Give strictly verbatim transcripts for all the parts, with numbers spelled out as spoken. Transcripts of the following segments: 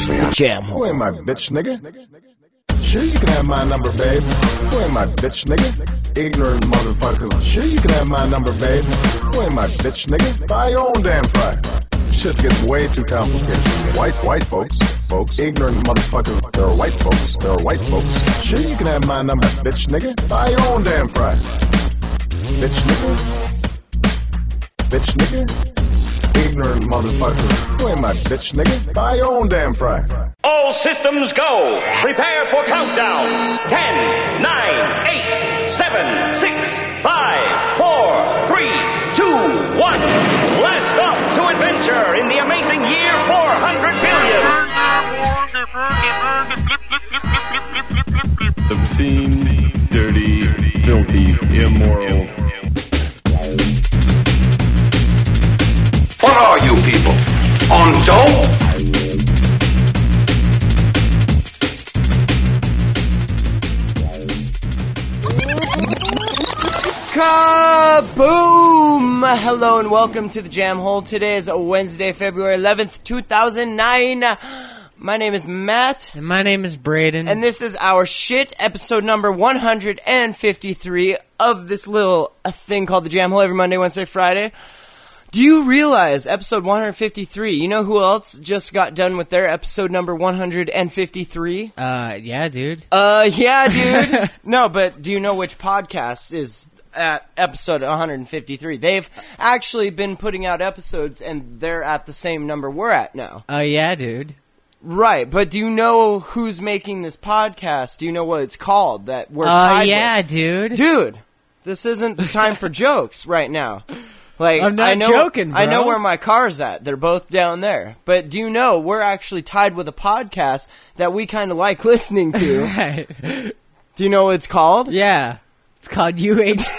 The Jam Hole. Who ain't my bitch, nigga? Sure, you can have my number, babe. Who ain't my bitch, nigga? Ignorant motherfuckers. Sure, you can have my number, babe. Who ain't my bitch, nigga? Buy your own damn fries. Shit gets way too complicated. White, white folks, folks, ignorant motherfuckers. There are white folks. There are white folks. Sure, you can have my number, bitch, nigga. Buy your own damn fries. Bitch, nigga. Bitch, nigga. Ignorant motherfuckers. Who ain't my bitch, nigga? Buy your own damn fries. All systems go. Prepare for countdown. Ten, nine, eight, seven, six, five, four, three, two, one. Blast off to adventure in the amazing year four hundred billion. Obscene, dirty, filthy, immoral. What are you people? On dope? Kaboom! Hello and welcome to the Jam Hole. Today is Wednesday, February eleventh, two thousand nine. My name is Matt. And my name is Braden. And this is our shit episode number one hundred fifty-three of this little uh, thing called the Jam Hole every Monday, Wednesday, Friday. Do you realize episode one hundred fifty-three, you know who else just got done with their episode number one hundred fifty-three? Uh, yeah, dude. Uh, yeah, dude. No, but do you know which podcast is at episode one hundred fifty-three? They've actually been putting out episodes, and they're at the same number we're at now. Oh, uh, yeah, dude. Right, but do you know who's making this podcast? Do you know what it's called that we're uh, tied yeah, with? dude. Dude, this isn't the time for jokes right now. Like, I'm not I know, joking, bro. I know where my car's at. They're both down there. But do you know, we're actually tied with a podcast that we kind of like listening to. Right. Do you know what it's called? Yeah. It's called U H D.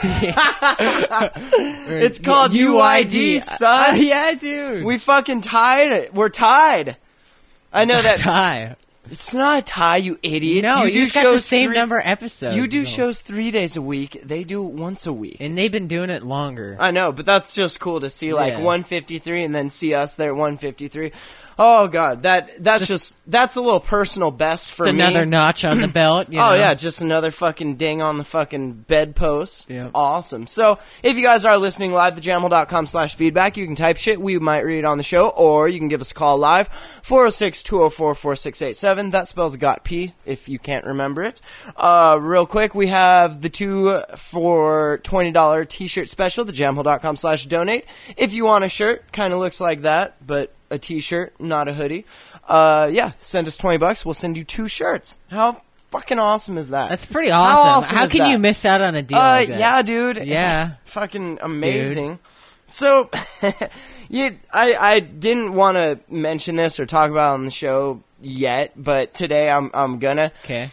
It's called U I D, son. Uh, yeah, dude. We fucking tied. We're tied. I know that. Tie. It's not a tie, you idiot. No, you, you do just got shows the same three, number episodes. You do though. shows three days a week. They do it once a week. And they've been doing it longer. I know, but that's just cool to see, like, Yeah. one fifty-three and then see us there at one fifty-three. Oh, God, that that's just, just that's a little personal best for just me. another notch on the belt. You Oh, know? yeah, just another fucking ding on the fucking bedpost. It's Yep. awesome. So, if you guys are listening live, thejamhole.com slash feedback, you can type shit. We might read it on the show, or you can give us a call live, four oh six, two oh four, four six eight seven. That spells got P, if you can't remember it. Uh, real quick, we have the two for twenty dollars t-shirt special, thejamhole.com slash donate. If you want a shirt, kind of looks like that, but a t-shirt, not a hoodie. Uh, yeah, send us twenty bucks. We'll send you two shirts. How fucking awesome is that? That's pretty How awesome. awesome How is can that? you miss out on a deal Uh, like that? yeah, dude. Yeah. Fucking amazing. So, you, I, I didn't want to mention this or talk about it on the show yet, but today I'm, I'm gonna. Okay.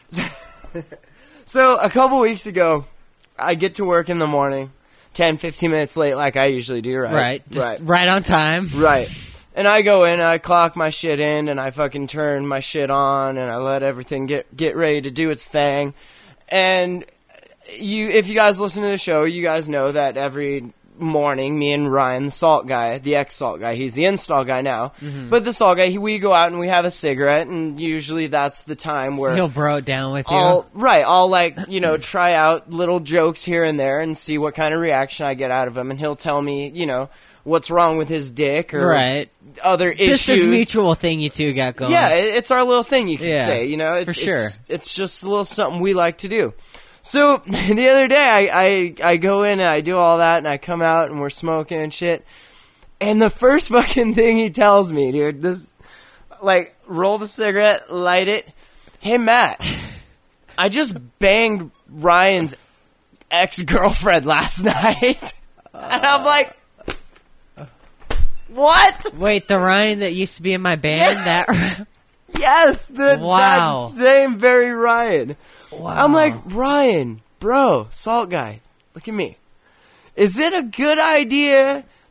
So, a couple weeks ago, I get to work in the morning, ten, fifteen minutes late like I usually do, right? Right. Just right. right on time. Right. And I go in, and I clock my shit in, and I fucking turn my shit on, and I let everything get get ready to do its thing. And you, if you guys listen to the show, you guys know that every morning, me and Ryan, the salt guy, the ex-salt guy, he's the install guy now, Mm-hmm. but the salt guy, he, we go out and we have a cigarette, and usually that's the time where He'll bro it down with you. I'll, right, I'll like, you know, try out little jokes here and there and see what kind of reaction I get out of him, and he'll tell me, you know, what's wrong with his dick or Right. other issues. Just this mutual thing you two got going. Yeah, it- it's our little thing, you could Yeah, say, you know, it's, for sure. It's, it's just a little something we like to do. So, the other day, I, I, I go in and I do all that, and I come out, and we're smoking and shit, and the first fucking thing he tells me, dude, this, like, roll the cigarette, light it, hey, Matt, I just banged Ryan's ex-girlfriend last night, and I'm like, what? Wait, the Ryan that used to be in my band? Yes. That Yes, the Wow. that same very Ryan. Wow. I'm like, Ryan, bro, salt guy, look at me. Is it a good idea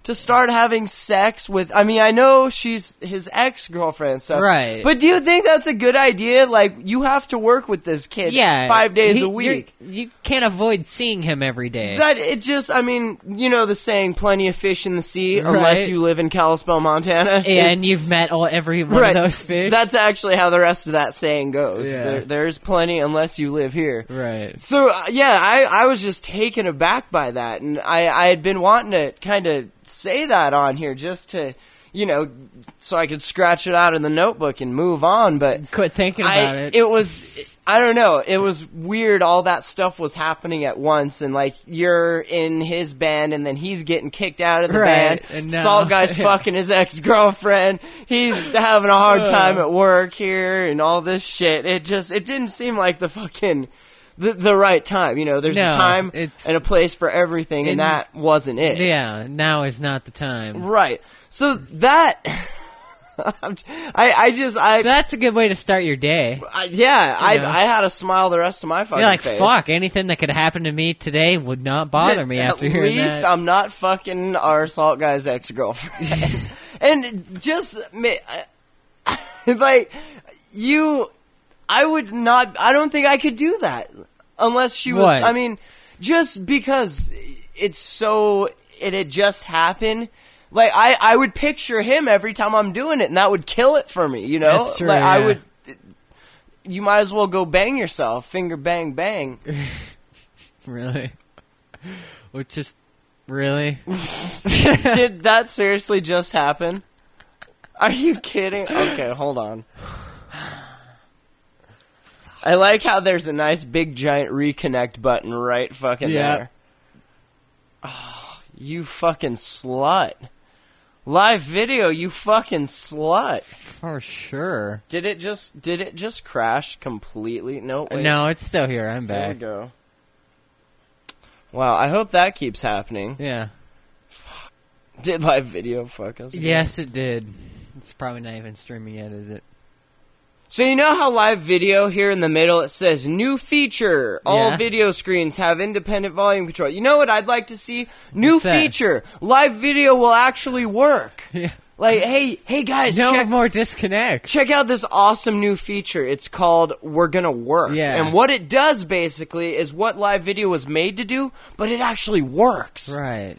to start having sex with, I mean, I know she's his ex-girlfriend and stuff. Right. But do you think that's a good idea? Like, you have to work with this kid Yeah, five days he- a week. you're- You can't avoid seeing him every day. That, it just, I mean, you know the saying, plenty of fish in the sea, Right. unless you live in Kalispell, Montana. Is- and you've met all every one right. of those fish. That's actually how the rest of that saying goes. Yeah. There, there's plenty unless you live here. right. So, uh, yeah, I, I was just taken aback by that, and I, I had been wanting to kind of say that on here just to, you know, so I could scratch it out in the notebook and move on, but Quit thinking I, about it. it was, I don't know, it was weird all that stuff was happening at once, and like, you're in his band, and then he's getting kicked out of the Right, band, and now- Salt Guy's fucking his ex-girlfriend, he's having a hard time at work here, and all this shit. It just, it didn't seem like the fucking... The, the right time, you know, there's No, a time it's- and a place for everything, and And- that wasn't it. Yeah, now is not the time. Right. So that, I, I just, I, So that's a good way to start your day. I yeah, I, know. I had a smile the rest of my fucking You're like, face. fuck, anything that could happen to me today would not bother me after At hearing least that. I'm not fucking our Salt Guy's ex-girlfriend. And just, ma- like, you, I would not, I don't think I could do that. Unless she was, What? I mean, just because it's so, it had just happened. Like, I, I would picture him every time I'm doing it, and that would kill it for me, you know? That's true, Like, I yeah. would, you might as well go bang yourself, finger bang bang. Really? Which is, really? Did that seriously just happen? Are you kidding? Okay, hold on. I like how there's a nice big giant reconnect button right fucking Yeah. there. Oh, you fucking slut. Live video, you fucking slut. For sure. Did it just did it just crash completely? No, wait. No, it's still here. I'm There we back. go. Wow, I hope that keeps happening. Yeah. Did live video fuck us? again? Yes, it did. It's probably not even streaming yet, is it? So you know how live video here in the middle it says new feature. All Yeah. video screens have independent volume control. You know what I'd like to see? New What's that? feature. Live video will actually work. Yeah. Like, hey, hey guys, No check more disconnect. check out this awesome new feature. It's called We're Gonna Work. Yeah. And what it does basically is what live video was made to do, but it actually works. Right.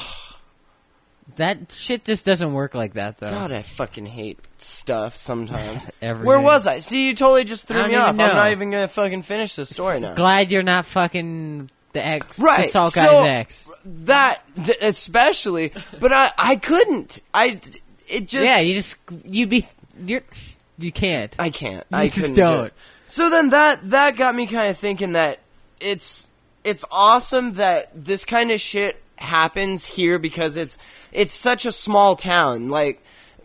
That shit just doesn't work like that, though. God, I fucking hate stuff sometimes. Every Where day. was I? See, you totally just threw I don't me even off. I'm know. not even gonna fucking finish this story now. Glad you're not fucking the ex, Right, the Salt so- Guy's ex. That th- especially, but I I couldn't. I it just Yeah, you just you'd be you're you can't. I can't. You I just couldn't do don't. it. So then that that got me kind of thinking that it's it's awesome that this kind of shit happens here because it's it's such a small town. Like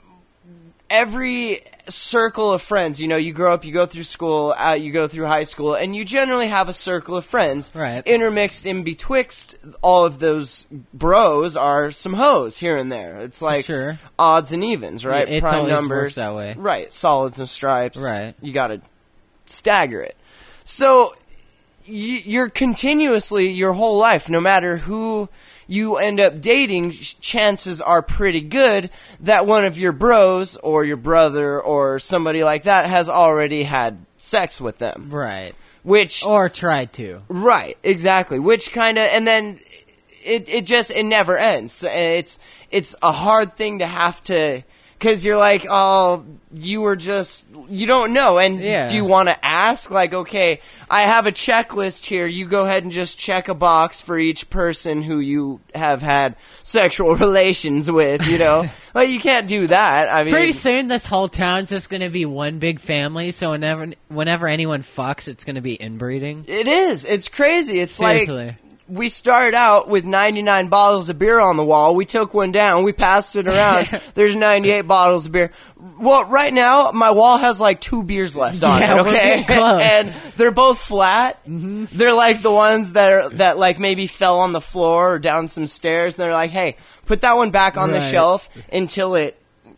every circle of friends, you know, you grow up, you go through school, uh, you go through high school, and you generally have a circle of friends. Right. Intermixed in betwixt all of those bros are some hoes here and there. It's like Sure. odds and evens, right? Yeah, it's Prime always numbers works that way. Right, solids and stripes. Right. You got to stagger it. So y- you're continuously your whole life, no matter who you end up dating, sh- chances are pretty good that one of your bros or your brother or somebody like that has already had sex with them. Right. Which Or tried to. Right, exactly. Which kind of, and then it it just it never ends. So It's it's a hard thing to have to, because you're like, oh, you were just you don't know, and Yeah. do you want to ask? Like, okay, I have a checklist here. You go ahead and just check a box for each person who you have had sexual relations with. You know, like you can't do that. I mean, Pretty soon, this whole town's just going to be one big family. So whenever whenever anyone fucks, it's going to be inbreeding. it is. It's crazy. It's Seriously. like. We started out with ninety-nine bottles of beer on the wall. We took one down. We passed it around. There's ninety-eight bottles of beer. Well, right now, my wall has like two beers left on Yeah, it, we're okay? getting close. And they're both flat. Mm-hmm. They're like the ones that are, that like maybe fell on the floor or down some stairs. And they're like, hey, put that one back on the Right. shelf until it,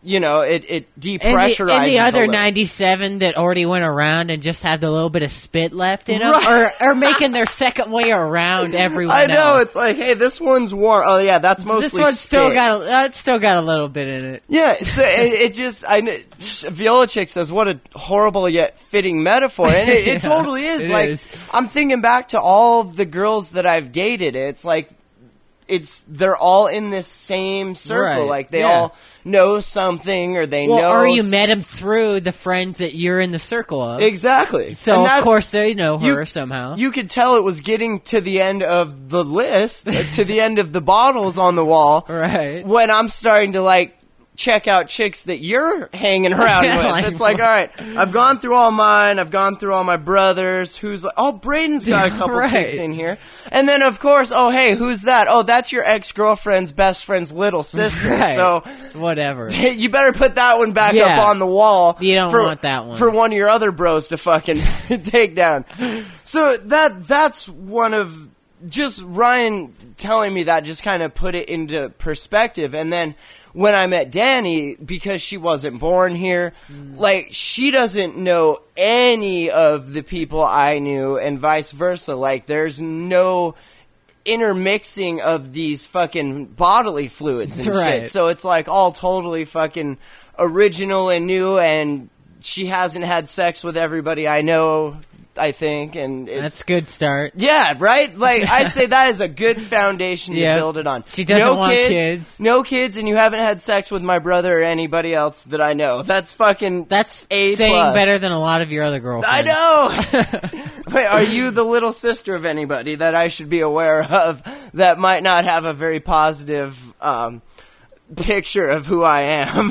you know, it, it And depressurizes the, and the a other little. ninety-seven that already went around and just had the little bit of spit left in them, Right. or, or making their second way around everyone I know, else. it's like, hey, this one's warm. Oh, yeah, that's mostly This one's still spit. got a, uh, it's still got a little bit in it. Yeah, so it, it just, I kn- Viola Chick says, what a horrible yet fitting metaphor. And it, it Yeah, totally is. it like, is. I'm thinking back to all the girls that I've dated. It's like, it's, they're all in this same circle. Right, Like, they yeah. all know something, or they Well, know. or you s- met them through the friends that you're in the circle of. Exactly. So, And of that's- course, they know her you- somehow. You could tell it was getting to the end of the list, uh, to the end of the bottles on the wall. Right. When I'm starting to, like, check out chicks that you're hanging around with. Like, It's like, all right, I've gone through all mine. I've gone through all my brothers. Who's like, oh, Braden's got a couple Right. chicks in here. And then, of course, oh, hey, who's that? Oh, that's your ex-girlfriend's best friend's little sister. Right. So Whatever. you better put that one back Yeah. up on the wall. You don't for, want that one. for one of your other bros to fucking take down. So that that's one of just Ryan telling me that just kind of put it into perspective. And then when I met Danny, because she wasn't born here, Mm. like she doesn't know any of the people I knew, and vice versa. Like there's no intermixing of these fucking bodily fluids and That's right. shit. So it's like all totally fucking original and new, and she hasn't had sex with everybody I know, I think, and it's That's a good start. yeah, right? Like, I say that is a good foundation Yeah. to build it on. She doesn't no want kids, kids. No kids, and you haven't had sex with my brother or anybody else that I know. That's fucking That's A saying plus. better than a lot of your other girlfriends. I know! Wait, are you the little sister of anybody that I should be aware of that might not have a very positive um, picture of who I am?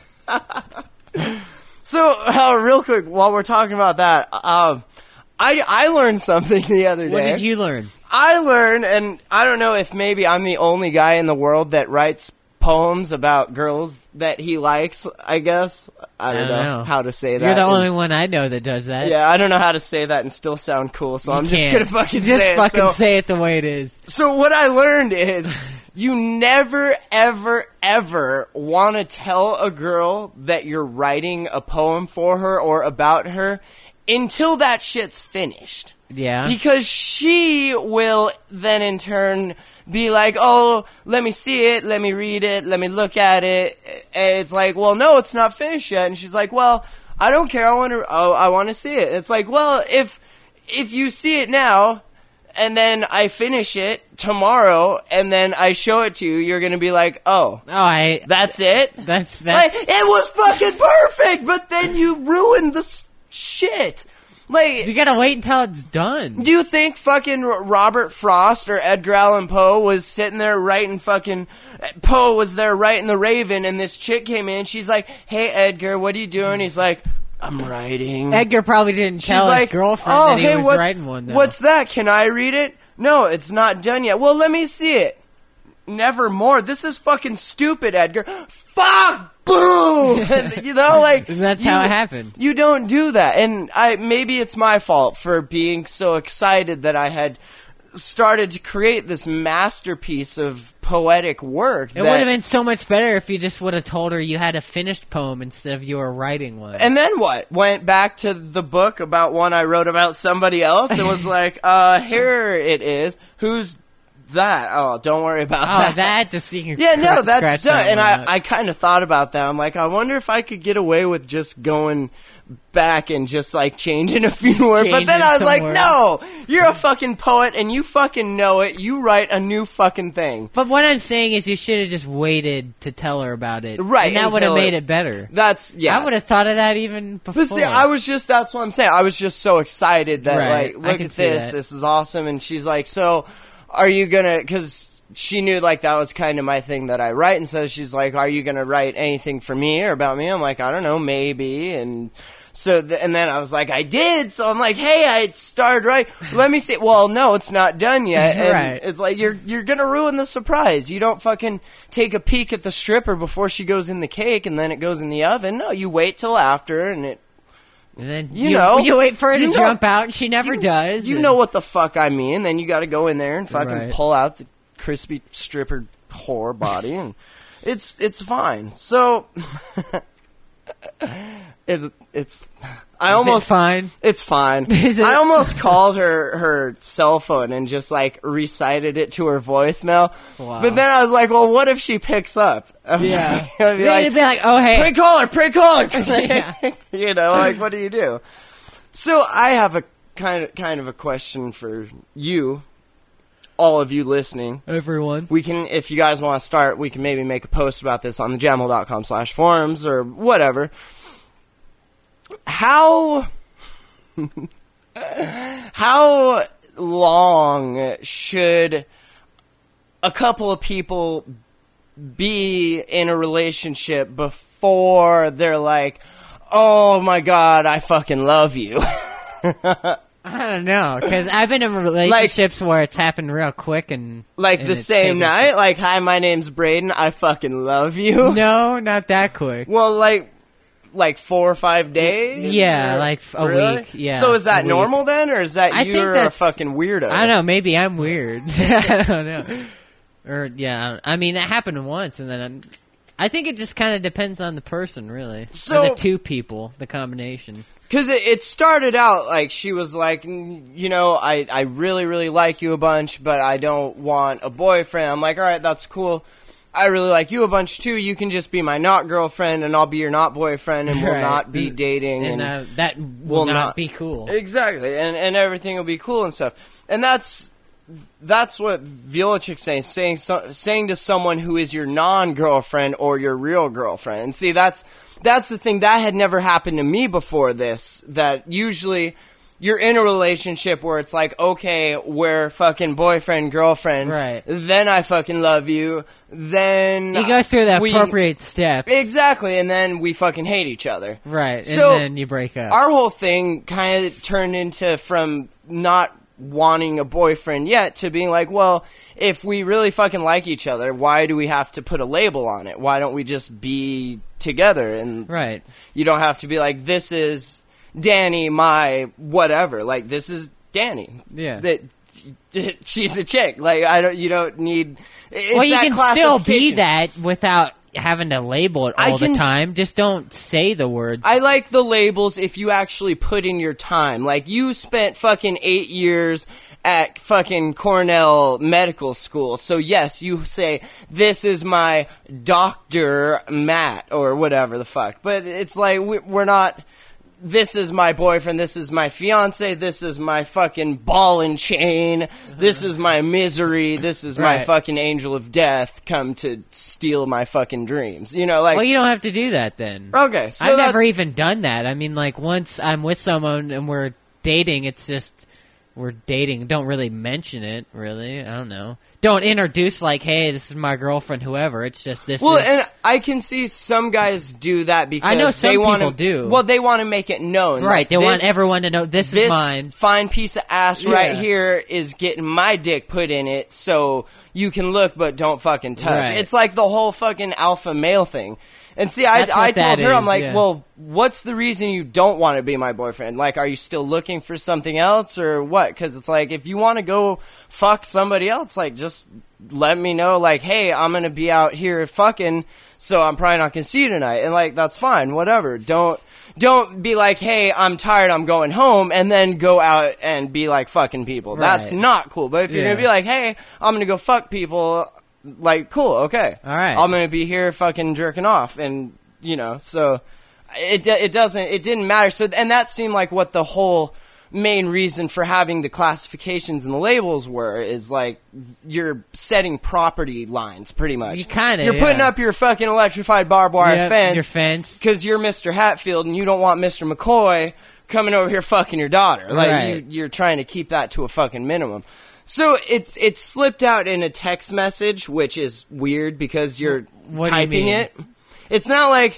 So, uh, real quick, while we're talking about that, um, I I learned something the other day. What did you learn? I learned, and I don't know if maybe I'm the only guy in the world that writes poems about girls that he likes, I guess. I don't, I don't know, know. how to say that. You're the and- only one I know that does that. Yeah, I don't know how to say that and still sound cool, so I'm just Can't. gonna fucking just say fucking it. So, say it the way it is. so what I learned is you never, ever, ever want to tell a girl that you're writing a poem for her or about her until that shit's finished. Yeah. Because she will then in turn be like, oh, let me see it, let me read it, let me look at it. And it's like, well, no, it's not finished yet. And she's like, well, I don't care. I want to, oh, I want to see it. It's like, well, if, if you see it now and then I finish it tomorrow and then I show it to you, you're going to be like, oh, oh, I. that's it? That's Like, that's. it was fucking perfect, but then you ruined the s- shit. Like, You gotta wait until it's done. do you think fucking R- Robert Frost or Edgar Allan Poe was sitting there writing fucking... Poe was there writing The Raven, and this chick came in, she's like, hey, Edgar, what are you doing? He's like, I'm writing. Edgar probably didn't She's tell like, his girlfriend oh, that he hey, was what's, writing one. Though. What's that? Can I read it? No, it's not done yet. Well, let me see it. Nevermore. This is fucking stupid, Edgar. Fuck! Boom! And, you know, like... And that's you- how it happened. You don't do that. And I maybe it's my fault for being so excited that I had started to create this masterpiece of poetic work. It that- would have been so much better if you just would have told her you had a finished poem instead of you were writing one. And then what? Went back to the book about one I wrote about somebody else and was like, uh, here it is. Who's that? Oh, don't worry about oh, that. that just so you can Yeah, no, cr- that's scratch done. that And one I, out. I kind of thought about that. I'm like, I wonder if I could get away with just going back and just like changing a few words. But then changing I was some like, words. no, you're a fucking poet and you fucking know it. You write a new fucking thing. But what I'm saying is you should have just waited to tell her about it. Right, And that would have until made it- it better. That's, yeah. I would have thought of that even before. But see, I was just, that's what I'm saying. I was just so excited that, Right, like, I look can at see this. that. This is awesome. And she's like, so are you gonna, because she knew, like, that was kind of my thing that I write. And so she's like, are you gonna write anything for me or about me? I'm like, I don't know, maybe. And so, th- and then I was like, I did. So I'm like, hey, I started right. Let me see. Well, no, it's not done yet. And Right. it's like, you're, you're gonna ruin the surprise. You don't fucking take a peek at the stripper before she goes in the cake and then it goes in the oven. No, you wait till after and it, And then You you, know. you wait for her You to know. jump out, and she never you, does. You and- know what the fuck I mean. Then you got to go in there and fucking Right. pull out the crispy stripper whore body and It's it's fine. So it's it's. I Is almost it fine. It's fine. Is it? I almost called her her cell phone and just like recited it to her voicemail. Wow. But then I was like, well, what if she picks up? Yeah. I'd be They'd like, be like, oh, hey. prank caller, prank caller. Yeah. You know, like what do you do? So I have a kind of kind of a question for you, all of you listening. Everyone. We can, if you guys want to start, we can maybe make a post about this on the jamhole dot com slash forums or whatever. How how long should a couple of people be in a relationship before they're like, oh my god, I fucking love you? I don't know, because I've been in relationships like, where it's happened real quick and... Like and the same night? Quick. Like, hi, my name's Braden, I fucking love you? No, not that quick. Well, like... Like four or five days? Yeah, or, like a really? week. Yeah. So is that normal then, or is that I you're a fucking weirdo? I don't know. Maybe I'm weird. I don't know. Or yeah, I mean, it happened once, and then I'm, I think it just kind of depends on the person, really. So or the two people, the combination. Because it, it started out like she was like, you know, I I really really like you a bunch, but I don't want a boyfriend. I'm like, all right, that's cool. I really like you a bunch, too. You can just be my not girlfriend, and I'll be your not boyfriend, and we'll right. not be dating. And, and uh, that will we'll not, not be cool. Exactly, and and everything will be cool and stuff. And that's that's what Viola saying, saying, so, saying to someone who is your non-girlfriend or your real girlfriend. And see, that's, that's the thing. That had never happened to me before this, that usually... You're in a relationship where it's like, okay, we're fucking boyfriend, girlfriend. Right. Then I fucking love you. Then... You go through the we, appropriate steps. Exactly, and then we fucking hate each other. Right, so and then you break up. Our whole thing kind of turned into from not wanting a boyfriend yet to being like, well, if we really fucking like each other, why do we have to put a label on it? Why don't we just be together? And right. You don't have to be like, this is... Danny, my whatever. Like, this is Danny. Yeah. That she's a chick. Like, I don't. You don't need. It's well, you that can still be classification. that without having to label it all I can- the time. Just don't say the words. I like the labels if you actually put in your time. Like, you spent fucking eight years at fucking Cornell Medical School. So, yes, you say, this is my Doctor Matt, or whatever the fuck. But it's like, we- we're not... This is my boyfriend, this is my fiance, this is my fucking ball and chain, this is my misery, this is my Right. fucking angel of death come to steal my fucking dreams. You know, like... Well, you don't have to do that then. Okay, so I've that's... never even done that. I mean, like, once I'm with someone and we're dating, it's just... We're dating. Don't really mention it, really. I don't know. Don't introduce, like, hey, this is my girlfriend, whoever. It's just this Well, is... and I can see some guys do that because I know some they want people to do. Well, they want to make it known, Right, like, they this, want everyone to know, this, this is mine. fine piece of ass right Yeah. here is getting my dick put in it, so you can look but don't fucking touch. Right. It's like the whole fucking alpha male thing. And see, I, That's what I told that her, I'm is, like, yeah. well, what's the reason you don't want to be my boyfriend? Like, are you still looking for something else or what? Because it's like, if you want to go fuck somebody else, like, just let me know, like, hey, I'm going to be out here fucking, so I'm probably not going to see you tonight. And, like, that's fine, whatever. Don't, don't be like, hey, I'm tired, I'm going home, and then go out and be like fucking people. Right. That's not cool. But if you're Yeah. going to be like, hey, I'm going to go fuck people... Like, cool, okay. All right. I'm gonna be here fucking jerking off, and, you know, so, it it doesn't, it didn't matter. So, and that seemed like what the whole main reason for having the classifications and the labels were, is like, you're setting property lines, pretty much. You kinda, You're putting yeah. up your fucking electrified barbed wire Yep, fence. your fence. Because you're Mister Hatfield, and you don't want Mister McCoy coming over here fucking your daughter. Like, Right. you, you're trying to keep that to a fucking minimum. So it's it's slipped out in a text message, which is weird because you're What do you typing mean? it. It's not like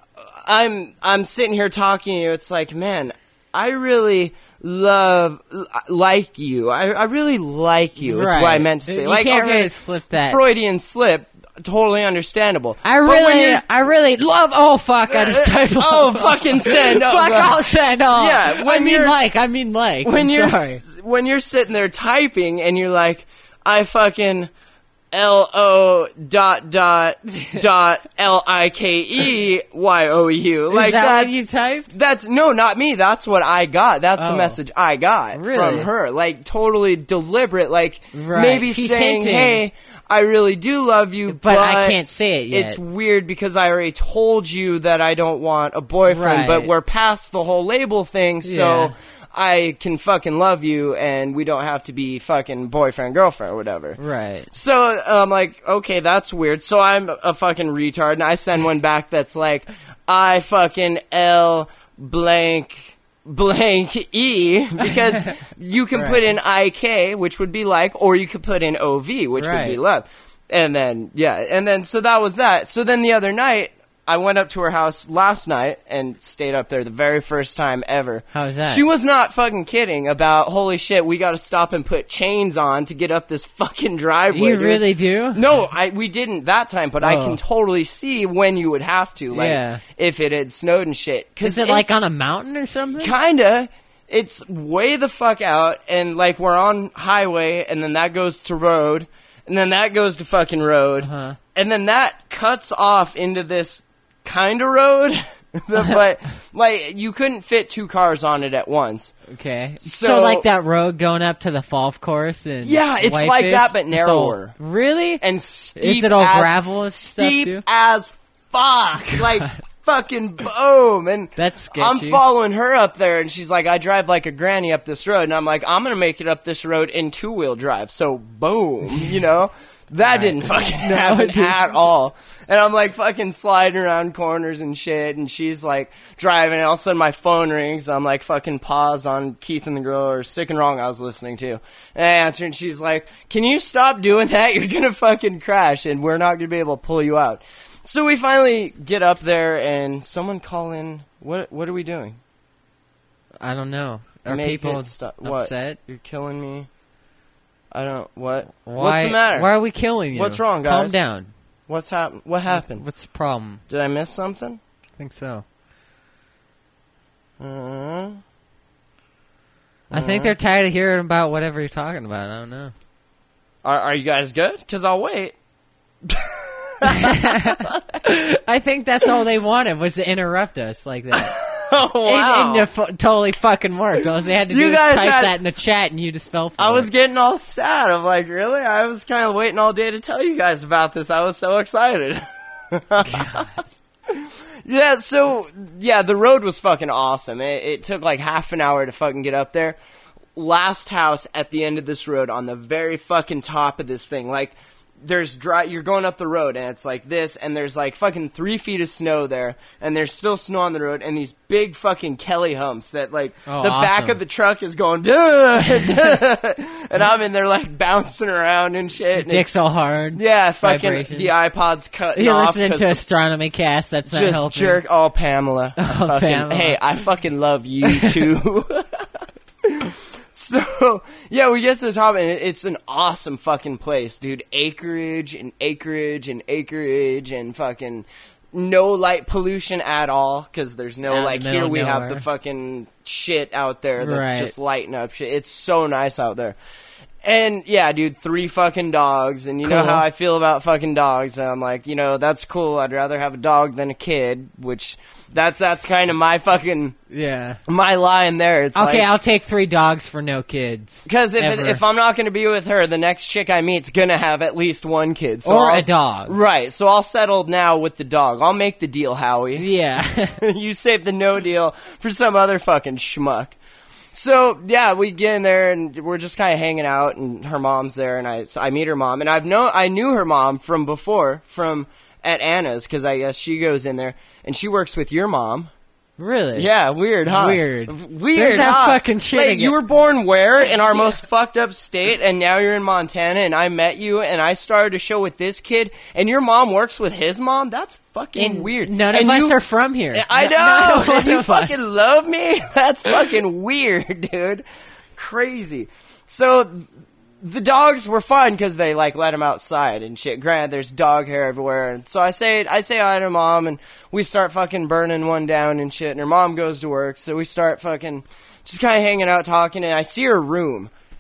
I'm I'm sitting here talking to you. It's like, man, I really love like you. I I really like you. Is what I Right. meant to say. You like, can't okay, really slip that. Freudian slip. Totally understandable. I But when really, you're- I really love. Oh fuck! I just typed. oh, fucking send. Oh, fuck! God. I'll send. Oh, Yeah, I when mean you're- like. I mean like. when I'm you're sorry. s- when you're sitting there typing and you're like, I fucking L O dot dot dot L I K E Y O U. Like Is that that's what you typed? That's no, not me. That's what I got. That's Oh. the message I got Really? from her. Like totally deliberate. Like Right. maybe She's saying, hinting. "Hey, I really do love you, But I can't say it yet." It's weird because I already told you that I don't want a boyfriend, Right. but we're past the whole label thing, so." Yeah. I can fucking love you, and we don't have to be fucking boyfriend, girlfriend, or whatever. Right. So I'm like, okay, that's weird. So I'm a fucking retard, and I send one back that's like, I fucking L blank blank E, because you can Right. put in I K, which would be like, or you could put in O V, which would be Right. love. And then, yeah, and then, so that was that. So then the other night, I went up to her house last night and stayed up there the very first time ever. How was that? She was not fucking kidding about, holy shit, we gotta stop and put chains on to get up this fucking driveway. You dude. really do? No, I we didn't that time, but I Oh. can totally see when you would have to, like, Yeah. if it had snowed and shit. Is it like on a mountain or something? Kinda. It's way the fuck out, and like we're on highway, and then that goes to road, and then that goes to fucking road, Uh-huh. and then that cuts off into this kind of road, but like you couldn't fit two cars on it at once. Okay. So- So, like that road going up to the golf course and Yeah, it's like Whitefish? that, but Just all- narrower. really? And steep Is it all as, gravel and stuff, steep too? as fuck, like fucking boom. And That's I'm sketchy. following her up there, and she's like, "I drive like a granny up this road," and I'm like, "I'm gonna make it up this road in two wheel drive." So boom, you know. That didn't fucking happen it didn't. at all. And I'm like fucking sliding around corners and shit, and she's like driving, and all of a sudden my phone rings. I'm like fucking pause on Keith and the Girl or Sick and Wrong I was listening to. And I answer, and she's like, "Can you stop doing that? You're gonna fucking crash, and we're not gonna be able to pull you out." So we finally get up there, and someone call in. What What are we doing? I don't know. Are Make people it stop. What? upset? You're killing me. I don't. What? Why, What's the matter? Why are we killing you? What's wrong, Calm guys? down. What's happened? What happened? What's the problem? Did I miss something? I think so. Uh, I think they're tired of hearing about whatever you're talking about. I don't know. are, are you guys good? Because I'll wait. I think that's all they wanted was to interrupt us like that. Oh, wow. And, and it fu- totally fucking worked. All they had to do You was guys type had- that in the chat, and you just fell for I it. was getting all sad. I'm like, really? I was kind of waiting all day to tell you guys about this. I was so excited. Yeah, so, yeah, the road was fucking awesome. It, it took like half an hour to fucking get up there. Last house at the end of this road on the very fucking top of this thing. Like, there's dry, you're going up the road and it's like this, and there's like fucking three feet of snow there, and there's still snow on the road, and these big fucking Kelly humps that like Oh, the back awesome. of the truck is going, duh, duh, and I'm in there like bouncing around and shit. And Dick it's, so hard. yeah, fucking Vibrations. the iPod's cutting You're off. listening 'cause to Astronomy Cast. That's not just helping. jerk. Oh, Pamela. I Oh, fucking, Pamela. Hey, I fucking love you too. So, yeah, we get to the top, and it- it's an awesome fucking place, dude. Acreage and acreage and acreage and fucking no light pollution at all, because there's no, Out in like, the middle here of we have nowhere. the fucking shit out there that's Right. just lighting up shit. It's so nice out there. And, yeah, dude, three fucking dogs, and you know Cool. how I feel about fucking dogs. And I'm like, you know, that's cool. I'd rather have a dog than a kid, which that's that's kind of my fucking Yeah. my line there. It's Okay, like, I'll take three dogs for no kids. because if it, Ever. if I'm not going to be with her, the next chick I meet's gonna have at least one kid, so Or I'll- a dog. Right? So I'll settle now with the dog. I'll make the deal, Howie. Yeah. You save the no deal for some other fucking schmuck. So yeah, we get in there and we're just kind of hanging out, and her mom's there, and I so I meet her mom, and I've known I knew her mom from before from at Anna's, because I guess she goes in there and she works with your mom. Really? Yeah, weird, huh? Weird. Weird, There's that huh? fucking shit Like, again. you were born where? In our most fucked up state, and now you're in Montana, and I met you, and I started a show with this kid, and your mom works with his mom? That's fucking And weird. None And of us you- are from here. I No- know! not one And you of us. fucking love me? That's fucking weird, dude. Crazy. So, the dogs were fun because they like let them outside and shit. Granted, there's dog hair everywhere, and so I say I say hi to mom, and we start fucking burning one down and shit. And her mom goes to work, so we start fucking just kind of hanging out, talking. And I see her room,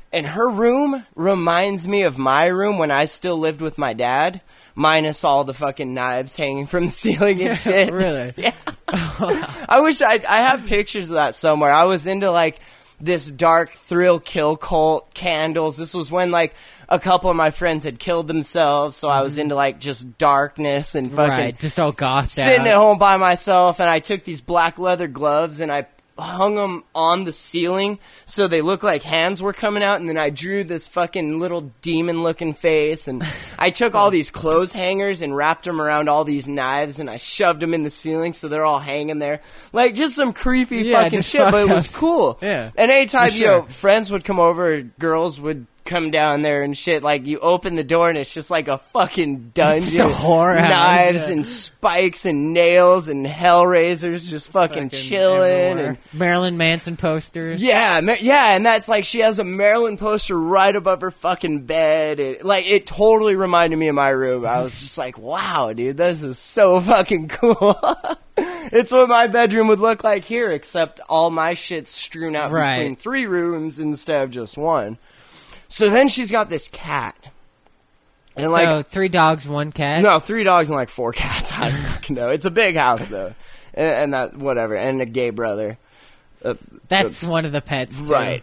And her room reminds me of my room when I still lived with my dad, minus all the fucking knives hanging from the ceiling and shit. Really? Yeah. I wish I I have pictures of that somewhere. I was into like this dark thrill kill cult, candles. This was when like a couple of my friends had killed themselves, so I was into like just darkness and fucking Right, just all gothed sitting out. at home by myself. And I took these black leather gloves and I hung them on the ceiling so they looked like hands were coming out, and then I drew this fucking little demon looking face, and I took all these clothes hangers and wrapped them around all these knives, and I shoved them in the ceiling so they're all hanging there like just some creepy Yeah, fucking just shit, but it fucked was up. cool. Yeah, and anytime for you know sure. friends would come over, or girls would come down there and shit, like you open the door and it's just like a fucking dungeon. a horror house, knives yeah. and spikes and nails and hell razors just fucking, Fucking chilling everywhere. and Marilyn Manson posters. yeah, Ma- yeah, and that's like she has a Marilyn poster right above her fucking bed. It, like it totally reminded me of my room. I was just like, wow, dude, this is so fucking cool. It's what my bedroom would look like here, except all my shit's strewn out Right. between three rooms instead of just one. So then she's got this cat. And like So three dogs, one cat. no, three dogs and like four cats. I don't fucking know. It's a big house though. And, and that whatever, and a gay brother. That's, That's one of the pets, too. right.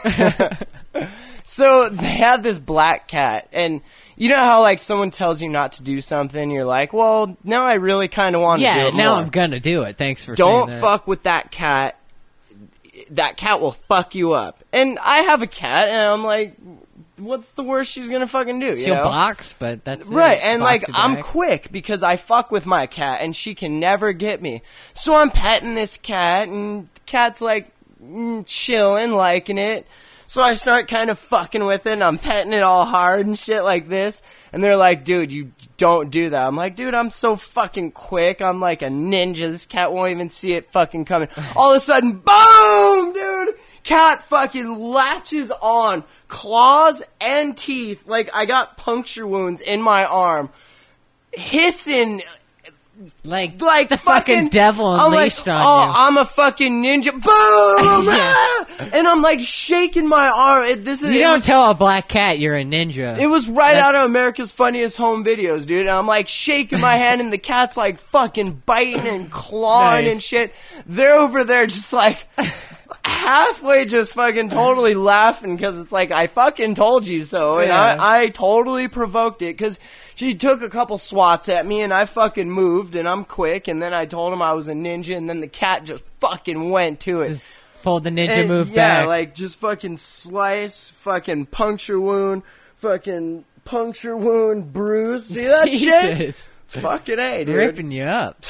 So they have this black cat, and you know how like someone tells you not to do something, you're like, well, now I really kind of want to do Yeah, it now more. I'm gonna do it. Thanks for Don't saying that. fuck with that cat. That cat will fuck you up. And I have a cat, and I'm like, what's the worst she's gonna fucking do? You She'll know? box, but that's it. Right, and Box like it I'm back. quick because I fuck with my cat and she can never get me. So I'm petting this cat and the cat's like mm, chilling, liking it. So I start kind of fucking with it and I'm petting it all hard and shit like this. And they're like, dude, you don't do that. I'm like, dude, I'm so fucking quick. I'm like a ninja. This cat won't even see it fucking coming. All of a sudden, boom, dude. Cat fucking latches on, claws and teeth. Like, I got puncture wounds in my arm. Hissing, like like the fucking, fucking devil I'm unleashed like, on oh, you. I'm a fucking ninja. Boom! Ah! And I'm like shaking my arm. It, this is, You it don't was, tell a black cat you're a ninja. it was right That's- out of America's Funniest Home Videos, dude. And I'm like shaking my hand, and the cat's like fucking biting and clawing Nice. and shit. They're over there just like halfway just fucking totally laughing because it's like, I fucking told you so. And Yeah. I, I totally provoked it because she took a couple swats at me and I fucking moved and I'm quick. And then I told him I was a ninja, and then the cat just fucking went to it. Just pulled the ninja And, move yeah, back. like just fucking slice, fucking puncture wound, fucking puncture wound, bruise. See that shit? Jesus. Fucking A, dude. Ripping you up.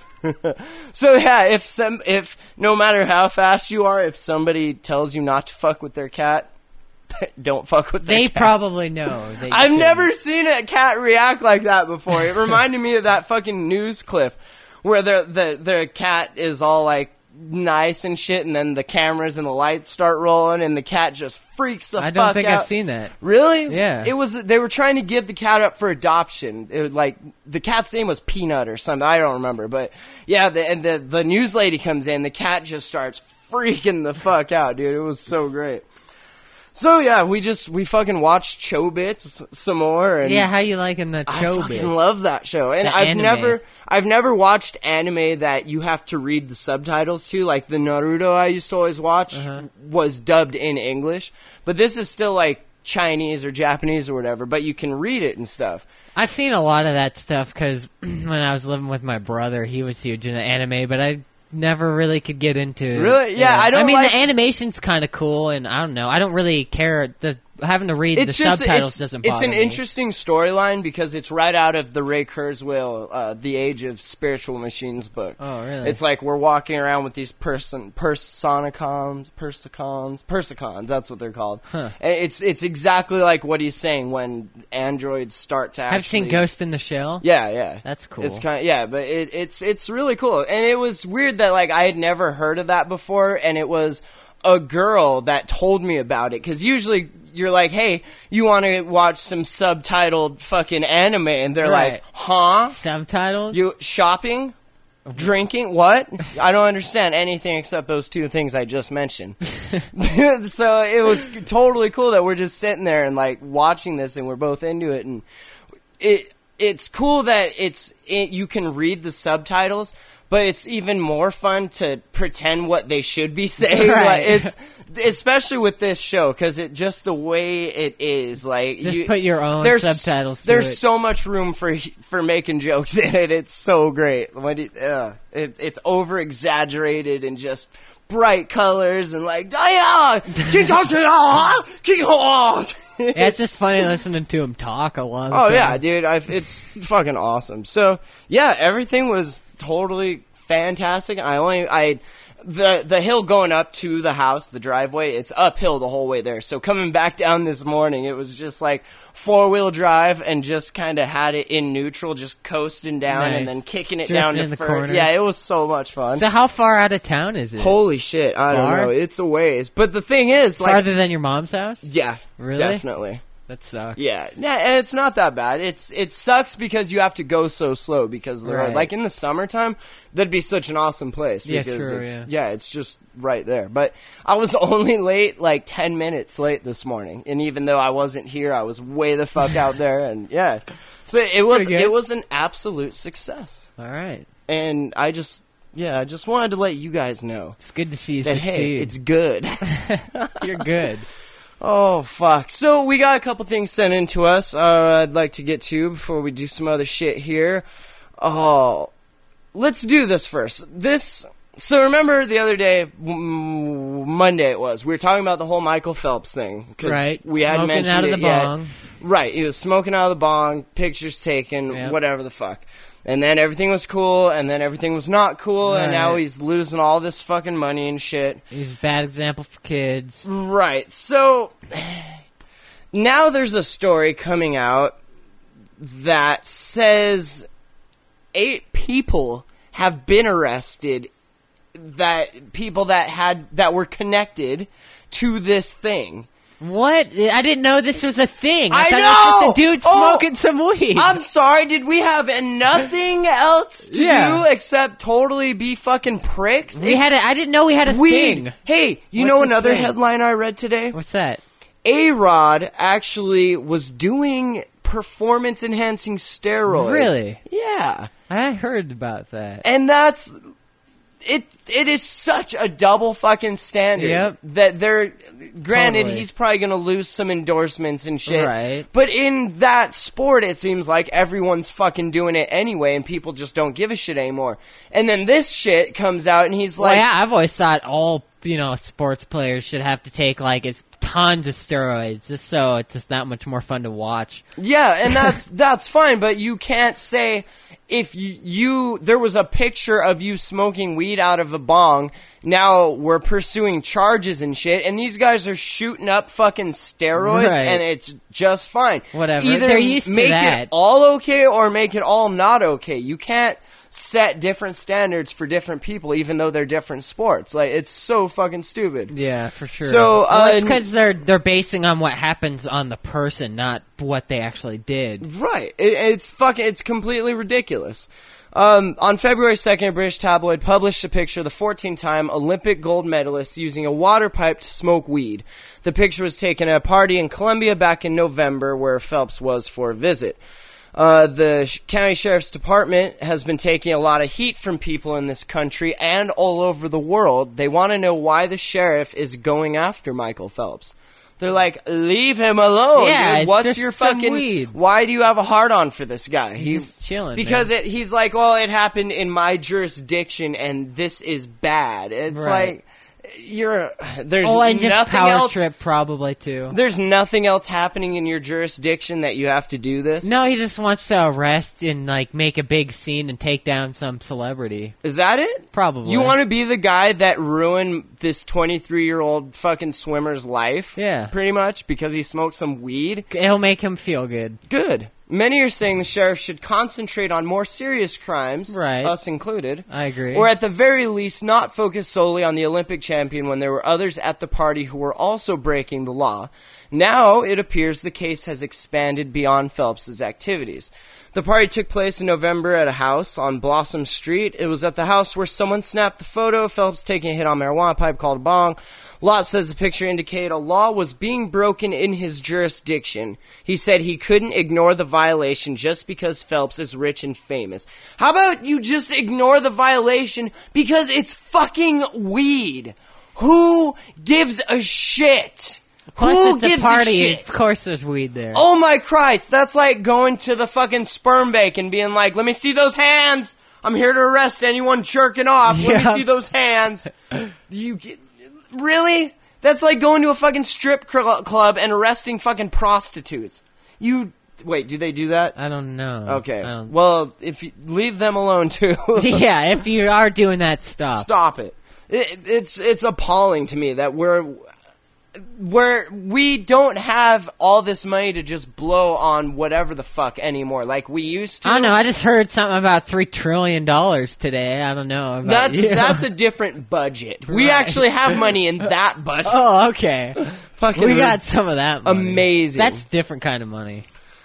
So yeah, if some, if no matter how fast you are, if somebody tells you not to fuck with their cat, don't fuck with their They cat. probably know. that you I've shouldn't. never seen a cat react like that before. It reminded me of that fucking news clip where the the the cat is all like nice and shit, and then the cameras and the lights start rolling, and the cat just freaks the I don't fuck think out. I've seen that. Really? Yeah. It was. They were trying to give the cat up for adoption. It was like the cat's name was Peanut or something. I don't remember, but yeah. The, and the the news lady comes in. The cat just starts freaking the fuck out, dude. It was so great. So yeah, we just we fucking watched Chobits some more. And Yeah, how you liking the I show fucking bit? love that show, and The I've anime. never, I've never watched anime that you have to read the subtitles to. Like the Naruto I used to always watch Uh-huh. was dubbed in English, but this is still like Chinese or Japanese or whatever. But you can read it and stuff. I've seen a lot of that stuff because when I was living with my brother, he was huge into anime, but I never really could get into it. Really? Yeah, I don't I mean, like- the animation's kind of cool, and I don't know. I don't really care. The having to read It's the just subtitles it's, doesn't it's bother an me. interesting storyline because it's right out of the Ray Kurzweil, uh, The Age of Spiritual Machines book. Oh, really? It's like we're walking around with these person personicons, persicons, persicons. That's what they're called. Huh. And It's it's exactly like what he's saying when androids start to. Have you actually, seen Ghost in the Shell? Yeah, yeah, That's cool. It's kind of yeah, but it, it's it's really cool, and it was weird that like I had never heard of that before, and it was a girl that told me about it because usually you're like, hey, you want to watch some subtitled fucking anime, and they're Right. like, huh? Subtitles? You shopping? Drinking? What? I don't understand anything except those two things I just mentioned. So it was totally cool that we're just sitting there and like watching this, and we're both into it. And it it's cool that it's it, you can read the subtitles, but it's even more fun to pretend what they should be saying. Right. Like, it's especially with this show, because it just the way it is, like Just you, put your own there's, subtitles to There's it. so much room for for making jokes in it. It's so great. When it, uh, it, it's over exaggerated and just bright colors and like yeah, Yeah, it's just funny listening to him talk a lot. Of oh the yeah, time. dude, I've, it's fucking awesome. So yeah, everything was totally fantastic. I only I. The the hill going up to the house, the driveway, it's uphill the whole way there. So coming back down this morning, it was just like four-wheel drive and just kind of had it in neutral, just coasting down Nice. and then kicking it Drifting down in to the fur. corners. Yeah, it was so much fun. So how far out of town is it? Holy shit, I don't Far? know. It's a ways. But the thing is, like, Farther than your mom's house? yeah, Really? definitely. That sucks. Yeah, yeah, and it's not that bad. It's it sucks because you have to go so slow because the road. Right. Like in the summertime, that'd be such an awesome place Yeah, because sure, it's yeah. it's just right there. But I was only late like ten minutes late this morning, and even though I wasn't here, I was way the fuck out there, and yeah, so it was pretty good. it was an absolute success, All right. and I just yeah I just wanted to let you guys know It's good to see you that hey, succeed. it's good. You're good. Oh, fuck. So we got a couple things sent in to us uh, I'd like to get to before we do some other shit here. Oh, let's do this first. This. So remember the other day, mm, Monday it was, we were talking about the whole Michael Phelps thing. 'Cause Right. We hadn't Smoking mentioned out of it the yet. bong. Right. He was smoking out of the bong, pictures taken, Yep. whatever the fuck. And then everything was cool, and then everything was not cool, and now Right. he's losing all this fucking money and shit. He's a bad example for kids. Right. So now there's a story coming out that says eight people have been arrested, that people that had that were connected to this thing. What? I didn't know this was a thing. I, I thought it was just know! a dude Oh! smoking some weed. I'm sorry, did we have nothing else to Yeah. do except totally be fucking pricks? we had a, I didn't know we had a weed. thing. Hey, you What's know the another thing? headline I read today? What's that? A-Rod actually was doing performance-enhancing steroids. Really? Yeah. I heard about that. And that's... It it is such a double fucking standard Yep. that they're granted Totally. he's probably gonna lose some endorsements and shit. Right. But in that sport it seems like everyone's fucking doing it anyway and people just don't give a shit anymore. And then this shit comes out and he's Well, like yeah, I've always thought all, you know, sports players should have to take, like, it's tons of steroids just so it's just that much more fun to watch. yeah, and that's that's fine, but you can't say if you, you there was a picture of you smoking weed out of a bong, now we're pursuing charges and shit, and these guys are shooting up fucking steroids, Right. and it's just fine. Whatever. Either They're used to make that. it all okay or make it all not okay. You can't set different standards for different people, even though they're different sports. Like, it's so fucking stupid. Yeah, for sure. So, well, uh, it's because they're they're basing on what happens on the person, not what they actually did. Right. It, it's fucking. It's completely ridiculous. Um, on February second, a British tabloid published a picture of the fourteen-time Olympic gold medalist using a water pipe to smoke weed. The picture was taken at a party in Colombia back in November, where Phelps was for a visit. Uh, the sh- county sheriff's department has been taking a lot of heat from people in this country and all over the world. They want to know why the sheriff is going after Michael Phelps. They're like, leave him alone. Yeah, dude. it's What's just your some fucking? weed. Why do you have a hard on for this guy? He's chilling, because man. it. He's like, well, it happened in my jurisdiction, and this is bad. It's Right. like you're there's Oh, and just nothing power else. trip probably too. There's nothing else happening in your jurisdiction that you have to do this. No, he just wants to arrest and like make a big scene and take down some celebrity. Is that it? Probably. You want to be the guy that ruined this twenty-three-year-old fucking swimmer's life? Yeah. Pretty much, because he smoked some weed? It'll make him feel good. Good. Many are saying the sheriff should concentrate on more serious crimes, Right. us included. I agree. Or at the very least, not focus solely on the Olympic champion when there were others at the party who were also breaking the law. Now, it appears the case has expanded beyond Phelps's activities. The party took place in November at a house on Blossom Street. It was at the house where someone snapped the photo of Phelps taking a hit on marijuana pipe called a bong. Lott says the picture indicated a law was being broken in his jurisdiction. He said he couldn't ignore the violation just because Phelps is rich and famous. How about you just ignore the violation because it's fucking weed? Who gives a shit? Plus, Who it's a gives party. a shit? Of course, there's weed there. Oh my Christ, that's like going to the fucking sperm bank and being like, let me see those hands. I'm here to arrest anyone jerking off. Let Yeah. me see those hands. You really? That's like going to a fucking strip cl- club and arresting fucking prostitutes. You wait, do they do that? I don't know. Okay. I don't- Well, if you leave them alone too. yeah, if you are doing that, stop. Stop it. it. It's it's appalling to me that we're where we don't have all this money to just blow on whatever the fuck anymore, like we used to. I don't know. I just heard something about three trillion dollars today. I don't know. About That's you. that's a different budget. We Right. actually have money in that budget. Oh, okay. Fucking We got some of that money. Amazing. That's different kind of money.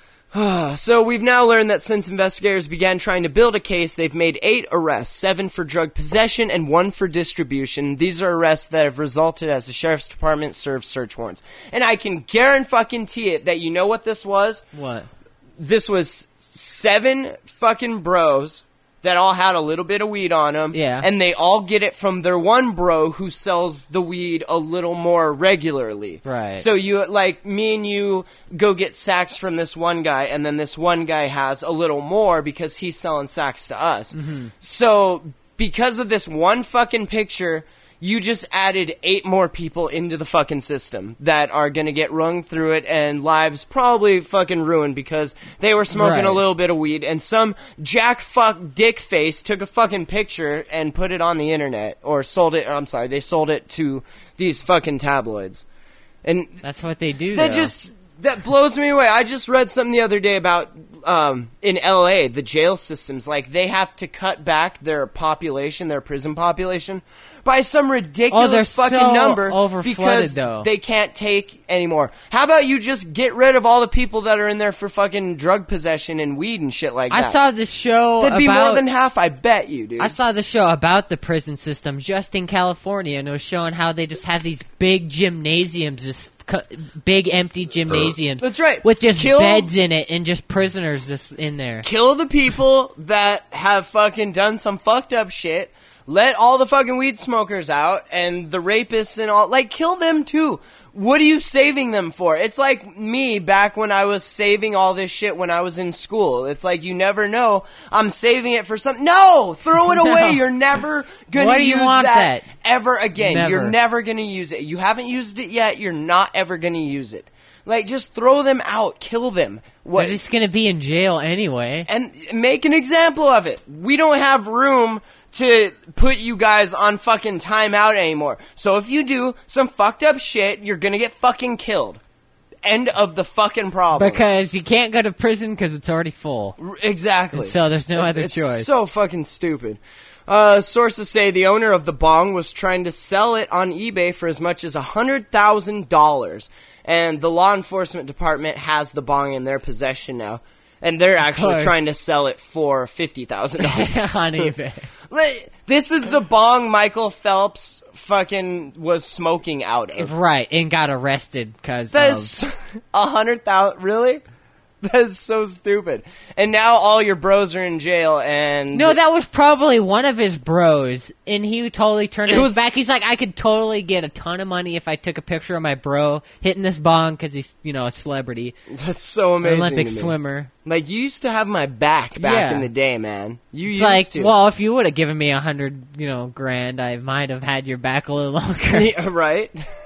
So we've now learned that since investigators began trying to build a case, they've made eight arrests, seven for drug possession and one for distribution. These are arrests that have resulted as the sheriff's department serves search warrants. And I can guarantee it that you know what this was? What? This was seven fucking bros that all had a little bit of weed on them. Yeah. And they all get it from their one bro who sells the weed a little more regularly. Right. So you, like, me and you go get sacks from this one guy, and then this one guy has a little more because he's selling sacks to us. Mm-hmm. So because of this one fucking picture, you just added eight more people into the fucking system that are gonna get rung through it and lives probably fucking ruined because they were smoking Right. a little bit of weed and some jack fuck dick face took a fucking picture and put it on the internet or sold it. Or, I'm sorry, they sold it to these fucking tabloids, and That's what they do. that though. just that blows me away. I just read something the other day about um, in L A the jail systems, like they have to cut back their population, their prison population, by some ridiculous Oh, they're fucking so number overflooded, because though. they can't take anymore. How about you just get rid of all the people that are in there for fucking drug possession and weed and shit like I that? saw the show That'd be about. more than half, I bet you, dude. I saw the show about the prison system just in California, and it was showing how they just have these big gymnasiums, just cu- big empty gymnasiums. That's right. With just Kill- beds in it and just prisoners just in there. Kill the people that have fucking done some fucked up shit. Let all the fucking weed smokers out and the rapists and all. Like, kill them too. What are you saving them for? It's like me back when I was saving all this shit when I was in school. It's like, you never know. I'm saving it for something. No! Throw it No. away. You're never gonna Why do you use want that, that? ever again. Never. You're never gonna use it. You haven't used it yet. You're not ever gonna use it. Like, just throw them out. Kill them. What? They're just gonna be in jail anyway. And make an example of it. We don't have room to put you guys on fucking timeout anymore. So if you do some fucked up shit, you're gonna get fucking killed. End of the fucking problem. Because you can't go to prison because it's already full. R- exactly. So there's no other it's choice. so fucking stupid. Uh, sources say the owner of the bong was trying to sell it on eBay for as much as one hundred thousand dollars. And the law enforcement department has the bong in their possession now. And they're actually course. trying to sell it for fifty thousand dollars. On eBay. Like, this is the bong Michael Phelps fucking was smoking out of. Right, and got arrested because That's a hundred thousand. Really? That is so stupid. And now all your bros are in jail. And No, that was probably one of his bros, and he totally turned It his was- back. He's like, I could totally get a ton of money if I took a picture of my bro hitting this bong because he's, you know, a celebrity, that's so an amazing. Olympic to me. swimmer. Like, you used to have my back back Yeah. in the day, man. You It's used like, to. well, if you would have given me a hundred, you know, grand, I might have had your back a little longer. Yeah, right?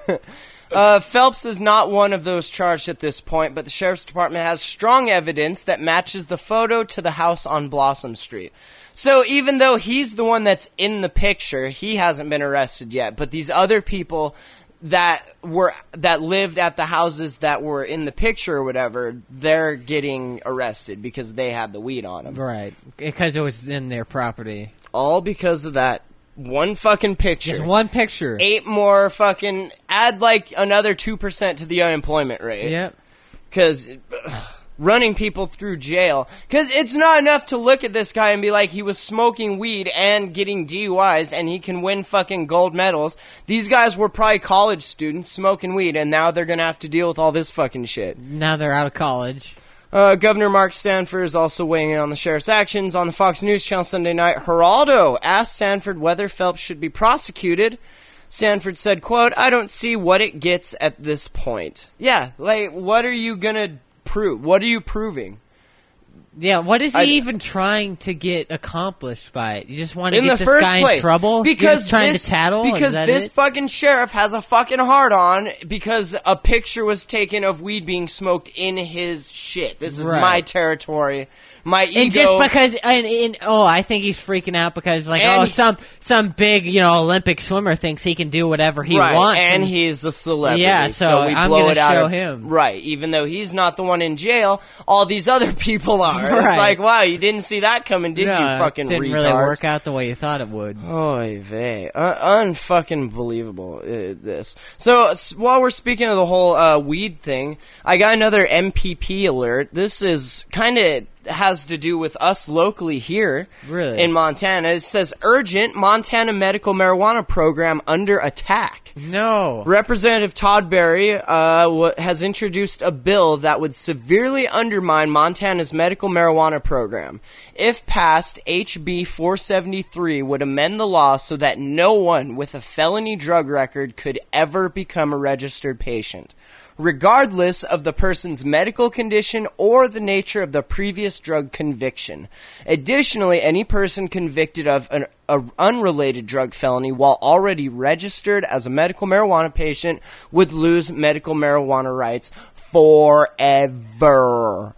uh, Phelps is not one of those charged at this point, but the sheriff's department has strong evidence that matches the photo to the house on Blossom Street. So even though he's the one that's in the picture, he hasn't been arrested yet. But these other people that were that lived at the houses that were in the picture or whatever, they're getting arrested because they had the weed on them. Right, because it was in their property. All because of that one fucking picture. Just one picture. Eight more fucking add like another two percent to the unemployment rate. Yep. Because running people through jail, because it's not enough to look at this guy and be like, he was smoking weed and getting D U Is and he can win fucking gold medals. These guys were probably college students smoking weed, and now they're gonna have to deal with all this fucking shit. Now they're out of college. Uh, Governor Mark Sanford is also weighing in on the sheriff's actions. On the Fox News Channel Sunday night, Geraldo asked Sanford whether Phelps should be prosecuted. Sanford said, quote, "I don't see what it gets at this point." Yeah, like, what are you gonna prove? What are you proving? Yeah, what is he I, even trying to get accomplished by it? You just want to in get the this first guy place, in trouble? Because You're just trying this, to tattle? Because is that this it? fucking sheriff has a fucking hard on because a picture was taken of weed being smoked in his shit. This is Right. my territory. My ego. And just because, and, and oh, I think he's freaking out because, like, And oh, he- some some big, you know, Olympic swimmer thinks he can do whatever he right, wants, and he's a celebrity. Yeah, so we I'm blow gonna it out show of- him. Right, even though he's not the one in jail, all these other people are. It's Right. like, wow, you didn't see that coming, did no, you, fucking it didn't retard? really work out the way you thought it would. Oy vey. Un- unfucking believable, uh, this. So, s- while we're speaking of the whole uh, weed thing, I got another M P P alert. This is kind of has to do with us locally here Really? in Montana. It says, urgent Montana medical marijuana program under attack. No. Representative Todd Berry uh, w- has introduced a bill that would severely undermine Montana's medical marijuana program. If passed, H B four seventy-three would amend the law so that no one with a felony drug record could ever become a registered patient, regardless of the person's medical condition or the nature of the previous drug conviction. Additionally, any person convicted of an a unrelated drug felony while already registered as a medical marijuana patient would lose medical marijuana rights forever.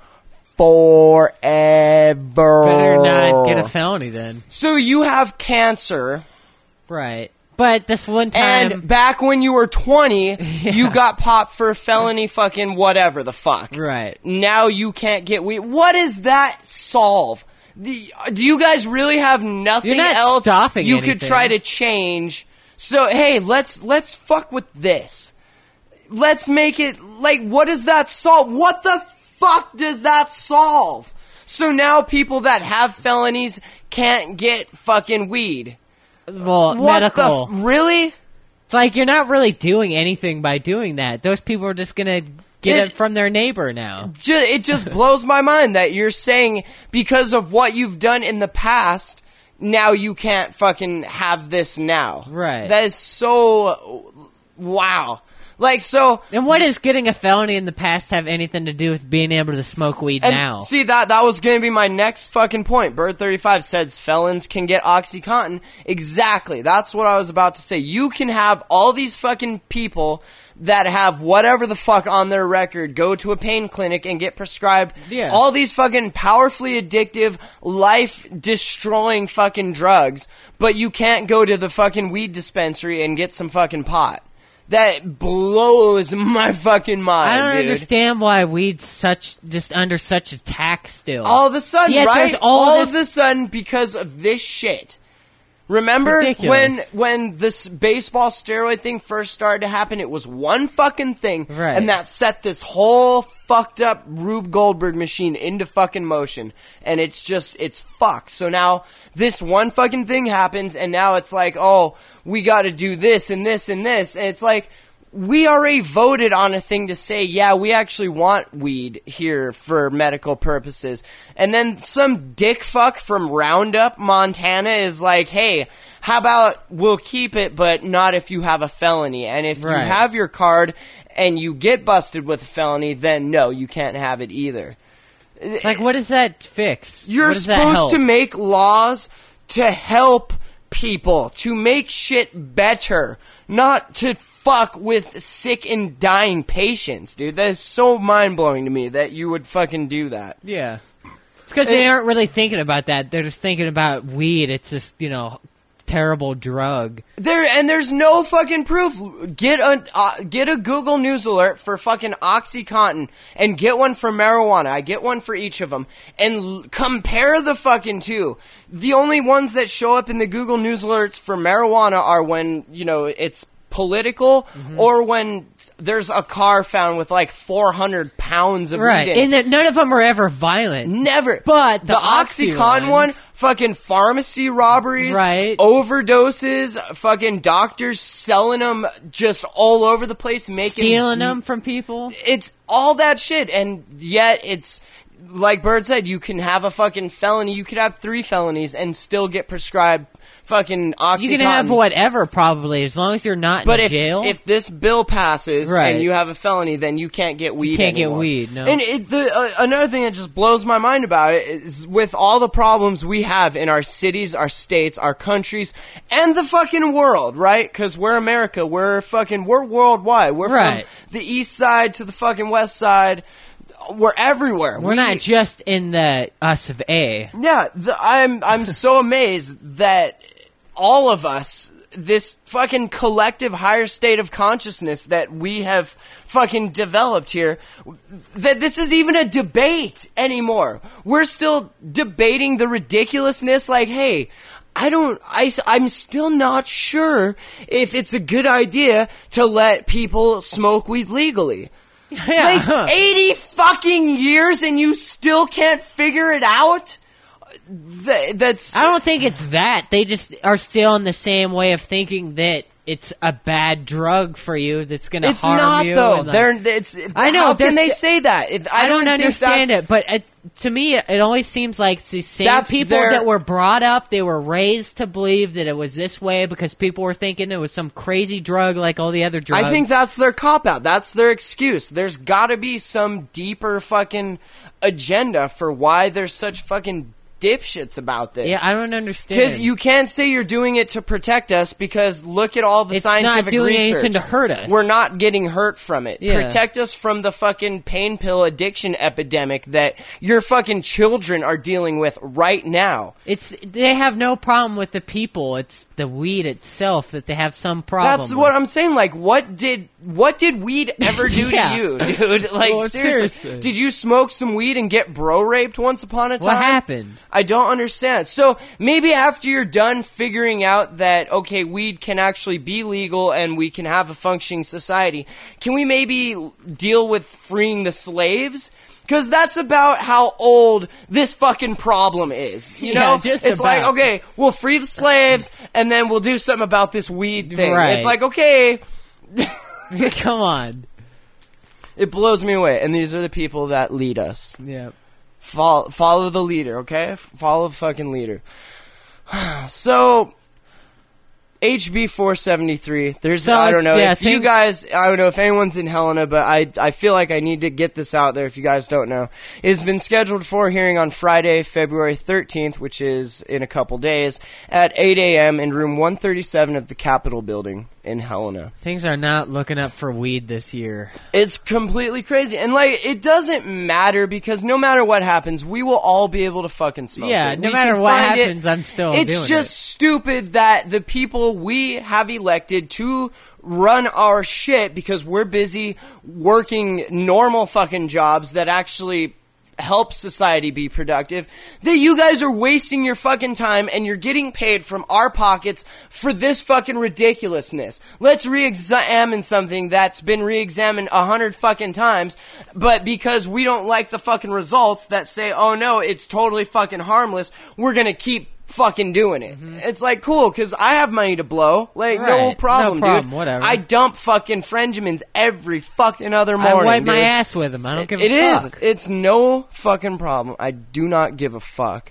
Forever. Better not get a felony then. So you have cancer. Right. But this one time... And back when you were twenty, you got popped for a felony fucking whatever the fuck. Right. Now you can't get weed. What does that solve? The, do you guys really have nothing You're not else stopping you anything. could try to change? So, hey, let's let's fuck with this. Let's make it, like, what does that solve? What the fuck does that solve? So now people that have felonies can't get fucking weed. Well, What medical. the f- really? It's like you're not really doing anything by doing that. Those people are just gonna get It- it, from their neighbor now. Ju- it just blows my mind that you're saying because of what you've done in the past, now you can't fucking have this now. Right. That is so... Wow. Like, so... And what does getting a felony in the past have anything to do with being able to smoke weed And now? see, that that was going to be my next fucking point. Bird thirty-five says felons can get OxyContin. Exactly. That's what I was about to say. You can have all these fucking people that have whatever the fuck on their record go to a pain clinic and get prescribed Yeah. all these fucking powerfully addictive, life-destroying fucking drugs, but you can't go to the fucking weed dispensary and get some fucking pot. That blows my fucking mind, I don't dude. understand why weed's such just under such attack still. All of a sudden, Yet right? there's all all this- of a sudden because of this shit. Remember Ridiculous. when when this baseball steroid thing first started to happen? It was one fucking thing, Right. and that set this whole fucked up Rube Goldberg machine into fucking motion. And it's just it's fucked. So now this one fucking thing happens, and now it's like, oh, we got to do this and this and this, and it's like. We already voted on a thing to say, yeah, we actually want weed here for medical purposes. And then some dick fuck from Roundup, Montana is like, hey, how about we'll keep it, but not if you have a felony. And if Right. you have your card and you get busted with a felony, then no, you can't have it either. It's like, what does that fix? You're What does that supposed help? to make laws to help people, to make shit better, not to fuck with sick and dying patients, dude. That is so mind-blowing to me that you would fucking do that. Yeah. It's because they aren't really thinking about that. They're just thinking about weed. It's just, you know, terrible drug. There and there's no fucking proof. Get a uh, get a Google News alert for fucking OxyContin and get one for marijuana. I get one for each of them and l- compare the fucking two. The only ones that show up in the Google News alerts for marijuana are when, you know, it's political, Mm-hmm. or when there's a car found with like four hundred pounds of Right, weed in it. and that none of them are ever violent. Never. But the the Oxy OxyContin ones- one, fucking pharmacy robberies, Right. overdoses, fucking doctors selling them just all over the place, making Stealing them from people. It's all that shit, and yet it's like Bird said, you can have a fucking felony, you could have three felonies and still get prescribed fucking OxyContin. You can have whatever, probably, as long as you're not But in if jail. if this bill passes Right. and you have a felony, then you can't get weed. can't get anymore. weed, no. And it, the, uh, another thing that just blows my mind about it is with all the problems we have in our cities, our states, our countries, and the fucking world, right? Because we're America, we're fucking, we're worldwide. We're Right. from the east side to the fucking west side. We're everywhere. We're We- not just in the us of A. Yeah, the, I'm I'm so amazed that all of us, this fucking collective higher state of consciousness that we have fucking developed here, that this is even a debate anymore. We're still debating the ridiculousness, like, hey, I don't, I, I'm still not sure if it's a good idea to let people smoke weed legally. Yeah, Like, huh. eighty fucking years and you still can't figure it out? Th- that's... I don't think it's that. They just are still in the same way of thinking that it's a bad drug for you that's going to It's harm not, you. though. and, like- They're, it's, I know, How can that's- they say that? It, I, I don't, think understand that's- it, but it, to me, it always seems like it's the same That's people their- that were brought up, they were raised to believe that it was this way because people were thinking it was some crazy drug like all the other drugs. I think that's their cop-out. That's their excuse. There's gotta be some deeper fucking agenda for why there's such fucking dipshits about this. Yeah, I don't Because understand. you can't say you're doing it to protect us because look at all the It's not scientific doing research. anything to hurt us. We're not getting hurt from it. Yeah. Protect us from the fucking pain pill addiction epidemic that your fucking children are dealing with right now. It's they have no problem with the people. It's the weed itself that they have some problem. That's with. what I'm saying. Like, what did what did weed ever do Yeah. to you, dude? Like, Well, seriously, seriously. did you smoke some weed and get bro raped once upon a time? What happened? I don't understand. So maybe after you're done figuring out that okay, weed can actually be legal and we can have a functioning society, can we maybe deal with freeing the slaves? Because that's about how old this fucking problem is. You Yeah, know, just it's like about. okay, we'll free the slaves and then we'll do something about this weed thing. Right. It's like okay. Come on. It blows me away, and these are the people that lead us. Yeah. Follow, follow the leader, okay? Follow the fucking leader. So, H B four seventy-three. There's, So, I don't know yeah, if you things- guys, I don't know if anyone's in Helena, but I, I feel like I need to get this out there if you guys don't know. It's been scheduled for a hearing on Friday, February thirteenth, which is in a couple days, at eight a.m. in room one thirty-seven of the Capitol building in Helena. Things are not looking up for weed this year. It's completely crazy. And, like, it doesn't matter because no matter what happens, we will all be able to fucking smoke Yeah, it. no We matter can what find it. happens, I'm still It's doing just it. stupid that the people we have elected to run our shit because we're busy working normal fucking jobs that actually help society be productive, that you guys are wasting your fucking time and you're getting paid from our pockets for this fucking ridiculousness. Let's re-examine something that's been re-examined a hundred fucking times, but because we don't like the fucking results that say, oh no, it's totally fucking harmless, we're gonna keep fucking doing it. It's like, cool, because I have money to blow. Like, no Right. problem, No problem, dude. whatever. I dump fucking Frenjamins every fucking other I morning, wipe my dude. ass with them. I don't give It a is. fuck. It's no fucking problem. I do not give a fuck.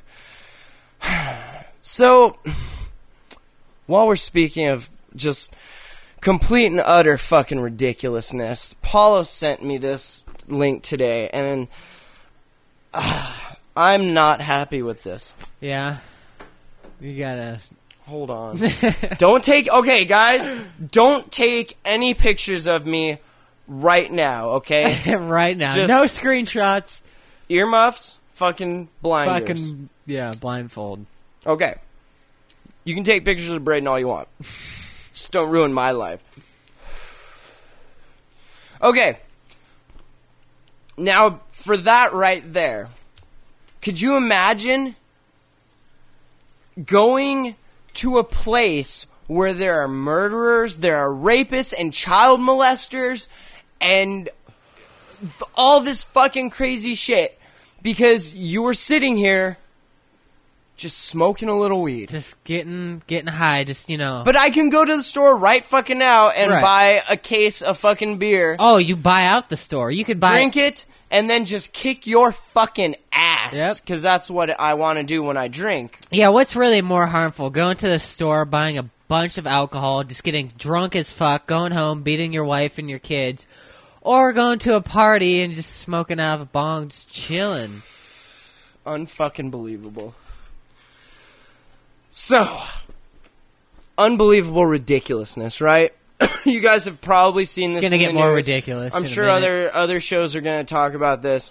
So, while we're speaking of just complete and utter fucking ridiculousness, Paulo sent me this link today, and uh, I'm not happy with this. Yeah. You gotta. Hold on. Don't take... Okay, guys, don't take any pictures of me right now, okay? right now. Just- no screenshots. Earmuffs, fucking blinders. Fucking. Yeah, blindfold. Okay. You can take pictures of Braden all you want. Just don't ruin my life. Okay. Now, for that right there, could you imagine going to a place where there are murderers, there are rapists and child molesters, and th- all this fucking crazy shit because you were sitting here just smoking a little weed. Just getting getting high, just, you know. But I can go to the store right fucking now and Right. buy a case of fucking beer, Oh, you buy out the store. You could buy drink it, and then just kick your fucking ass. Yep. Because that's what I want to do when I drink. Yeah, what's really more harmful? Going to the store, buying a bunch of alcohol, just getting drunk as fuck, going home, beating your wife and your kids, or going to a party and just smoking out of a bong, just chilling. Unfucking believable. So, unbelievable ridiculousness, right? You guys have probably seen this. It's gonna in get the more news. ridiculous. I'm in a sure minute. other other shows are going to talk about this.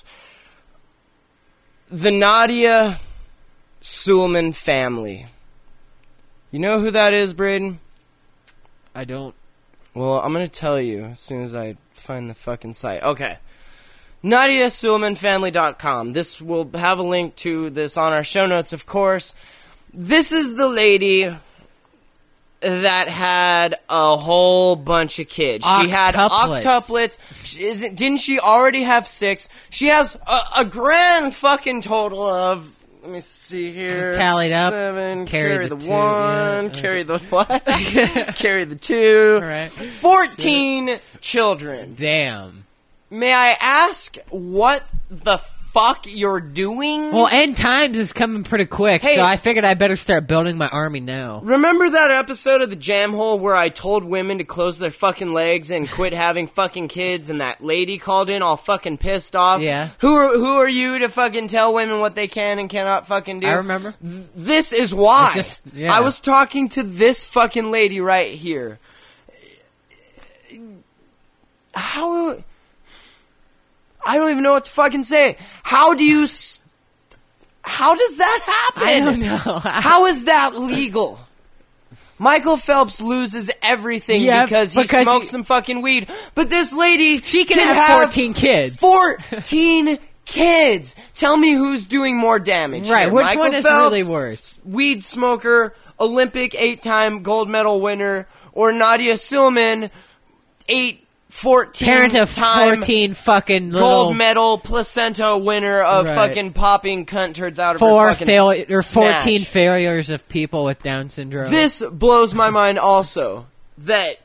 The Nadia Suleman family. You know who that is, Braden? I don't. Well, I'm going to tell you as soon as I find the fucking site. Okay. Nadia Suleman Family dot com. This will have a link to this on our show notes, of course. This is the lady that had a whole bunch of kids. She had Octuplets. octuplets. She isn't, didn't she already have six? She has a, a grand fucking total of, let me see here. Tallied up. Seven, Carry carry, the the, two, one, yeah. carry the what? Carry the two. All right. fourteen children. Damn. May I ask what the fuck you're doing? Well, end times is coming pretty quick, Hey. so I figured I better start building my army now. Remember that episode of the Jam Hole where I told women to close their fucking legs and quit having fucking kids, and that lady called in all fucking pissed off? Yeah. Who are who are you to fucking tell women what they can and cannot fucking do? I remember. Th- This is why. I just- yeah. I was talking to this fucking lady right here. How... I don't even know what to fucking say. How do you... S- how does that happen? I don't know. How is that legal? Michael Phelps loses everything Yeah, because he because smokes he- some fucking weed. But this lady... She can have fourteen kids. fourteen kids! Tell me who's doing more damage Right, here. which Michael one is Phelps, really worse? Weed smoker, Olympic eight-time gold medal winner, or Nadia Suleman, eight, fourteen Parent of time fourteen fucking little gold medal placenta winner of Right. fucking popping cunt turds out of four her fucking fail or snatch. fourteen failures of people with Down syndrome. This blows my mind also, that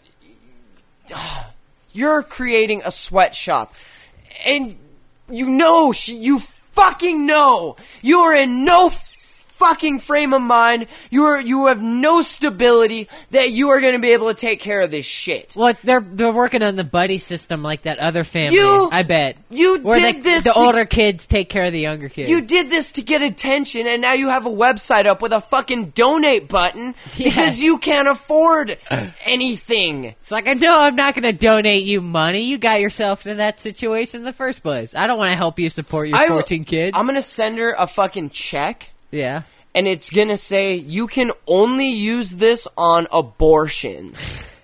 you're creating a sweatshop, and you know, she, you fucking know, you are in no fucking frame of mind, you are, you have no stability that you are going to be able to take care of this shit. Well, they're they're working on the buddy system like that other family. You- I bet you where did the, this The to- older kids take care of the younger kids. You did this to get attention, and now you have a website up with a fucking donate button Yeah. because you can't afford anything. It's like, I know I'm not going to donate you money. You got yourself in that situation in the first place. I don't want to help you support your I- fourteen kids. I'm gonna send her a fucking check. yeah. And it's gonna say, you can only use this on abortions.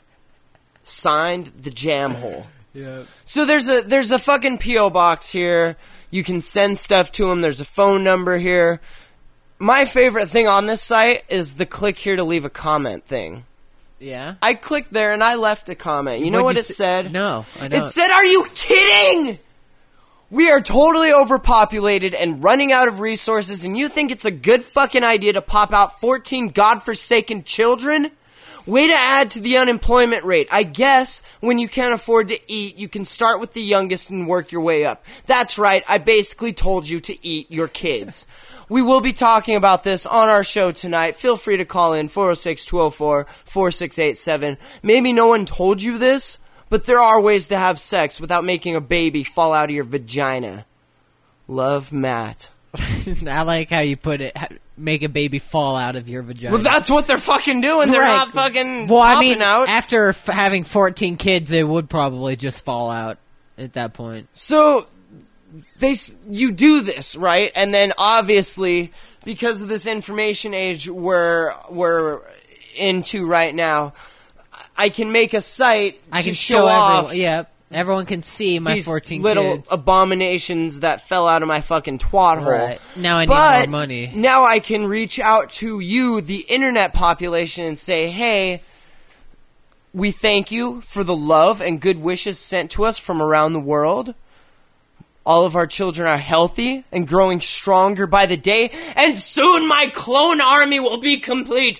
Signed, the Jam Hole. Yeah. So there's a there's a fucking P O box here. You can send stuff to them. There's a phone number here. My favorite thing on this site is the click here to leave a comment thing. Yeah. I clicked there and I left a comment. You know What'd what you it s- said? No, I It don't. said, are you kidding? We are totally overpopulated and running out of resources, and you think it's a good fucking idea to pop out fourteen godforsaken children? Way to add to the unemployment rate. I guess when you can't afford to eat, you can start with the youngest and work your way up. That's right, I basically told you to eat your kids. We will be talking about this on our show tonight. Feel free to call in four oh six, two oh four, four six eight seven. Maybe no one told you this, but there are ways to have sex without making a baby fall out of your vagina. Love, Matt. I like how you put it. ha- Make a baby fall out of your vagina. Well, that's what they're fucking doing. They're Right. not fucking Well, I popping mean, out. after f- having fourteen kids, they would probably just fall out at that point. So they s- you do this, right? And then obviously, because of this information age we're we're into right now, I can make a site I to can show, show off everyone. Yeah, everyone can see my these fourteen little kids. abominations that fell out of my fucking twat hole. Right. Now I need but more money. Now I can reach out to you, the internet population, and say, hey, We thank you for the love and good wishes sent to us from around the world. All of our children are healthy and growing stronger by the day, and soon my clone army will be complete.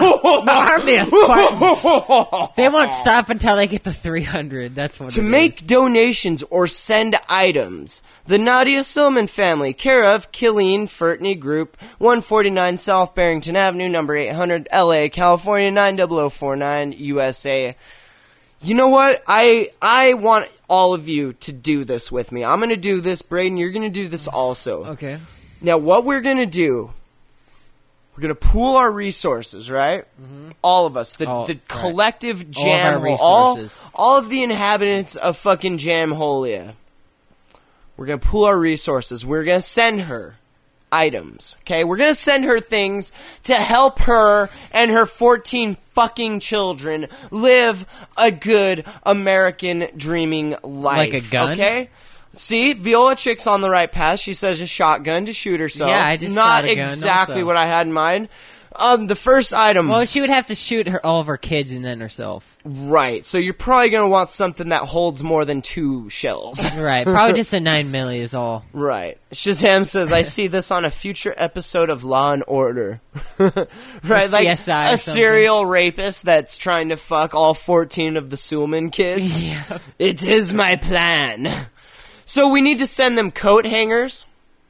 My army of Spartans. They won't stop until they get to three hundred. That's what To it make is. donations or send items, the Nadia Silman family, care of Killeen Fertney Group, one forty-nine South Barrington Avenue, number eight hundred, L A, California, nine zero zero four nine, U S A. You know what? I I want all of you to do this with me. I'm going to do this, Braden. You're going to do this also. Okay. Now, what we're going to do, we're going to pool our resources, right? Mm-hmm. All of us. The, all, the right. collective all jam of our all, resources. all of the inhabitants of fucking Jamholia. We're going to pool our resources. We're going to send her items, okay? We're going to send her things to help her and her fourteen fucking children live a good American dreaming life. Like a gun? Okay? See, Viola Chick's on the right path. She says a shotgun to shoot herself. Yeah, I just Not shot a gun exactly also. what I had in mind. Um, the first item... Well, she would have to shoot her all of her kids and then herself. Right, so you're probably going to want something that holds more than two shells. Right, probably just a nine milli is all. Right. Shazam says, I see this on a future episode of Law and Order. Right, like C S I or a something. serial rapist that's trying to fuck all fourteen of the Sulman kids. Yeah. It is my plan. So we need to send them coat hangers,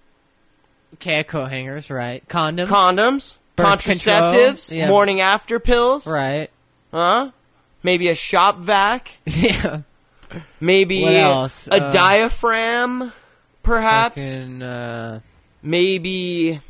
Okay, coat hangers, right. Condoms. condoms, Birth contraceptives, control, yeah. morning after pills. Right. Huh? Maybe a shop vac. Yeah. Maybe What else? a Uh, diaphragm, perhaps. Fucking, uh, Maybe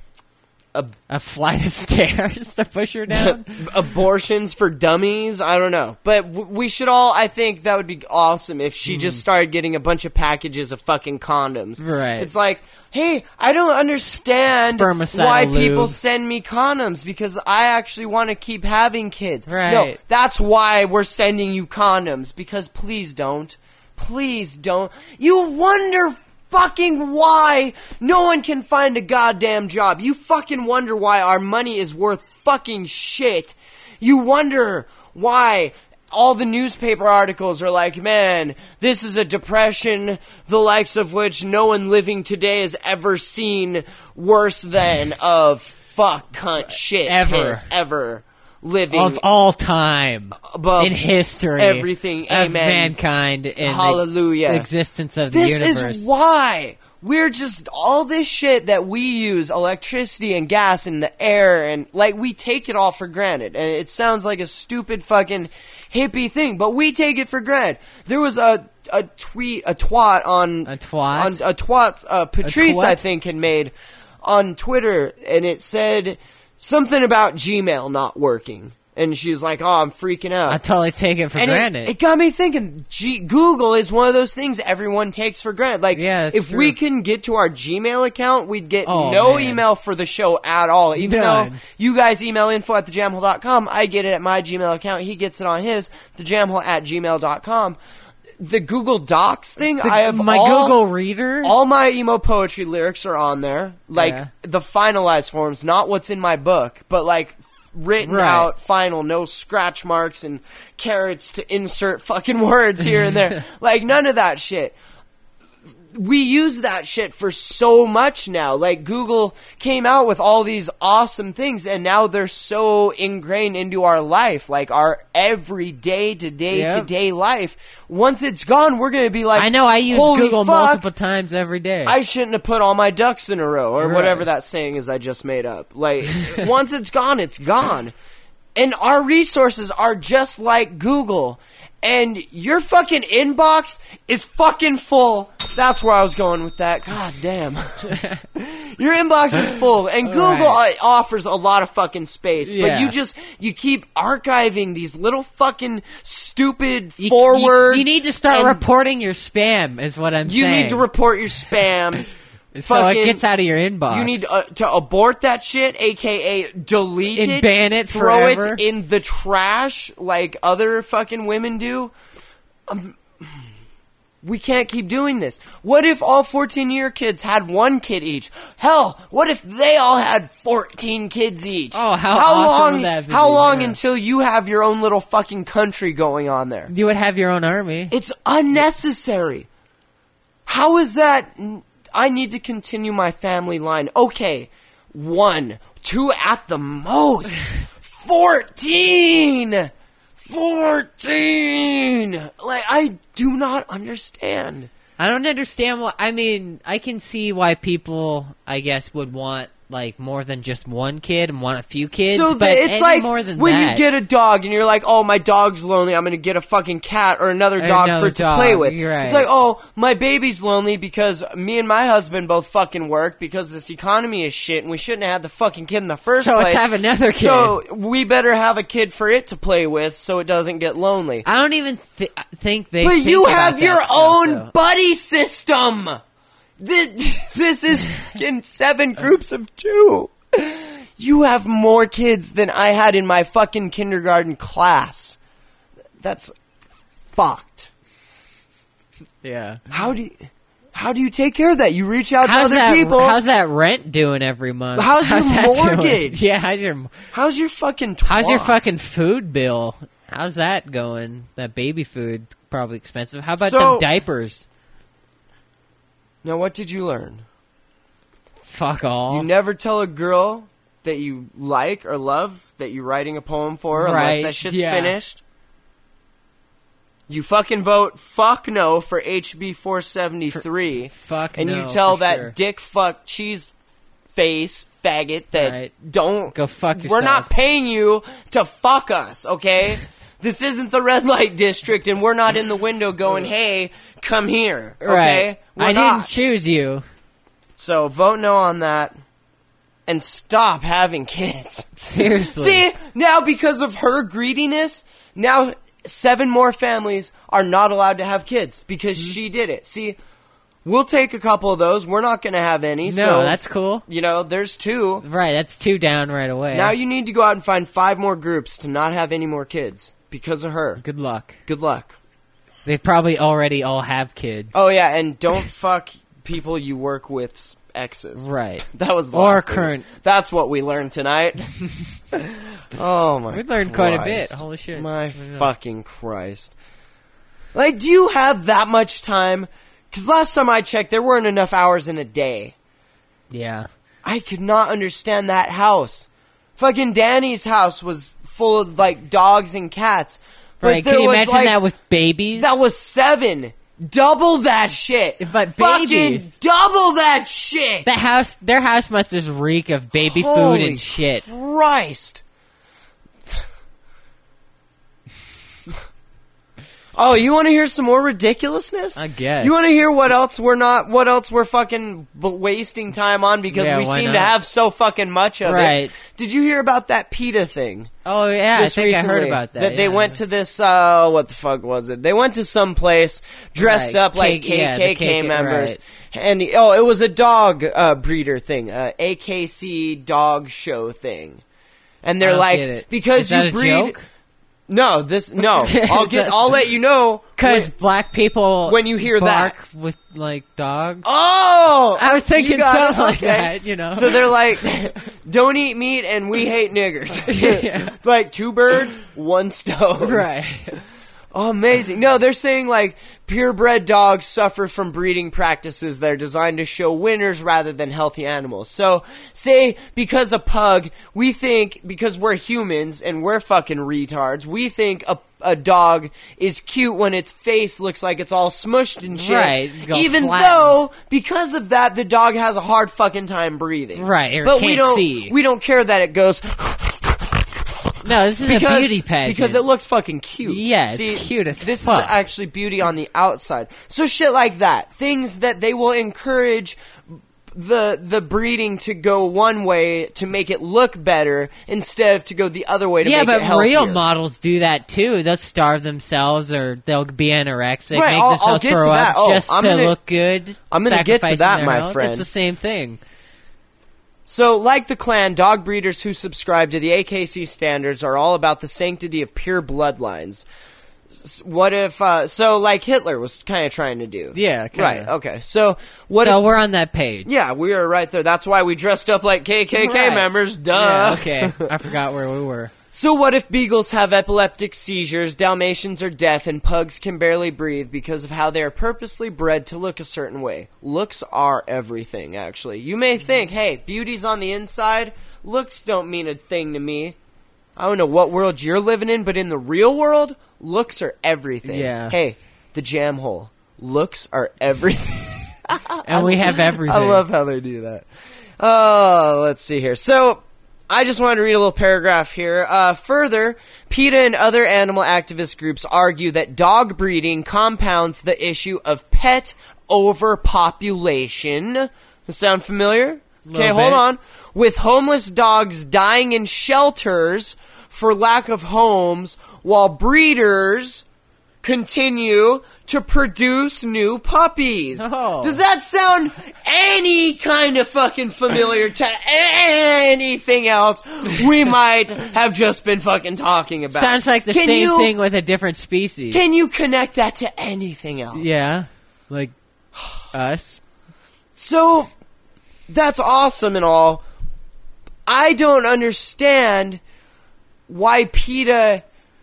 a flight of stairs to push her down. abortions for dummies. I don't know. But w- we should all, I think that would be awesome if she just started getting a bunch of packages of fucking condoms. Right. It's like, hey, I don't understand Spermicidal why lube. people send me condoms because I actually want to keep having kids. Right. No, that's why we're sending you condoms because please don't. Please don't. You wonder fucking why no one can find a goddamn job. You fucking wonder why our money is worth fucking shit. You wonder why all the newspaper articles are like, man, this is a depression the likes of which no one living today has ever seen worse than of fuck, cunt, shit, Ever. piss, ever living Of all time. above In history. everything. Of Amen. mankind. And Hallelujah. The existence of the This universe. is why we're just all this shit that we use, electricity and gas and the air, and like we take it all for granted. And it sounds like a stupid fucking hippie thing, but we take it for granted. There was a a tweet, a twat on A twat? on a twat. Uh, Patrice, twat? I think, had made on Twitter, and it said something about Gmail not working. And she's like, "Oh, I'm freaking out." I totally take it for And it, granted. it got me thinking, G- Google is one of those things everyone takes for granted. Like, Yeah, it's if we true. can get to our Gmail account, we'd get Oh, no man. email for the show at all. Even None. though you guys email info at thejamhole dot com, I get it at my Gmail account. He gets it on his, thejamhole at gmail dot com. The Google Docs thing, The- I have my all, Google Reader. all my emo poetry lyrics are on there. Like, Yeah. the finalized forms, not what's in my book, but like, written Right. out final, no scratch marks and carrots to insert fucking words here and there. Like, none of that shit. We use that shit for so much now. Like, Google came out with all these awesome things, and now they're so ingrained into our life, like our everyday, today, Yep. today life. Once it's gone, we're gonna be like, I know I use "Holy Google fuck, multiple times every day. I shouldn't have put all my ducks in a row," or Right. whatever that saying is I just made up. Like, once it's gone, it's gone. And our resources are just like Google. And your fucking inbox is fucking full. That's where I was going with that. God damn. Your inbox is full. And Google Right. uh, offers a lot of fucking space. But Yeah. you just, you keep archiving these little fucking stupid You- forwards. You, you need to start and reporting your spam, is what I'm You saying. need to report your spam. so fucking- it gets out of your inbox. You need uh, to abort that shit, aka delete And it, ban it throw forever. it in the trash like other fucking women do. Um, We can't keep doing this. What if all fourteen of your kids had one kid each? Hell, what if they all had fourteen kids each? Oh, how how awesome long, would that be? How long Yeah. until you have your own little fucking country going on there? You would have your own army. It's unnecessary. How is that? I need to continue my family line. Okay, one, two at the most. Fourteen! Fourteen! Like, I do not understand. I don't understand why. I mean, I can see why people, I guess, would want like more than just one kid and want a few kids. So but the, it's any like more than when that, you get a dog and you're like, oh, my dog's lonely, I'm going to get a fucking cat or another Or dog another for it to dog, play with. you're right. It's like, oh, my baby's lonely because me and my husband both fucking work because this economy is shit and we shouldn't have had the fucking kid in the first so place. let's have another kid. So we better have a kid for it to play with so it doesn't get lonely. I don't even th- think they. But think you about have that your stuff, own though. buddy system. This, this is in seven groups of two. You have more kids than I had in my fucking kindergarten class. That's fucked. Yeah. How do you, how do you take care of that? You reach out How's to other that? people. How's that rent doing every month? How's your that doing? mortgage? Yeah. How's your How's your fucking twat? How's your fucking food bill? How's that going? That baby food probably expensive. How about So- them diapers? Now, what did you learn? Fuck all. You never tell a girl that you like or love that you're writing a poem for unless Right, that shit's yeah. finished. You fucking vote fuck no for H B four seventy-three. Fuck and no, you tell for that sure. dick fuck cheese face faggot that Right. don't Go fuck We're yourself. not paying you to fuck us, okay? This isn't the red light district and we're not in the window going, "Hey, come here." Okay? Right. We're I not. didn't choose you. So vote no on that and stop having kids. Seriously. See, now because of her greediness, now seven more families are not allowed to have kids because Mm-hmm. she did it. See, we'll take a couple of those. We're not going to have any. No, so, that's cool. you know, there's two. Right, that's two down right away. Now you need to go out and find five more groups to not have any more kids because of her. Good luck. Good luck. They probably already all have kids. Oh, yeah, and don't fuck people you work with's exes. Right. That was the Or last thing. current. That's what we learned tonight. Oh my! We learned quite a bit. Christ. Holy shit. My I know. fucking Christ! Like, do you have that much time? Because last time I checked, there weren't enough hours in a day. Yeah. I could not understand that house. Fucking Danny's house was full of like dogs and cats. But Right, there can you was, imagine like, that with babies? That was seven. Double that shit. But Fucking babies. double that shit. The house, their house must just reek of baby Holy food and shit. Christ. Oh, you want to hear some more ridiculousness? I guess. You want to hear what else we're not, what else we're fucking b- wasting time on because Yeah, we why seem to not? have so fucking much of Right. it. Did you hear about that PETA thing? Oh yeah, Just I think recently, I heard about that. they yeah. went to this, uh, what the fuck was it? They went to some place dressed Right, up like K- yeah, the K K K K K members. right. And, oh, it was a dog uh, breeder thing, uh, A K C dog show thing. And they're I don't like, get it. because Is that you a breed. joke? No, this, no. I'll Is get, that- I'll let you know. Because when- black people when you hear bark that. with like dogs. Oh! I was thinking you got it, something like okay. that, you know. So they're like, don't eat meat and we hate niggers. Yeah. Like, two birds, one stone. Right. Oh, amazing. No, they're saying, like, purebred dogs suffer from breeding practices that are designed to show winners rather than healthy animals. So, say, because a pug, we think, because we're humans and we're fucking retards, we think a, a dog is cute when its face looks like it's all smushed and shit. Right, go Even flat. though, because of that, the dog has a hard fucking time breathing. Right, or But we can't don't, see. we don't care that it goes... No, this is Because, a beauty pageant. because it looks fucking cute. Yeah, it's See, cute as This fuck. is actually beauty on the outside. So shit like that. Things that they will encourage the the breeding to go one way to make it look better instead of to go the other way to yeah, make it but healthier. real models do that too. They'll starve themselves or they'll be anorexic, Right, make I'll- I'll themselves get throw to up that. Oh, just I'm to gonna- look good. I'm gonna get to sacrificing that, their my health. friend. It's the same thing. So, like the clan, dog breeders who subscribe to the A K C standards are all about the sanctity of pure bloodlines. S- What if, uh, so like Hitler was kind of trying to do. Yeah, kinda. Right, okay. So, what so if, we're on that page. yeah, we were right there. That's why we dressed up like K K K Right. members, duh. Yeah, okay. I forgot where we were. So what if beagles have epileptic seizures, Dalmatians are deaf, and pugs can barely breathe because of how they are purposely bred to look a certain way? Looks are everything, actually. You may think, hey, beauty's on the inside. Looks don't mean a thing to me. I don't know what world you're living in, but in the real world, looks are everything. Yeah. Hey, the jam hole. Looks are everything. And we have everything. I love how they do that. Oh, let's see here. So, I just wanted to read a little paragraph here. Uh, further, PETA and other animal activist groups argue that dog breeding compounds the issue of pet overpopulation. Does that sound familiar? Okay, Little hold bit. on. With homeless dogs dying in shelters for lack of homes, while breeders continue to produce new puppies. Oh. Does that sound any kind of fucking familiar to anything else we might have just been fucking talking about? Sounds like the Can same you- thing with a different species. Can you connect that to anything else? Yeah, like us. So, that's awesome and all. I don't understand why PETA...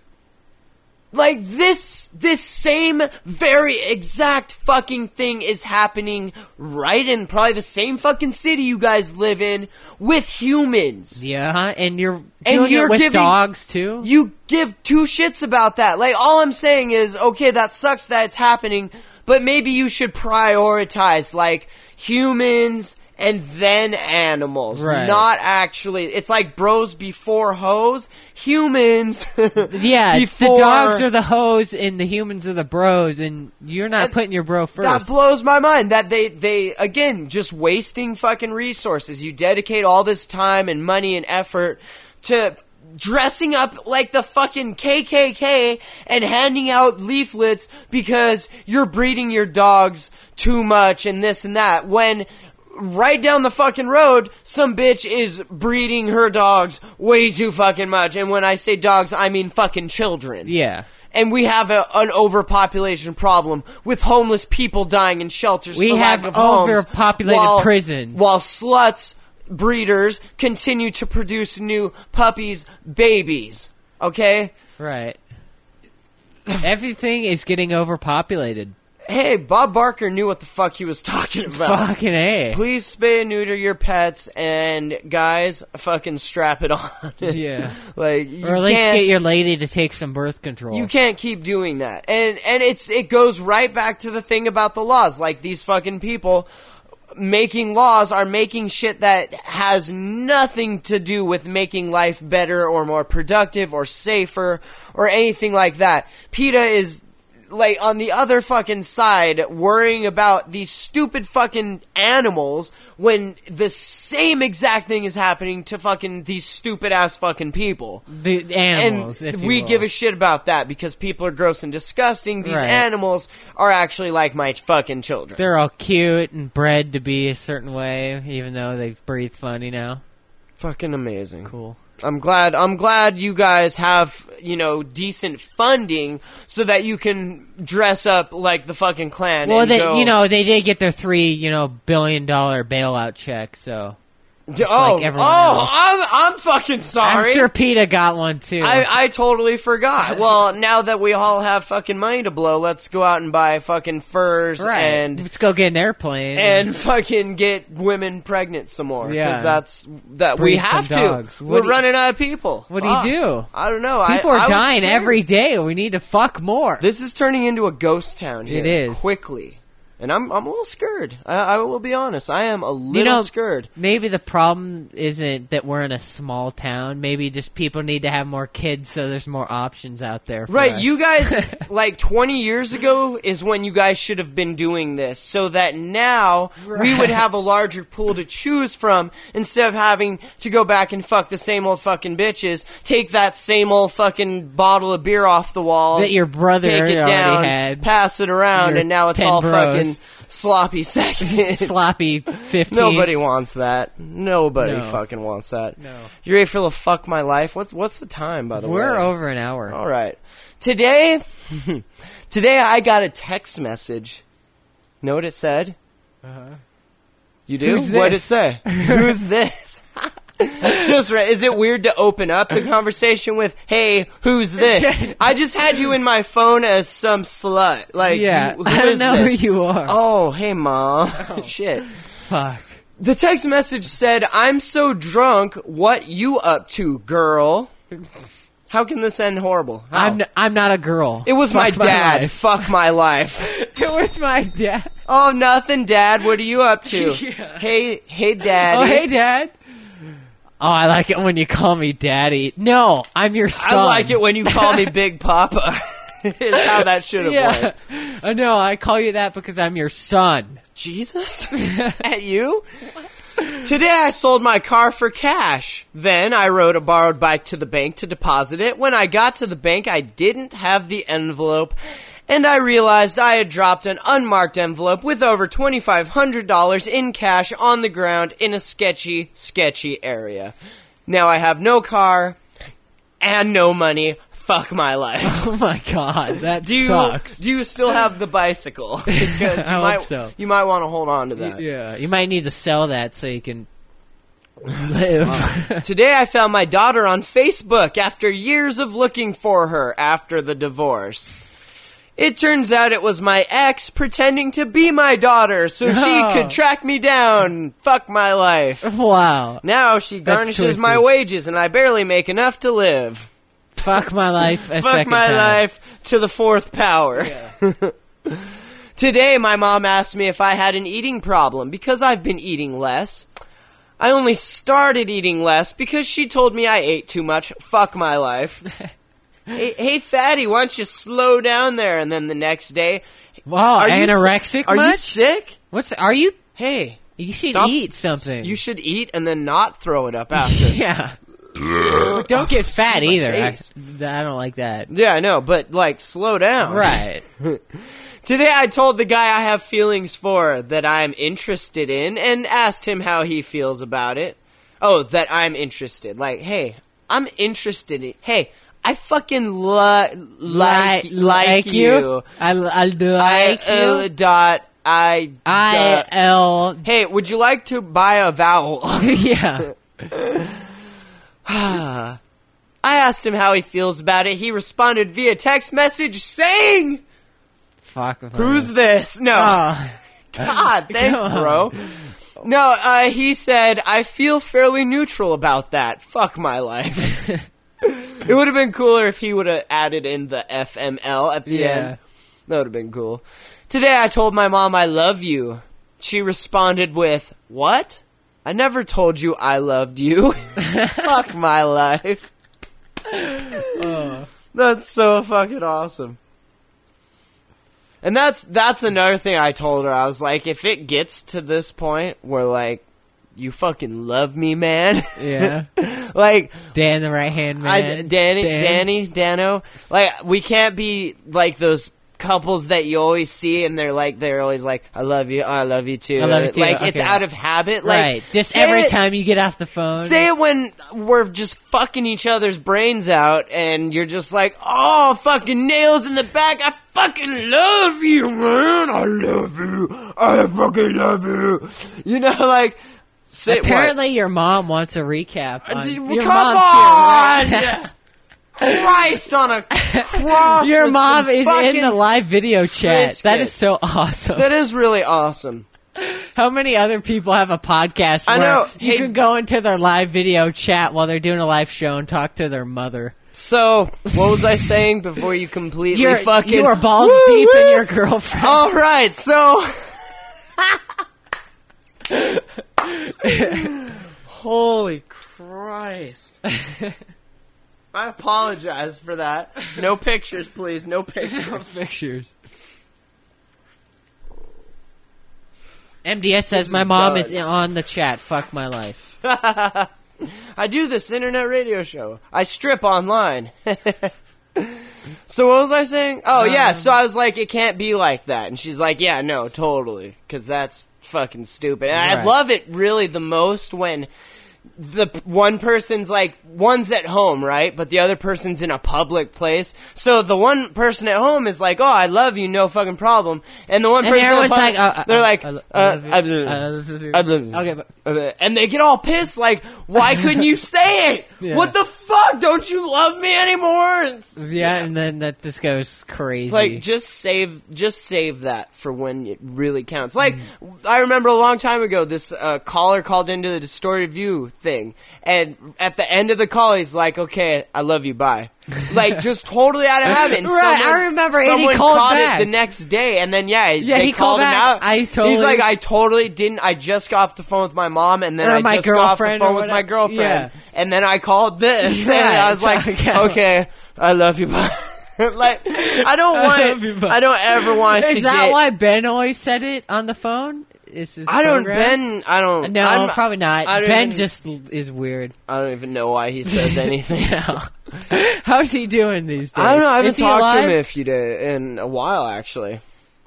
Like, this, this same very exact fucking thing is happening right in probably the same fucking city you guys live in with humans. Yeah, and you're And doing you're it with giving- dogs too. You give two shits about that. Like, all I'm saying is, okay, that sucks that it's happening, but maybe you should prioritize, like, humans and then animals. Right. Not actually, it's like bros before hoes. Humans Yeah, before... the dogs are the hoes and the humans are the bros, and you're not And putting your bro first. That blows my mind that they, they, again, just wasting fucking resources. You dedicate all this time and money and effort to dressing up like the fucking K K K and handing out leaflets because you're breeding your dogs too much and this and that, when right down the fucking road, some bitch is breeding her dogs way too fucking much. And when I say dogs, I mean fucking children. Yeah. And we have a, an overpopulation problem with homeless people dying in shelters We for have lack of homes, overpopulated while- prisons. While sluts, breeders, continue to produce new puppies, babies. Okay? Right. Everything is getting overpopulated. Hey, Bob Barker knew what the fuck he was talking about. Fucking A. Please spay and neuter your pets, and guys, fucking strap it on. Yeah. Like, you Or at least can't, get your lady to take some birth control. you can't keep doing that. And and it's it goes right back to the thing about the laws. Like, these fucking people making laws are making shit that has nothing to do with making life better or more productive or safer or anything like that. PETA is, like, on the other fucking side, worrying about these stupid fucking animals when the same exact thing is happening to fucking these stupid ass fucking people. The animals, And if you we will. give a shit about that because people are gross and disgusting. These Right. animals are actually like my fucking children. They're all cute and bred to be a certain way, even though they breathe funny now. fucking amazing. Cool. I'm glad. I'm glad you guys have, you know, decent funding so that you can dress up like the fucking Klan. Well, and they, go, you know, they did get their three, you know, billion dollar bailout check, so. Just oh, like everyone oh, else. I'm, I'm fucking sorry. I'm sure PETA got one too. I, I totally forgot. Well, now that we all have fucking money to blow, let's go out and buy fucking furs right. and Let's go get an airplane. and fucking get women pregnant some more. Yeah. Because that's that we Breed have some to. dogs. What We're do you- running out of people. What do Fuck. you do? I don't know. People I, are I was dying scared. every day. We need to fuck more. This is turning into a ghost town here. It is. quickly, and I'm I'm a little scared. I, I will be honest. I am a little you know, scared. maybe the problem isn't that we're in a small town. Maybe just people need to have more kids so there's more options out there. For Right, us. you guys, like twenty years ago is when you guys should have been doing this, so that now we would have a larger pool to choose from instead of having to go back and fuck the same old fucking bitches, take that same old fucking bottle of beer off the wall, That your brother take it already down, had. pass it around, Your and now it's ten all bros. fucking sloppy seconds. sloppy fifteen. Nobody wants that. Nobody No. fucking wants that. No. You ready for the fuck my life? What, what's the time, by the way? We're over an hour. All right. Today, today I got a text message. Know what it said? Uh-huh. You do? Who's What'd it this? say? Who's this? Just right. Is it weird to open up the conversation with, "Hey, who's this?" I just had you in my phone as some slut. Like, Yeah, do you, who I don't is know this? who you are. Oh, hey, mom. Shit. Fuck. The text message said, "I'm so drunk. What you up to, girl?" How can this end horrible? How? I'm n- I'm not a girl. It was my Fuck dad. life. Fuck my life. It was my dad. Oh, nothing, Dad. What are you up to? Yeah. Hey, hey, Daddy. Oh, hey, Dad. Oh, I like it when you call me Daddy. No, I'm your I son. like it when you call me Big Papa. Is how that should have Yeah. went. I know. I call you that because I'm your son. Jesus? Is that you? Today I sold my car for cash. Then I rode a borrowed bike to the bank to deposit it. When I got to the bank, I didn't have the envelope, and I realized I had dropped an unmarked envelope with over twenty-five hundred dollars in cash on the ground in a sketchy, sketchy area. Now I have no car and no money. Fuck my life. Oh my god, that Do you, sucks. do you still have the bicycle? Because you I hope might, so. You might want to hold on to that. Yeah, you might need to sell that so you can live. Today I found my daughter on Facebook after years of looking for her after the divorce. It turns out it was my ex pretending to be my daughter so she Oh. could track me down. Fuck my life. Wow. Now she That's garnishes my twisted. wages and I barely make enough to live. Fuck my life a Fuck second my time. life to the fourth power. Today, my mom asked me if I had an eating problem because I've been eating less. I only started eating less because she told me I ate too much. Fuck my life. hey, hey, fatty, why don't you slow down there? And then the next day, Wow, are you anorexic si- Are much? you sick? What's are you? Hey, You should stop- eat something. You should eat and then not throw it up after. yeah. But don't get fat my either. I, face. I don't like that. Yeah, I know, but like, slow down. Right. Today I told the guy I have feelings for that I'm interested in and asked him how he feels about it. Oh, that I'm interested. Like, hey, I'm interested in... Hey, I fucking li- like, Li- like you. I, I like I, uh, you. dot, I... I dot- L. Hey, would you like to buy a vowel? Yeah. I asked him how he feels about it. He responded via text message saying... Fuck. Who's this? No. Oh. God, thanks, Come on. bro. No, uh, he said, I feel fairly neutral about that. Fuck my life. It would have been cooler if he would have added in the F M L at the Yeah. end. That would have been cool. Today I told my mom I love you. She responded with, what? I never told you I loved you. Fuck my life. That's so fucking awesome. And that's that's another thing I told her. I was like, if it gets to this point where, like, you fucking love me, man. Yeah. Like, Dan the right hand man. I, Danny, Stan. Danny, Dano. Like, we can't be like those couples that you always see, and they're like, they're always like, I love you, I love you too. I love you too, Like, it's okay. out of habit. Like, Right. Just say every it- time you get off the phone. Say it when we're just fucking each other's brains out, and you're just like, oh, fucking nails in the back. I fucking love you, man. I love you. I fucking love you. You know, like, say Apparently, your mom wants a recap. what? On, Uh, your Come mom's on! here. Christ on a cross. Your with mom some is fucking- in the live video chat. That Triscuit. is so awesome. That is really awesome. How many other people have a podcast I where know. you Hey- can go into their live video chat while they're doing a live show and talk to their mother? So, what was I saying before you completely You're, fucking... you are balls Woo, deep woo. in your girlfriend. All right, so... Holy Christ. I apologize for that. No pictures, please. No pictures. Pictures. M D S says my mom done. is on the chat. Fuck my life. I do this internet radio show. I strip online. So what was I saying? Oh, yeah. So I was like, it can't be like that. And she's like, yeah, no, totally. Because that's fucking stupid. And I Right. love it really the most when the p- one person's like, one's at home, right? But the other person's in a public place. So the one person at home is like, oh, I love you, no fucking problem. And the one And person in the everyone's public, like, oh, they're uh, like, I lo- uh, I love you. I I love you. love you. I love you. Okay, but- And they get all pissed, like, why couldn't you say it? Yeah. What the fuck? Don't you love me anymore? It's, Yeah, and then that just goes crazy. it's like, just save, just save that for when it really counts. Like, Mm. I remember a long time ago, this uh, caller called into the Distorted View thing, and at the end of the call, he's like, okay, I love you, bye. Like, just totally out of habit. And Right, someone, I remember, and he someone called caught back. it the next day, and then, yeah, Yeah, they he called called him back. out. I totally- He's like, I totally didn't, I just got off the phone with my mom, and then Or I my just got off the girlfriend phone or with my whatever. girlfriend. Yeah. And then I called this, Right, and I was so, like, okay. okay, I love you, bye. Like, I don't want love you, it, bye. I don't ever want it Is to that get, why Ben always said it on the phone? Is his I don't, program? Ben, I don't, No, I'm- probably not. I don't Ben even- just l- is weird. I don't even know why he says anything. No. How's he doing these days? I don't know. I haven't Is he talked to alive? him in a few days, in a while, actually.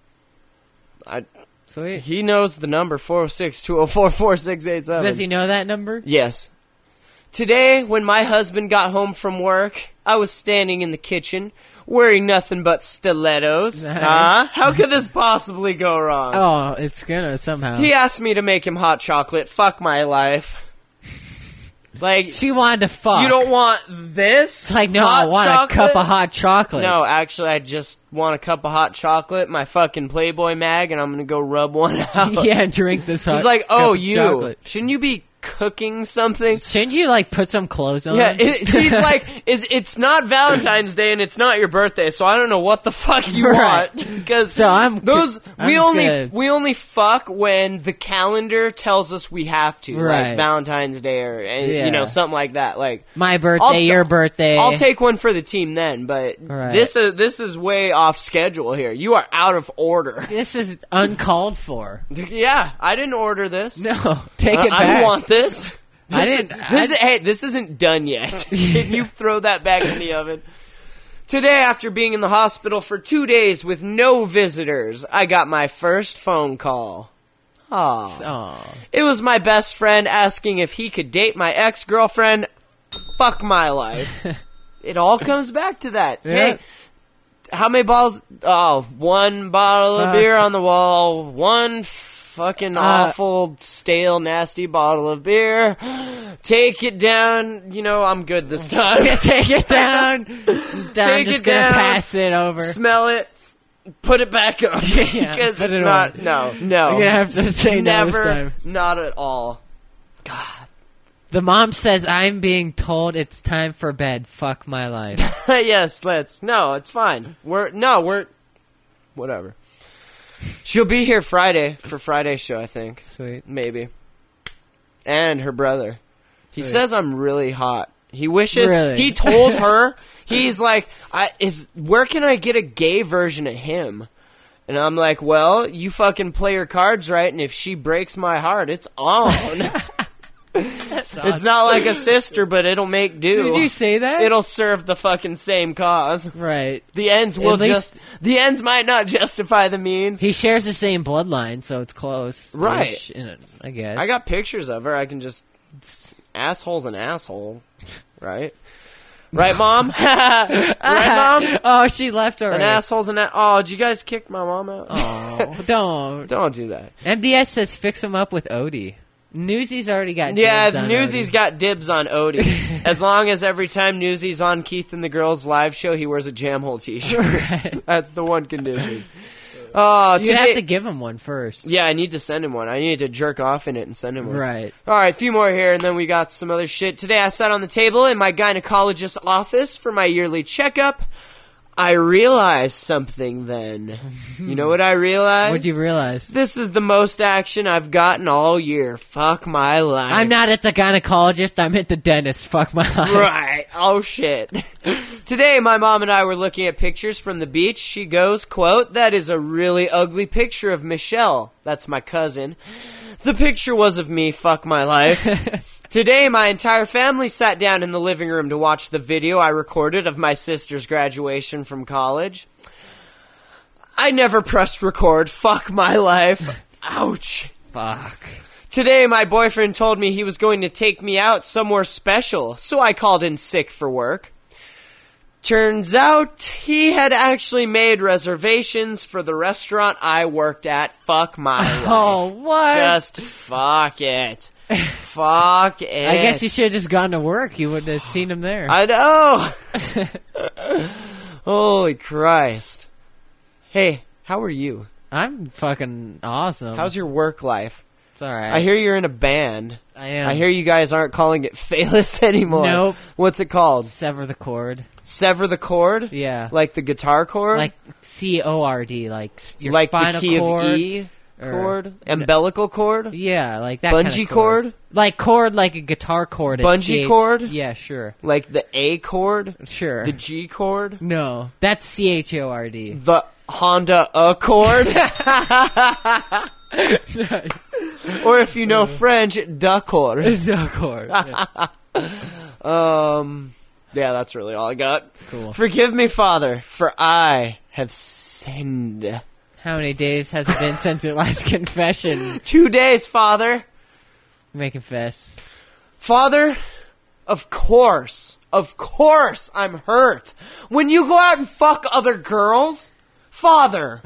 I Sweet. he knows the number four oh six, two oh four, four six eight seven. Does he know that number? Yes. Today, when my husband got home from work, I was standing in the kitchen wearing nothing but stilettos. Nice. Huh? How could this possibly go wrong? Oh, it's gonna somehow. He asked me to make him hot chocolate. Fuck my life. Like, She wanted to fuck. you don't want this? It's like, no, hot I want chocolate? a cup of hot chocolate. No, actually, I just want a cup of hot chocolate, my fucking Playboy mag, and I'm gonna go rub one out. Yeah, drink this hot He's like, cup oh, of you. chocolate. Shouldn't you be cooking something? Shouldn't you, like, put some clothes on? Yeah, it, she's like, is it's not Valentine's Day and it's not your birthday, so I don't know what the fuck you Right. want. Because So I'm- those I'm we just only gonna- we only fuck when the calendar tells us we have to, Right. like Valentine's Day or uh, Yeah. you know something like that. Like My birthday, I'll t- your birthday. I'll take one for the team then, but Right. this is this is way off schedule here. You are out of order. This is uncalled for. Yeah, I didn't order this. No, take I, it I back. don't want this. I This, didn't- is, I- this is, hey, this isn't done yet. Can you throw that back in the oven? Today, after being in the hospital for two days with no visitors, I got my first phone call. Aw. Oh, It was my best friend asking if he could date my ex-girlfriend. Fuck my life. It all comes back to that. Yeah. Hey, how many bottles? Oh, one bottle of Uh, beer on the wall. One fucking Uh, awful, stale, nasty bottle of beer. Take it down. You know, I'm good this time. take it down. I'm Take just it gonna down. pass it over. Smell it. Put it back up. Yeah, because put it's it not. on. No, no. You're gonna have to say no this Never. time. Not at all. The mom says, I'm being told it's time for bed. Fuck my life. Yes, let's. No, it's fine. We're no, we're whatever. She'll be here Friday for Friday's show, I think. Sweet. Maybe. And her brother. He Sweet. says I'm really hot. He wishes Really? he told her he's like, I is where can I get a gay version of him? And I'm like, well, you fucking play your cards right, and if she breaks my heart, it's on. It's not like a sister, but it'll make do. Did you say that? It'll serve the fucking same cause. Right. The ends will At least- just the ends might not justify the means. He shares the same bloodline, so it's close. Right. I guess. I got pictures of her. I can just asshole's an asshole, right? Right, mom? Right, mom? Oh, she left An already. asshole's an a- Oh, did you guys kick my mom out? Oh, don't. Don't do that. M D S says fix him up with Odie. Newsy's already got Yeah, dibs on Newsy's Odie. got dibs on Odie. As long as every time Newsy's on Keith and the Girls live show, he wears a Jam Hole t-shirt. Right. That's the one condition. Oh, You'd today- have to give him one first. Yeah, I need to send him one. I need to jerk off in it and send him one. Right. All right, a few more here, and then we got some other shit. Today I sat on the table in my gynecologist's office for my yearly checkup. I realized something then. You know what I realized? What'd you realize? This is the most action I've gotten all year. Fuck my life. I'm not at the gynecologist. I'm at the dentist. Fuck my life. Right. Oh, shit. Today, my mom and I were looking at pictures from the beach. She goes, quote, "That is a really ugly picture of Michelle." That's my cousin. The picture was of me. Fuck my life. Today, my entire family sat down in the living room to watch the video I recorded of my sister's graduation from college. I never pressed record. Fuck my life. Ouch. Fuck. Today, my boyfriend told me he was going to take me out somewhere special, so I called in sick for work. Turns out, he had actually made reservations for the restaurant I worked at. Fuck my life. Oh, what? Just fuck it. Fuck it. I guess you should have just gone to work. You would have seen him there. I know. Holy Christ. Hey, how are you? I'm fucking awesome. How's your work life? It's alright. I hear you're in a band. I am. I hear you guys aren't calling it Phallus anymore. Nope. What's it called? Sever the cord. Sever the cord? Yeah. Like the guitar cord? Like C O R D. Like s- your like spinal the key cord. of E or- chord? Umbilical cord? Yeah, like that Bungee kind of cord. cord? Like cord, like a guitar cord. is Bungee C H- cord? Yeah, sure. Like the A chord? Sure. The G chord? No. That's C H O R D. The Honda Accord? Or if you know French, the chord. The cord. Yeah. Um, yeah, that's really all I got. Cool. Forgive me, Father, for I have sinned. How many days has it been since your last confession? Two days, Father. You may confess. Father, of course, of course I'm hurt. When you go out and fuck other girls, Father,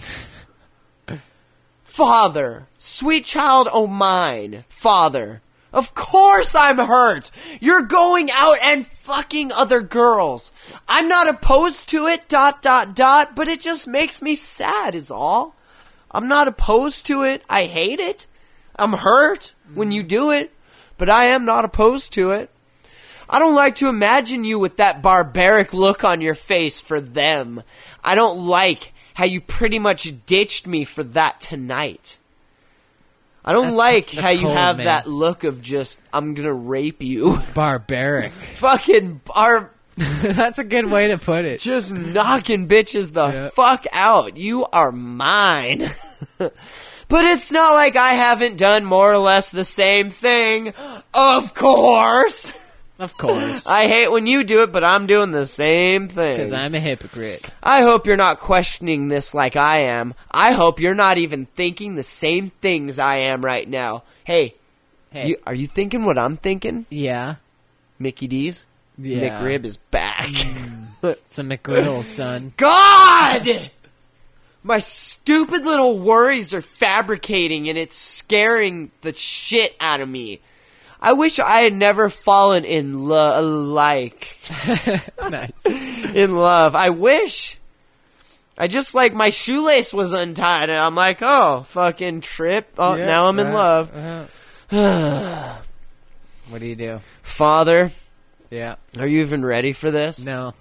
Father, sweet child o' mine, Father, of course I'm hurt. You're going out and fucking other girls. I'm not opposed to it, dot, dot, dot, but it just makes me sad is all. I'm not opposed to it. I hate it. I'm hurt when you do it, but I am not opposed to it. I don't like to imagine you with that barbaric look on your face for them. I don't like how you pretty much ditched me for that tonight. I don't That's- like that's how you cold, have man. that look of just, I'm gonna rape you. Barbaric. Fucking bar... That's a good way to put it. Just knocking bitches the Yeah. fuck out. You are mine. But it's not like I haven't done more or less the same thing. Of course. Of course. I hate when you do it, but I'm doing the same thing. Because I'm a hypocrite. I hope you're not questioning this like I am. I hope you're not even thinking the same things I am right now. Hey, Hey. you, are you thinking what I'm thinking? Yeah. Mickey D's? Yeah. McRib is back. It's a McGriddle, son. God! My stupid little worries are fabricating and it's scaring the shit out of me. I wish I had never fallen in love, like, Nice. in love. I wish. I just, like, my shoelace was untied and I'm like, oh, fucking trip. Oh, Yeah, now I'm in uh, love. uh-huh. What do you do? Father, Yeah. are you even ready for this? No.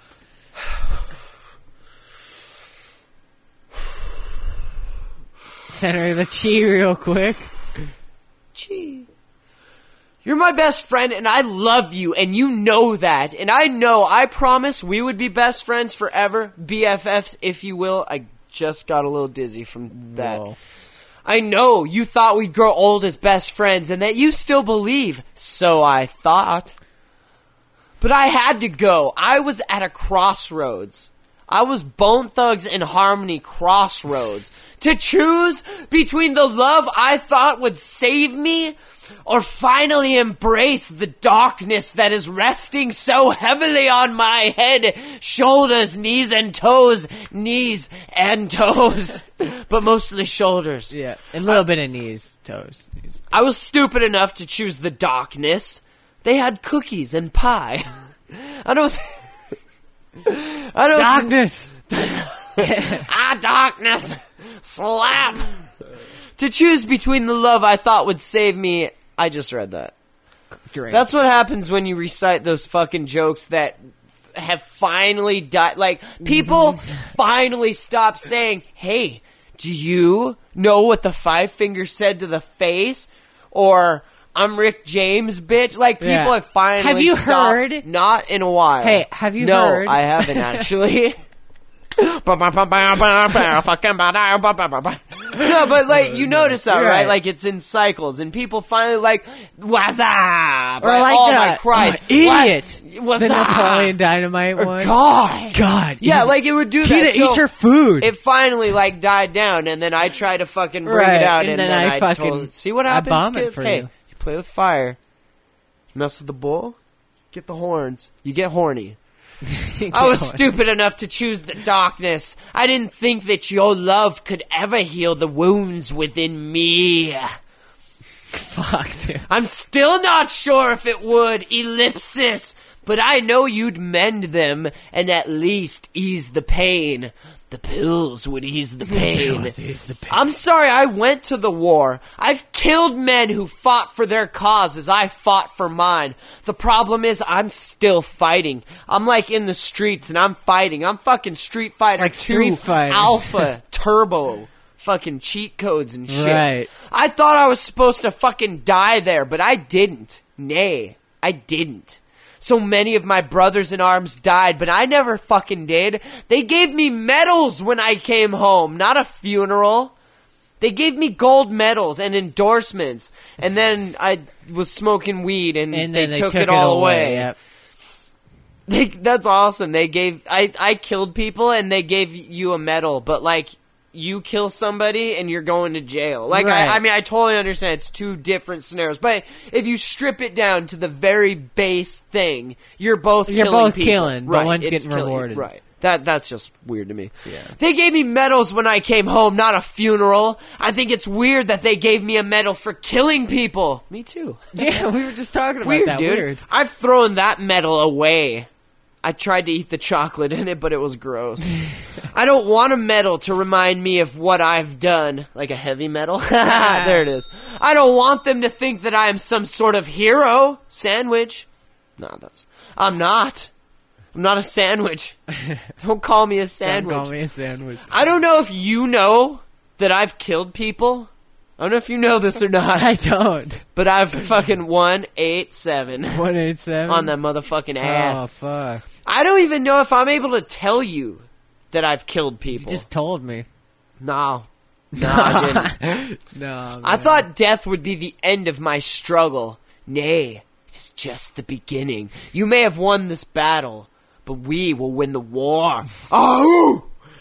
Center the chi real quick. Gee. You're my best friend and I love you and you know that. And I know, I promise we would be best friends forever. B F Fs, if you will. I just got a little dizzy from that. Whoa. I know you thought we'd grow old as best friends and that you still believe. So I thought. But I had to go. I was at a crossroads. I was Bone Thugs and Harmony crossroads. To choose between the love I thought would save me or finally embrace the darkness that is resting so heavily on my head, shoulders, knees, and toes. Knees and toes. But mostly shoulders. Yeah. A little bit of knees, toes. Knees. I was stupid enough to choose the darkness. They had cookies and pie. I don't... I don't... Darkness! Ah, darkness! Slap! To choose between the love I thought would save me... I just read that. Drink. That's what happens when you recite those fucking jokes that have finally died. Like, people finally stop saying, hey, do you know what the five finger said to the face? Or... I'm Rick James, bitch. Like, people Yeah. have finally Have you stopped. heard? Not in a while. Hey, have you no, heard? No, I haven't, actually. No, but like you notice that, right? Right. Like it's in cycles, and people finally like, "What's up?" Or Like, like oh the my Christ, oh, idiot. What? What's The up? Napoleon Dynamite Or one. God, God. yeah, eat- like it would do Tina, that. eat So your food. it finally like died down, and then I tried to fucking bring Right, it out, and and, then then, I I, fucking- told, see what I happens, bomb it kids. for Hey, you. you play with fire, you mess with the bull, get the horns, you get horny. I was stupid enough to choose the darkness. I didn't think that your love could ever heal the wounds within me. Fuck, dude. I'm still not sure if it would, ellipsis, but I know you'd mend them and at least ease the pain. The pills would ease the pain. Pills ease the pain. I'm sorry I went to the war. I've killed men who fought for their cause as I fought for mine. The problem is I'm still fighting. I'm like in the streets and I'm fighting. I'm fucking Street Fighter Like two Street Fighter. Alpha Turbo. Fucking cheat codes and shit. Right. I thought I was supposed to fucking die there, but I didn't. Nay, I didn't. So many of my brothers in arms died, but I never fucking did. They gave me medals when I came home, not a funeral. They gave me gold medals and endorsements, and then I was smoking weed, and, And they, then they took, took it all away. Yep. They, that's awesome. They gave I I killed people, and they gave you a medal, but like you kill somebody and you're going to jail. Like Right. I, I mean, I totally understand it's two different scenarios, but if you strip it down to the very base thing, you're both You're killing both people. killing, but right, one's it's getting killing- rewarded. Right. That that's just weird to me. Yeah. They gave me medals when I came home, not a funeral. I think it's weird that they gave me a medal for killing people. Me too. Yeah, we were just talking about Weird, that. dude. Weird. I've thrown that medal away. I tried to eat the chocolate in it, but it was gross. I don't want a medal to remind me of what I've done. Like a heavy medal? There it is. I don't want them to think that I am some sort of hero. Sandwich. No, that's... I'm not. I'm not a sandwich. Don't call me a sandwich. Don't call me a sandwich. I don't know if you know that I've killed people. I don't know if you know this or not. I don't. But I've fucking one eight seven One eight seven on that motherfucking ass. Oh fuck! I don't even know if I'm able to tell you that I've killed You people. just told me. No. No, I didn't. No, I man. thought death would be the end of my struggle. Nay, it is just the beginning. You may have won this battle, but we will win the war. Oh!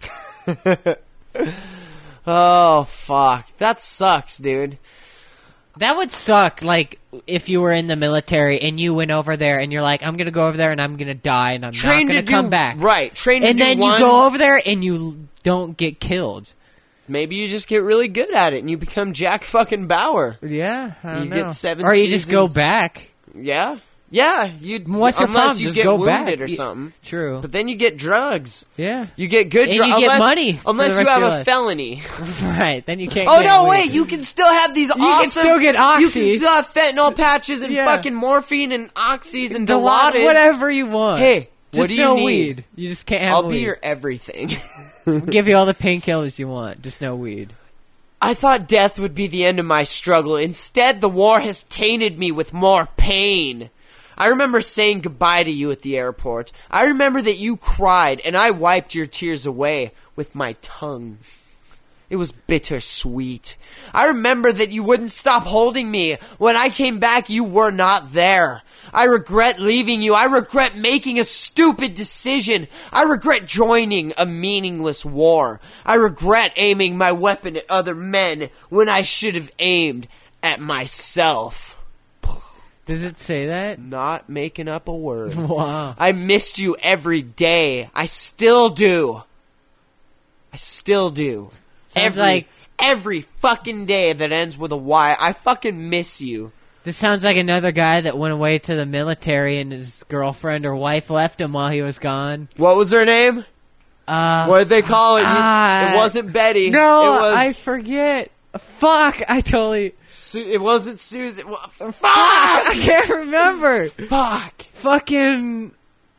Oh, fuck. That sucks, dude. that would suck. Like if you were in the military and you went over there and you're like, I'm gonna go over there and I'm gonna die and I'm Train not to gonna do, come back. Right. Train to And do then one. you go over there and you don't get killed. Maybe you just get really good at it and you become Jack fucking Bauer. Yeah, I don't You know. get seven or you just go seasons. back. Yeah. Yeah. You. What's your unless problem? you Just get go wounded back. or You- something. True. But then you get drugs. Yeah. You get good And drugs. you get unless, money for Unless the you rest have of a your life. felony. Right. Then you can't. Oh get no! weed. Wait, you can still have these. can awesome, still get You oxy. can still have fentanyl patches and Yeah. fucking morphine and oxys and The lot, Dilaudid. whatever you want. Hey, just what do you no need? weed. You just can't have I'll weed. be your everything. We'll give you all the painkillers you want. Just no weed. I thought death would be the end of my struggle. Instead, the war has tainted me with more pain. I remember saying goodbye to you at the airport. I remember that you cried, and I wiped your tears away with my tongue. It was bittersweet. I remember that you wouldn't stop holding me. When I came back, you were not there. I regret leaving you. I regret making a stupid decision. I regret joining a meaningless war. I regret aiming my weapon at other men when I should have aimed at myself. Does it say that? Not making up a word. Wow. I missed you every day. I still do. I still do. Sounds every, like- every fucking day that ends with a Y, I fucking miss you. This sounds like another guy that went away to the military and his girlfriend or wife left him while he was gone. What was her name? Uh, What did they call it? You- uh, it wasn't Betty. No, it was. I forget. Fuck, I totally... Su- it wasn't Susan. It wa- Fuck! I can't remember. Fuck! Fucking...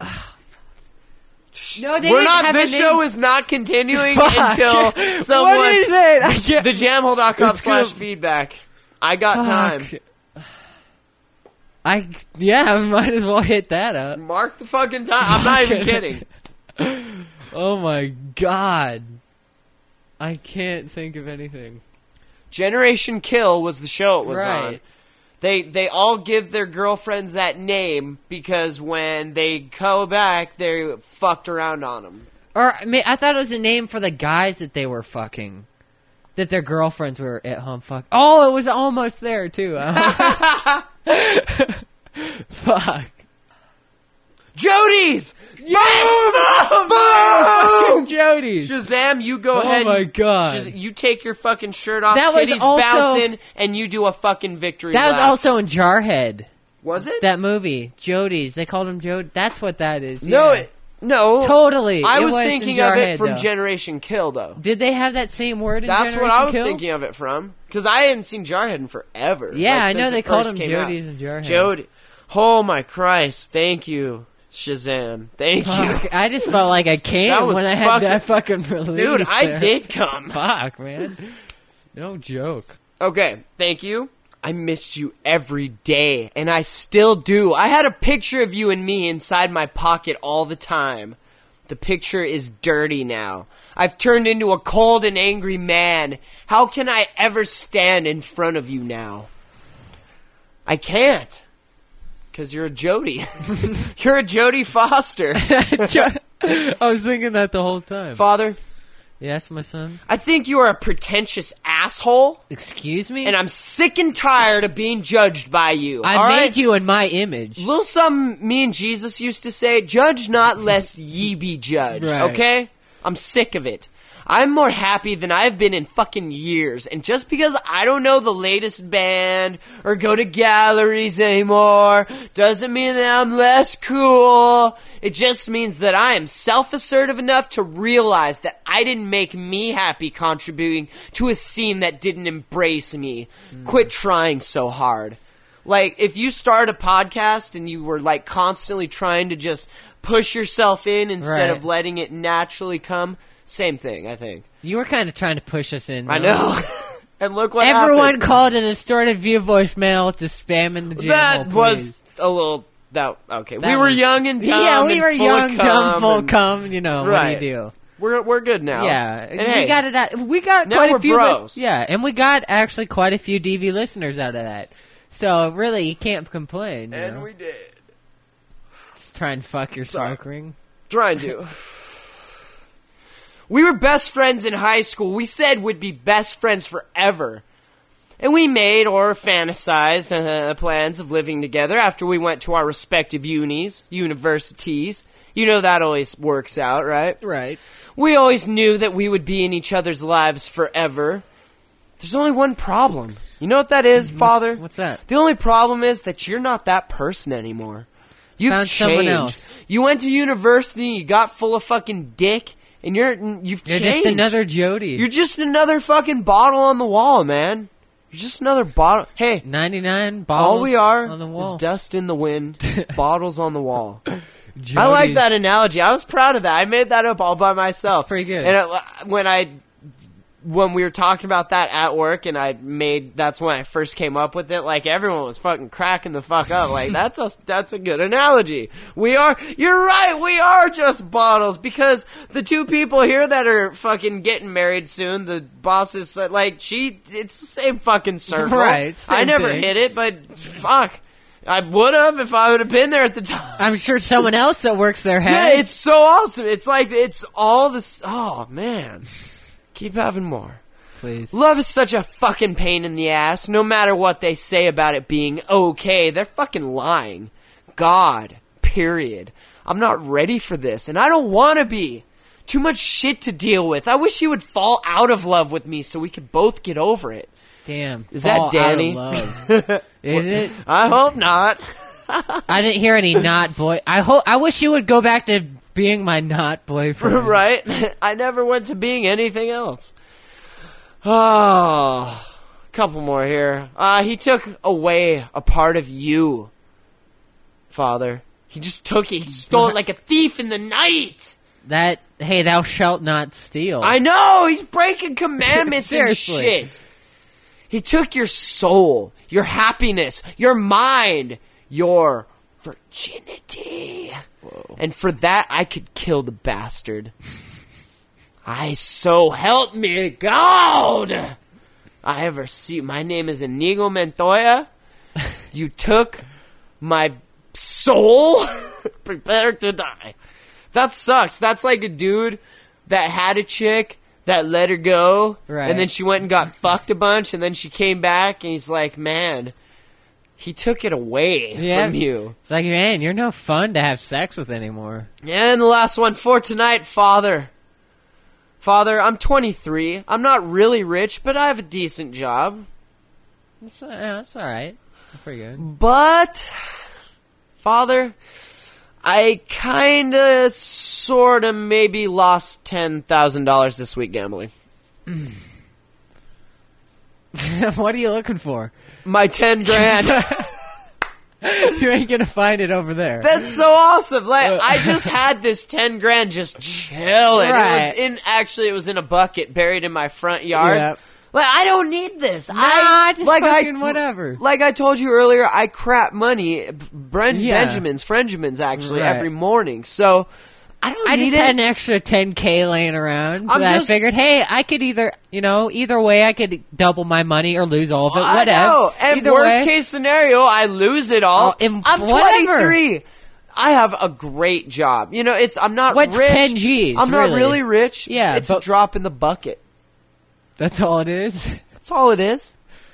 No, they We're didn't not. have a This name. show is not continuing Fuck. until someone. What is it? I can't... The jamhole dot com It's slash gonna- feedback. I got time. Fuck. I... Yeah, I might as well hit that up. Mark the fucking time. I'm not even kidding. Oh my god. I can't think of anything. Generation Kill was the show it was Right. on. They they all give their girlfriends that name because when they go back, they fucked around on them. Or I, mean, I thought it was a name for the guys that they were fucking. That their girlfriends were at home fuck. Oh, it was almost there, too. Fuck. Jody's! Yes! Boom! Boom! Jody's. Shazam, you go Oh ahead. my and God. Shaz- you take your fucking shirt off, That was titties also- bouncing, and you do a fucking victory That was lap. also in Jarhead. Was it? That movie. Jody's. They called him Jody. That's what that is. no, yeah. it, no. Totally. I It was was in thinking of it Jarhead, from though. Generation Kill, though. Did they have that same word in That's Generation what I was Kill? thinking of it from. Because I hadn't seen Jarhead in forever. Yeah, like, I since know it they called first him came Jody's out. in Jarhead. Jody. Oh my Christ. Thank you, Shazam. Thank you. Fuck, I just felt like I came That was when I had fucking- that fucking release. Dude, I there. did come. Fuck, man. No joke. Okay, thank you. I missed you every day, and I still do. I had a picture of you and me inside my pocket all the time. The picture is dirty now. I've turned into a cold and angry man. How can I ever stand in front of you now? I can't. Because you're a Jody. You're a Jodie Foster. I was thinking that the whole time. Father, Yes, my son. I think you are a pretentious asshole, Excuse me? and I'm sick and tired of being judged by you. I all made right? you in my image. Little something me and Jesus used to say, judge not lest ye be judged, Right. okay? I'm sick of it. I'm more happy than I've been in fucking years, and just because I don't know the latest band or go to galleries anymore doesn't mean that I'm less cool. It just means that I am self-assertive enough to realize that I didn't make me happy contributing to a scene that didn't embrace me. Mm. Quit trying so hard. Like, if you start a podcast and you were, like, constantly trying to just push yourself in instead Right. of letting it naturally come, same thing, I think. You were kind of trying to push us in. I though. know. And look what Everyone happened. called a distorted view voicemail to spam in the jam That hole, was please. a little... That Okay, That we were was- young and dumb. Yeah, we and were full young, of dumb, cum full and- cum. You know, Right. what do you do? We're, we're good now. Yeah, And we hey, got it out. We got now quite we're a few. bros. lis- yeah, and we got actually quite a few D V listeners out of that. So really, you can't complain. You And know? we did. Just try and fuck your Sorry. smoke ring. Trying to. We were best friends in high school. We said we'd be best friends forever. And we made or fantasized uh, plans of living together after we went to our respective unis, universities. You know that always works out, right? Right. We always knew that we would be in each other's lives forever. There's only one problem. You know what that is, Father? What's that? The only problem is that you're not that person anymore. You've Found changed. someone else. You went to university, you got full of fucking dick, and you're you've You're changed. just another Jody. You're just another fucking bottle on the wall, man. You're just another bottle. Hey, ninety-nine bottles all we are on the is wall. dust in the wind, bottles on the wall. I Jody's. like that analogy. I was proud of that. I made that up all by myself. It's pretty good. And it, when I, when we were talking about that at work, and I made that's when I first came up with it. Like everyone was fucking cracking the fuck up. Like that's a that's a good analogy. We are. You're right. We are just bottles because the two people here that are fucking getting married soon. The boss is uh, like she. It's the same fucking circle. Right, same I never thing. hit it, but fuck. I would have if I would have been there at the time. I'm sure someone else that works there has. Yeah, it's so awesome. It's like, it's all this. Oh, man. Keep having more. Please. Love is such a fucking pain in the ass. No matter what they say about it being okay, they're fucking lying. God. Period. I'm not ready for this, and I don't want to be. Too much shit to deal with. I wish he would fall out of love with me so we could both get over it. Damn. Is that fall Danny? out of love. Is it? I hope not. I didn't hear any not boy. I hope. I wish you would go back to being my not boyfriend. Right? I never went to being anything else. Oh, a couple more here. Uh, he took away a part of you, Father. He just took it. He stole it like a thief in the night. That hey, thou shalt not steal. I know. He's breaking commandments and Seriously. shit. He took your soul, your happiness, your mind, your virginity. Whoa. And for that, I could kill the bastard. I so help me God. I ever see. My name is Inigo Montoya. You took my soul. Prepare to die. That sucks. That's like a dude that had a chick that let her go, right. and then she went and got fucked a bunch, and then she came back, and he's like, man, he took it away yeah. from you. It's like, man, you're no fun to have sex with anymore. And the last one for tonight, Father. Father, I'm twenty-three. I'm not really rich, but I have a decent job. It's, uh, yeah, it's all right. Pretty good. But, Father, I kind of, sort of, maybe lost ten thousand dollars this week gambling. What are you looking for? My ten grand. You ain't gonna find it over there. That's so awesome. Like, I just had this ten grand just chilling. Right. It was in, actually, it was in a bucket buried in my front yard. Yep. Like, I don't need this. Nah, I just like fucking I, whatever. Like I told you earlier, I crap money, Bren, Yeah. Benjamin's, Frenjamin's actually, Right. every morning. So, I don't I need just it. had an extra ten K laying around. So I'm that just- I figured, hey, I could either, you know, either way, I could double my money or lose all of it. I Whatever. know. And Either worst way, case scenario, I lose it all. Oh, in- I'm whatever. twenty-three. I have a great job. You know, it's I'm not What's rich. ten G's, I'm not really? really rich. Yeah, it's a but- drop in the bucket. that's all it is. That's all it is.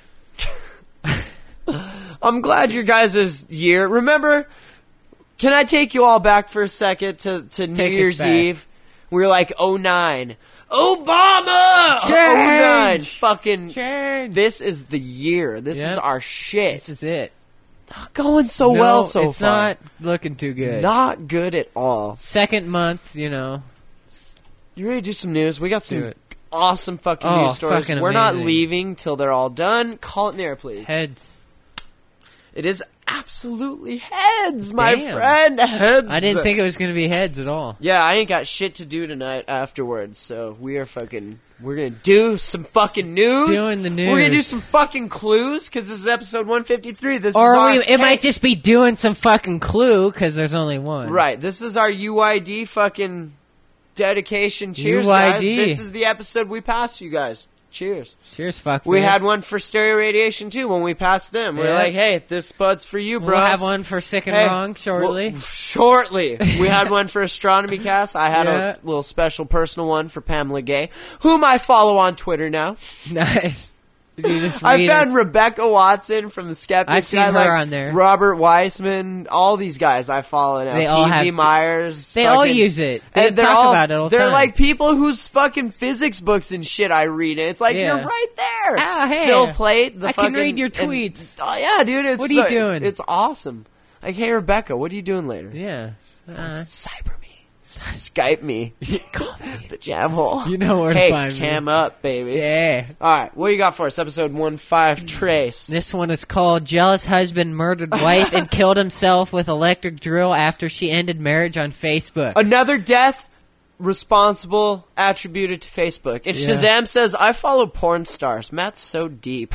I'm glad your guys' year. Remember, can I take you all back for a second to, to New Take us Year's back. Eve? We were like, oh nine. Obama! Change! oh nine. Fucking. Change. This is the year. This Yep. is our shit. This is it. Not going so No, well so it's far. not looking too good. Not good at all. Second month, you know. You ready to do some news? We got Let's do some it. awesome fucking Oh, news stories. fucking We're not amazing. leaving till they're all done. Call it in the air, please. Heads. It is absolutely heads, my Damn. friend. Heads. I didn't think it was going to be heads at all. Yeah, I ain't got shit to do tonight afterwards, so we are fucking. We're gonna do some fucking news. Doing the We're gonna do news. some fucking clues because this is episode one fifty-three. This is Or our, we, it hey, might just be doing some fucking clue because there's only one. right. This is our U I D fucking dedication. Cheers, U I D. guys. This is the episode we passed you guys. Cheers. Cheers, fuck. We face. had one for stereo radiation too when we passed them. We We're Yeah. like, hey, this bud's for you, bro. We'll have one for sick and Hey, wrong shortly. well, shortly. We had one for Astronomy Cast. I had Yeah. a little special personal one for Pamela Gay, whom I follow on Twitter now. Nice. You just I read found her. Rebecca Watson from the Skeptics. I've seen I her like on there. Robert Weissman, all these guys I follow now. They all P Z have- Myers. They all fucking- use it. They and they're talk all, about it all the They're time. like people whose fucking physics books and shit I read. And it's like, Yeah. you're right there. Ah, hey. Phil Plate. The I can fucking, read your and- tweets. oh, yeah, dude. It's What are you so- doing? It's awesome. Like, hey, Rebecca, what are you doing later? Yeah. Uh, Cyber me. Skype me. The jam hole. You know where to hey, find me. cam up, baby. yeah. All right, what do you got for us? Episode one five Trace. This one is called Jealous Husband Murdered Wife and Killed Himself with Electric Drill After She Ended Marriage on Facebook. Another death responsible attributed to Facebook. And Yeah. Shazam says, I follow porn stars. Matt's so deep.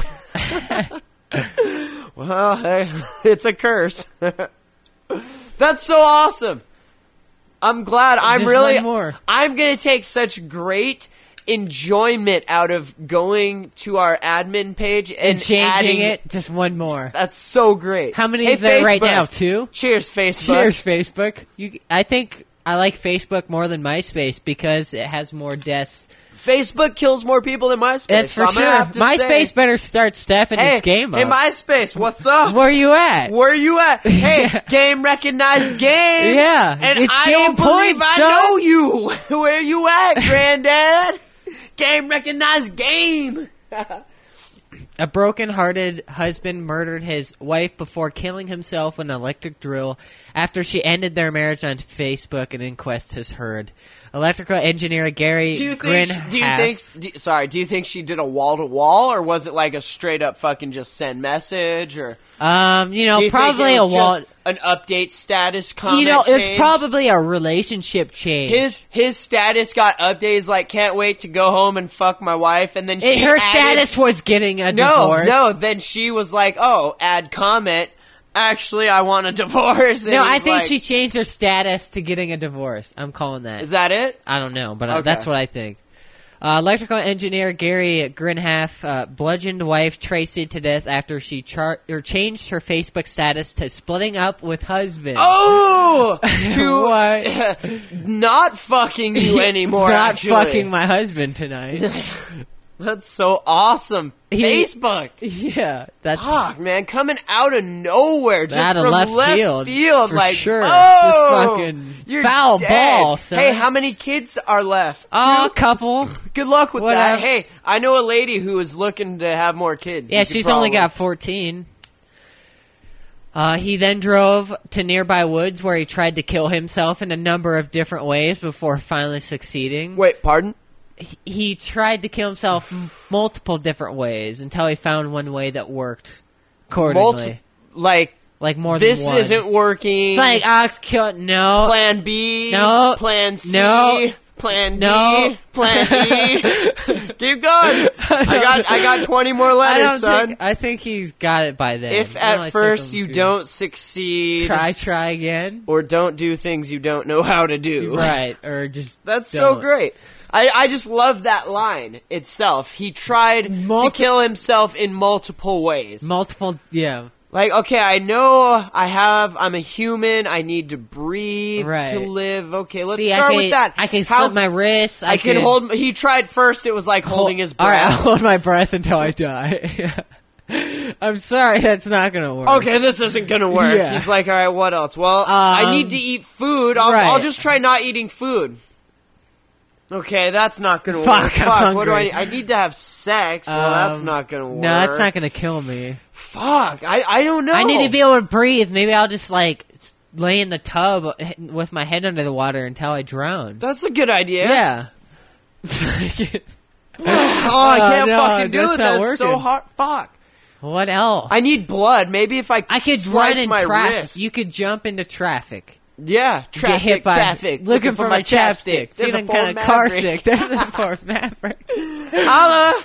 Well, hey, it's a curse. That's so awesome. I'm glad. I'm Just really. one more. I'm gonna take such great enjoyment out of going to our admin page and, and changing adding it, just one more. That's so great. How many Hey, is there right Facebook. now? Two? Cheers, Facebook. Cheers, Facebook. You, I think I like Facebook more than MySpace because it has more deaths. Facebook kills more people than MySpace. That's for so I'm gonna sure. have to MySpace say, better start stepping hey, its game hey, up. MySpace, what's up? Where you at? Where you at? Hey, Yeah. game recognized game. Yeah, and it's I game don't believe points, I son. know you. Where you at, Granddad? Game recognized game. A broken-hearted husband murdered his wife before killing himself with an electric drill after she ended their marriage on Facebook, an inquest has heard. Electrical engineer Gary Do you think? Grinhath. Do you think? Do, sorry. Do you think she did a wall to wall, or was it like a straight up fucking just send message, or Um, you do know, you probably think it a was wall. just an update status comment? You know, it's change? probably a relationship change. His his status got updates like can't wait to go home and fuck my wife, and then she It- her added- status was getting a no divorce. no then she was like, oh, add comment, actually I want a divorce. And No, I he's think like, she changed her status to getting a divorce. I'm calling that. is that it? I don't know, but I, Okay. that's what I think. Uh, electrical engineer Gary Grinhalf uh, bludgeoned wife Tracy to death after she char- or changed her Facebook status to splitting up with husband. Oh! To What? not fucking you anymore, Not actually. fucking my husband tonight. That's so awesome. He- Facebook. Yeah, that's Fuck, man, coming out of nowhere, just Out of from left left field, field, for like, sure. oh, Just fucking you're foul dead. ball, son. Hey, how many kids are left? oh, a Two? couple. Good luck with Whatever. that. Hey, I know a lady who is looking to have more kids. Yeah, You could she's only probably- got fourteen. Uh, he then drove to nearby woods where he tried to kill himself in a number of different ways before finally succeeding. Wait, pardon? He, he tried to kill himself m- multiple different ways until he found one way that worked accordingly. Multi- like, like more this than one. isn't working. It's like, ah, kill, no. Plan B. No. Plan C. No. Plan No. D. Plan E. Keep going. I got I got twenty more I letters, don't son. think, I think he's got it by then. If It only at took first him you a few- don't succeed Try, try again. or don't do things you don't know how to do. Right, or just That's so don't. great. I, I just love that line itself. He tried Multi- to kill himself in multiple ways. Multiple, yeah. Like, okay, I know I have, I'm a human, I need to breathe Right. to live. Okay, let's See, start I can, with that. I can How- slip my wrists. I, I can could hold, he tried first, it was like holding his All right, I'll breath. hold my breath until I die. I'm sorry, that's not gonna work. Okay, this isn't gonna work. Yeah. He's like, alright, what else? Well, I Um, need to eat food. I'll, right. I'll just try not eating food. Okay, that's not gonna Fuck, work. I'm Fuck, what do I hungry. need? I need to have sex. Well, that's Um, not gonna work. No, that's not gonna kill me. Fuck, I, I don't know. I need to be able to breathe. Maybe I'll just like s- lay in the tub h- with my head under the water until I drown. That's a good idea. Yeah. Oh, I Uh, can't no, fucking do that's it. not That's so working. hard. Fuck. What else? I need blood. Maybe if I I could slice run in my traffic. wrist. You could jump into traffic. yeah, Get traffic, hit by traffic. looking, for, my chapstick. There's Feeling a kind Ford of car Maverick. sick. There's a Ford Maverick. Holla.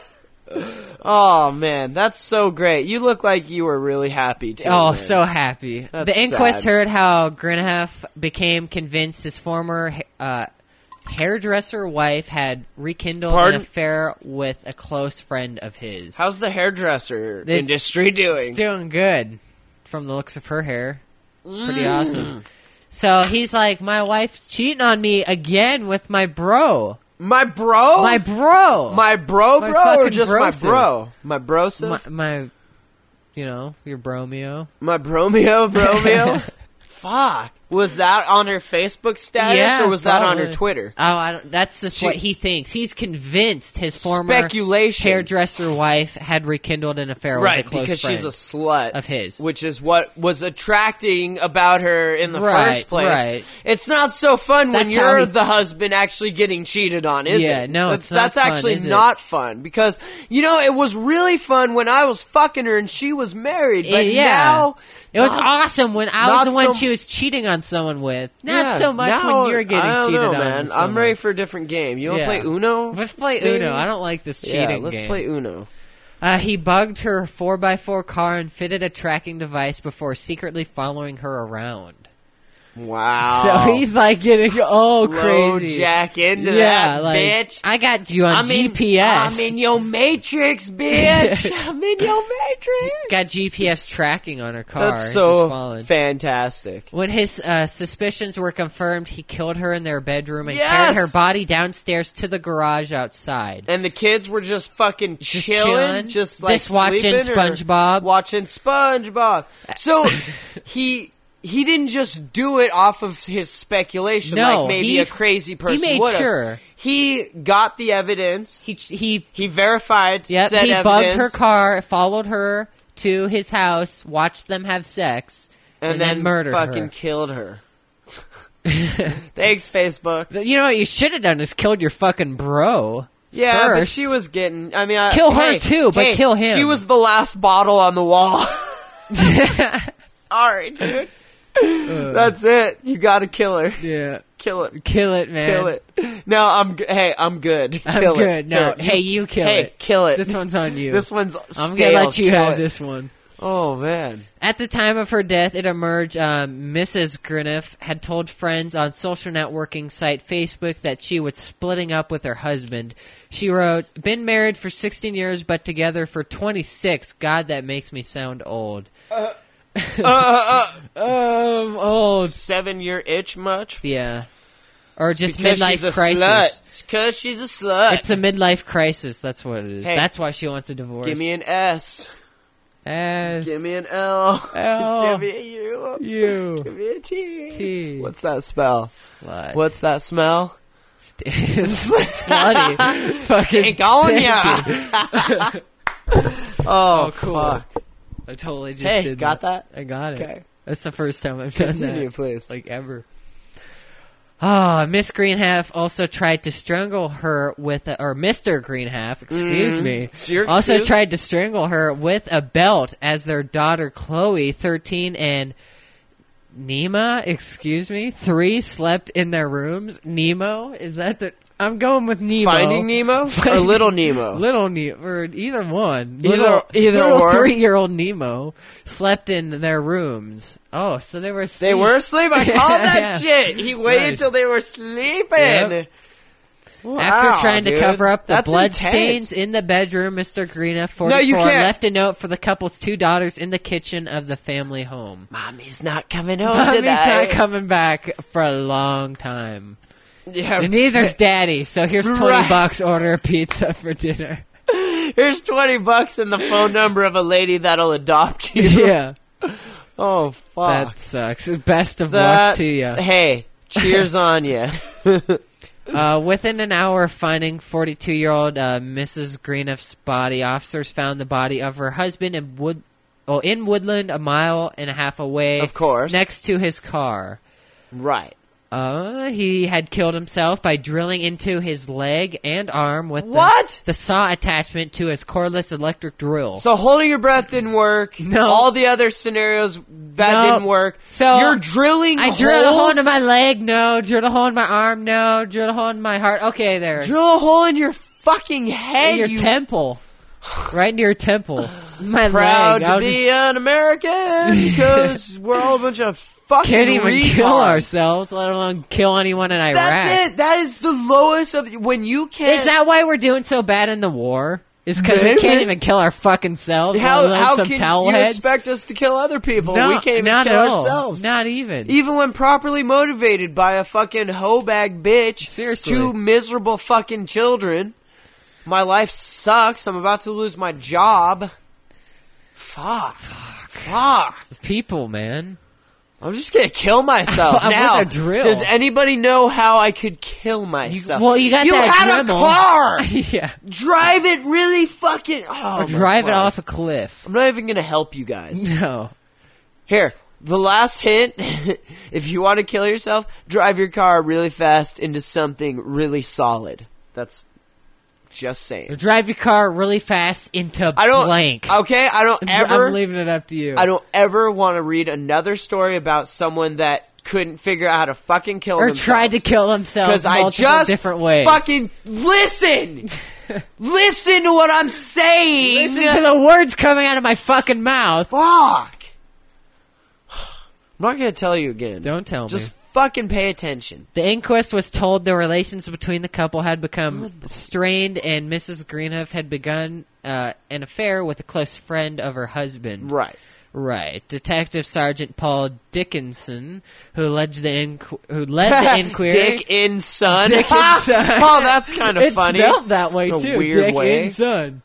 Oh man, that's so great. You look like you were really happy too. Oh, man. so happy. That's the inquest sad. heard how Grinhalf became convinced his former uh, hairdresser wife had rekindled Pardon? an affair with a close friend of his. How's the hairdresser It's- industry doing? It's doing good from the looks of her hair. It's pretty Mm. awesome. So he's like, my wife's cheating on me again with my bro. My bro? My bro. My bro, My bro, or fucking just my brosa. bro? My bro, my, my, you know, your bromeo. My bromeo, bromeo. Fuck. Was that on her Facebook status Yeah, or was that on her probably. Twitter? Oh, I don't, that's just She- what he thinks. He's convinced his former Speculation. hairdresser wife had rekindled an affair Right, with a close because friend she's a slut of his. which is what was attracting about her in the Right, first place. right. It's not so fun when That's how you're he- the husband actually getting cheated on, is Yeah, it? no, that's, it's not that's fun, actually is it? not fun because you know it was really fun when I was fucking her and she was married, but yeah. now It was not- awesome when I not was the one so- she was cheating on someone with. Not Yeah, so much now- when you're getting I don't cheated know, on. man. with I'm someone. ready for a different game. You want to Yeah. play Uno? Let's play Maybe? Uno. I don't like this cheating Yeah, let's game. play Uno. Uh, he bugged her four by four car and fitted a tracking device before secretly following her around. Wow. So he's like getting all Low crazy. jack into yeah, that, like, bitch. I got you on I'm G in- P S. I'm in your matrix, bitch. I'm in your matrix. Got G P S tracking on her car. That's just so following. fantastic. When his uh, suspicions were confirmed, he killed her in their bedroom and Yes! carried her body downstairs to the garage outside. And the kids were just fucking Just chilling, chilling? just like Just watching sleeping or SpongeBob? watching SpongeBob. So he he didn't just do it off of his speculation, No, like maybe he- a crazy person made would've. sure. He got the evidence. He he He verified yep, said he evidence, bugged her car, followed her to his house, watched them have sex, and, and, then, then murdered fucking her. killed her. Thanks, Facebook. You know what you should have done is killed your fucking bro. Yeah, but first. she was getting. I mean, I, Kill her hey, too, but hey, kill him. She was the last bottle on the wall. Sorry, dude. That's it. You gotta kill her. Yeah. Kill it. Kill it, man. Kill it. No, I'm. G- hey, I'm good. I'm Kill it. good. No, Here, hey, you kill hey, it. kill it. This one's on you. This one's. I'm stale. gonna let you Kill have it. this one. Oh, man. At the time of her death, it emerged um, Missus Grineff had told friends on social networking site Facebook that she was splitting up with her husband. She wrote, "Been married for sixteen years, but together for twenty-six. God, that makes me sound old." Uh, uh, uh, um, old. Seven-year itch much? Yeah. Or just Because midlife she's a crisis. slut. It's because she's a slut. It's a midlife crisis. That's what it is. Hey, That's why she wants a divorce. Give me an S. S. Give me an L. L. Give me a U. U. Give me a T. T. What's that spell? Slut. What's that smell? Slutty. Fucking Stink on thank ya. you. Oh, Oh, cool. fuck. I totally just Hey, did got that? I got it. Okay. That's the first time I've done Continue, that. please. Like, ever. Ah, Miss Greenhalf also tried to strangle her with a, or Mister Greenhalf, excuse Mm, me, it's your also excuse. tried to strangle her with a belt as their daughter Chloe, thirteen, and Nima, excuse me, three slept in their rooms. Nemo, is that the? I'm going with Nemo. Finding Nemo or Finding- Little Nemo? Little Nemo, or either one. Either- little, either little or. three-year-old Nemo slept in their rooms. Oh, so they were asleep. They were asleep. I called that Yeah. shit. He waited Nice. till they were sleeping. Yep. Wow, After trying to dude. cover up the That's blood intense. stains in the bedroom, Mister Greena, forty-four, No, you can't. left a note for the couple's two daughters in the kitchen of the family home. Mommy's not coming home Mommy's today. not coming back for a long time. Yeah. And neither's daddy, so here's twenty Right. bucks, order a pizza for dinner. Here's twenty bucks and the phone number of a lady that'll adopt you. Yeah. Oh, fuck. That sucks. Best of That's, luck to you. Hey, cheers on you. Uh, within an hour of finding forty-two-year-old uh, Missus Greeneff's body, officers found the body of her husband in Wood, oh, in Woodland, a mile and a half away. Of course. next to his car. Right. Uh, he had killed himself by drilling into his leg and arm with the, What? the saw attachment to his cordless electric drill. So holding your breath didn't work. No. All the other scenarios, that No. didn't work. So, you're drilling I drilled a hole holes? into my leg, no. Drilled a hole in my arm, no. Drilled a hole in my heart. Okay, there. Drill a hole in your fucking head, in your you temple. Right into your temple. My proud leg. to I'll be just an American because we're all a bunch of fucking can't even retards. kill ourselves, let alone kill anyone in Iraq. That's it. That is the lowest of when you can't. Is that why we're doing so bad in the war? Is because we Maybe. can't even kill our fucking selves? how let alone how some can towel you heads? expect us to kill other people? No, we can't even not kill at all. ourselves. Not even. Even when properly motivated by a fucking hoe bag bitch. Seriously. Two miserable fucking children. My life sucks. I'm about to lose my job. Fuck. Fuck. Fuck. People, man. I'm just gonna kill myself With now. a drill. Does anybody know how I could kill myself? well, you got you that had Dremel. a car. Yeah. Drive it really fucking. Oh, Or my drive it Christ. off a cliff. I'm not even gonna help you guys. No. Here, the last hint. If you want to kill yourself, drive your car really fast into something really solid. That's just saying. Or drive your car really fast into I don't. blank. Okay, I don't ever. I'm leaving it up to you. I don't ever want to read another story about someone that couldn't figure out how to fucking kill or themselves. tried to kill themselves Because I multiple just different ways. fucking listen, listen to what I'm saying. Listen to the words coming out of my fucking mouth. Fuck. I'm not gonna tell you again. Don't tell Just me. fucking pay attention. The inquest was told the relations between the couple had become strained, and Missus Greenhoff had begun uh, an affair with a close friend of her husband. Right. Right. Detective Sergeant Paul Dickinson, who led the inqu- who led the inquiry. Dick in son. Dick in son. Oh, that's kind of It's funny. spelled that way In a too. weird Dick way. in son.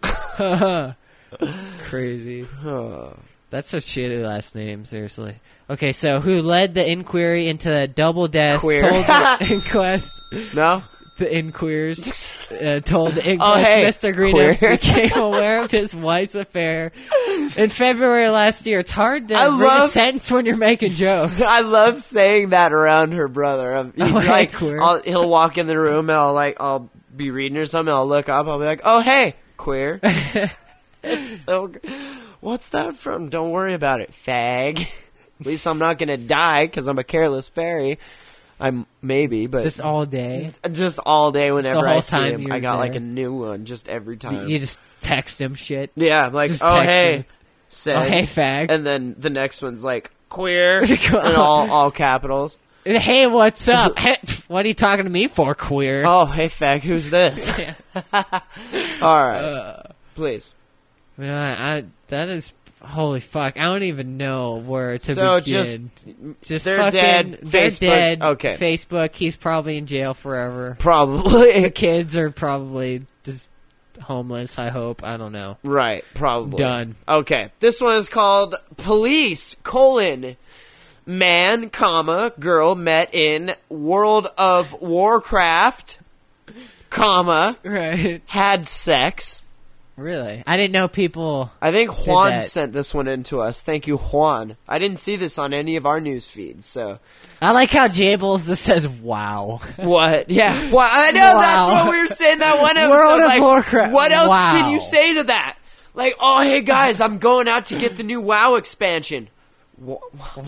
Crazy. That's a shitty last name, seriously. Okay, so who led the inquiry into the double deaths? Queer. Told the inquest. No. The inquires uh, told the inquest Oh, hey, Mister Greenup queer. became aware of his wife's affair in February last year. It's hard to I read love- a sentence when you're making jokes. I love saying that around her brother. Um, he'd Oh, be hey, like, queer. I'll, he'll walk in the room and I'll like, I'll be reading or something. I'll look up. I'll be like, oh hey, queer. It's so. Gr- What's that from? Don't worry about it, fag. At least I'm not gonna die because I'm a careless fairy. I'm maybe, but Just all day. just all day whenever whole I see time him, you're I got like there. a new one just every time. You just text him shit. yeah, I'm like, just oh text hey, him. said, Oh, hey, fag. and then the next one's like queer in all all capitals. Hey, what's up? Hey, what are you talking to me for, queer? Oh, hey, fag, who's this? All right, Uh, please. Yeah, I, that is holy fuck. I don't even know where to So begin. just, just they're fucking, dead. They're Facebook- dead. okay. Facebook. He's probably in jail forever. The Probably. kids are probably just homeless. I hope. I don't know. Right, probably. Done. Okay, this one is called Police, colon, man, comma, girl met in World of Warcraft, comma, Right. had sex. Really? I didn't know people. I think Juan that. sent this one in to us. Thank you, Juan. I didn't see this on any of our news feeds, so. I like how Jables this says wow. What? Yeah. Well, I know Wow. that's what we were saying that one episode. World of like, Warcraft. What else Wow. can you say to that? Like, oh, hey guys, I'm going out to get the new WoW expansion. Wow.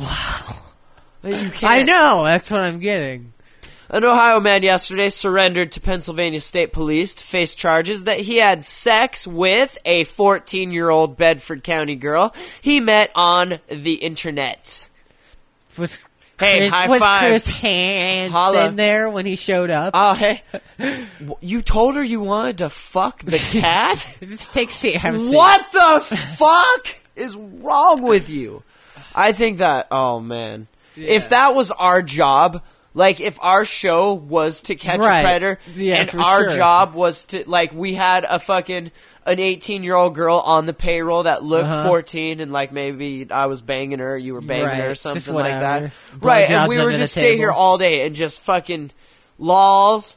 You can't. I know. That's what I'm getting. An Ohio man yesterday surrendered to Pennsylvania State Police to face charges that he had sex with a fourteen-year-old Bedford County girl he met on the internet. Was Hey, Chris, high was five. Chris Hansen Holla. there when he showed up? Oh, hey. You told her you wanted to fuck the cat? Just take a seat. Have a seat. What the fuck is wrong with you? I think that, oh man. If that was our job, like if our show was to catch Right. a predator, Yeah, and for our sure. job was to, like, we had a fucking, an eighteen-year-old girl on the payroll that looked Uh-huh. fourteen, and like maybe I was banging her, you were banging her, or Right, something just like that. whatever. Right, and Blowjobs we were under the just sit here table. all day and just fucking lols.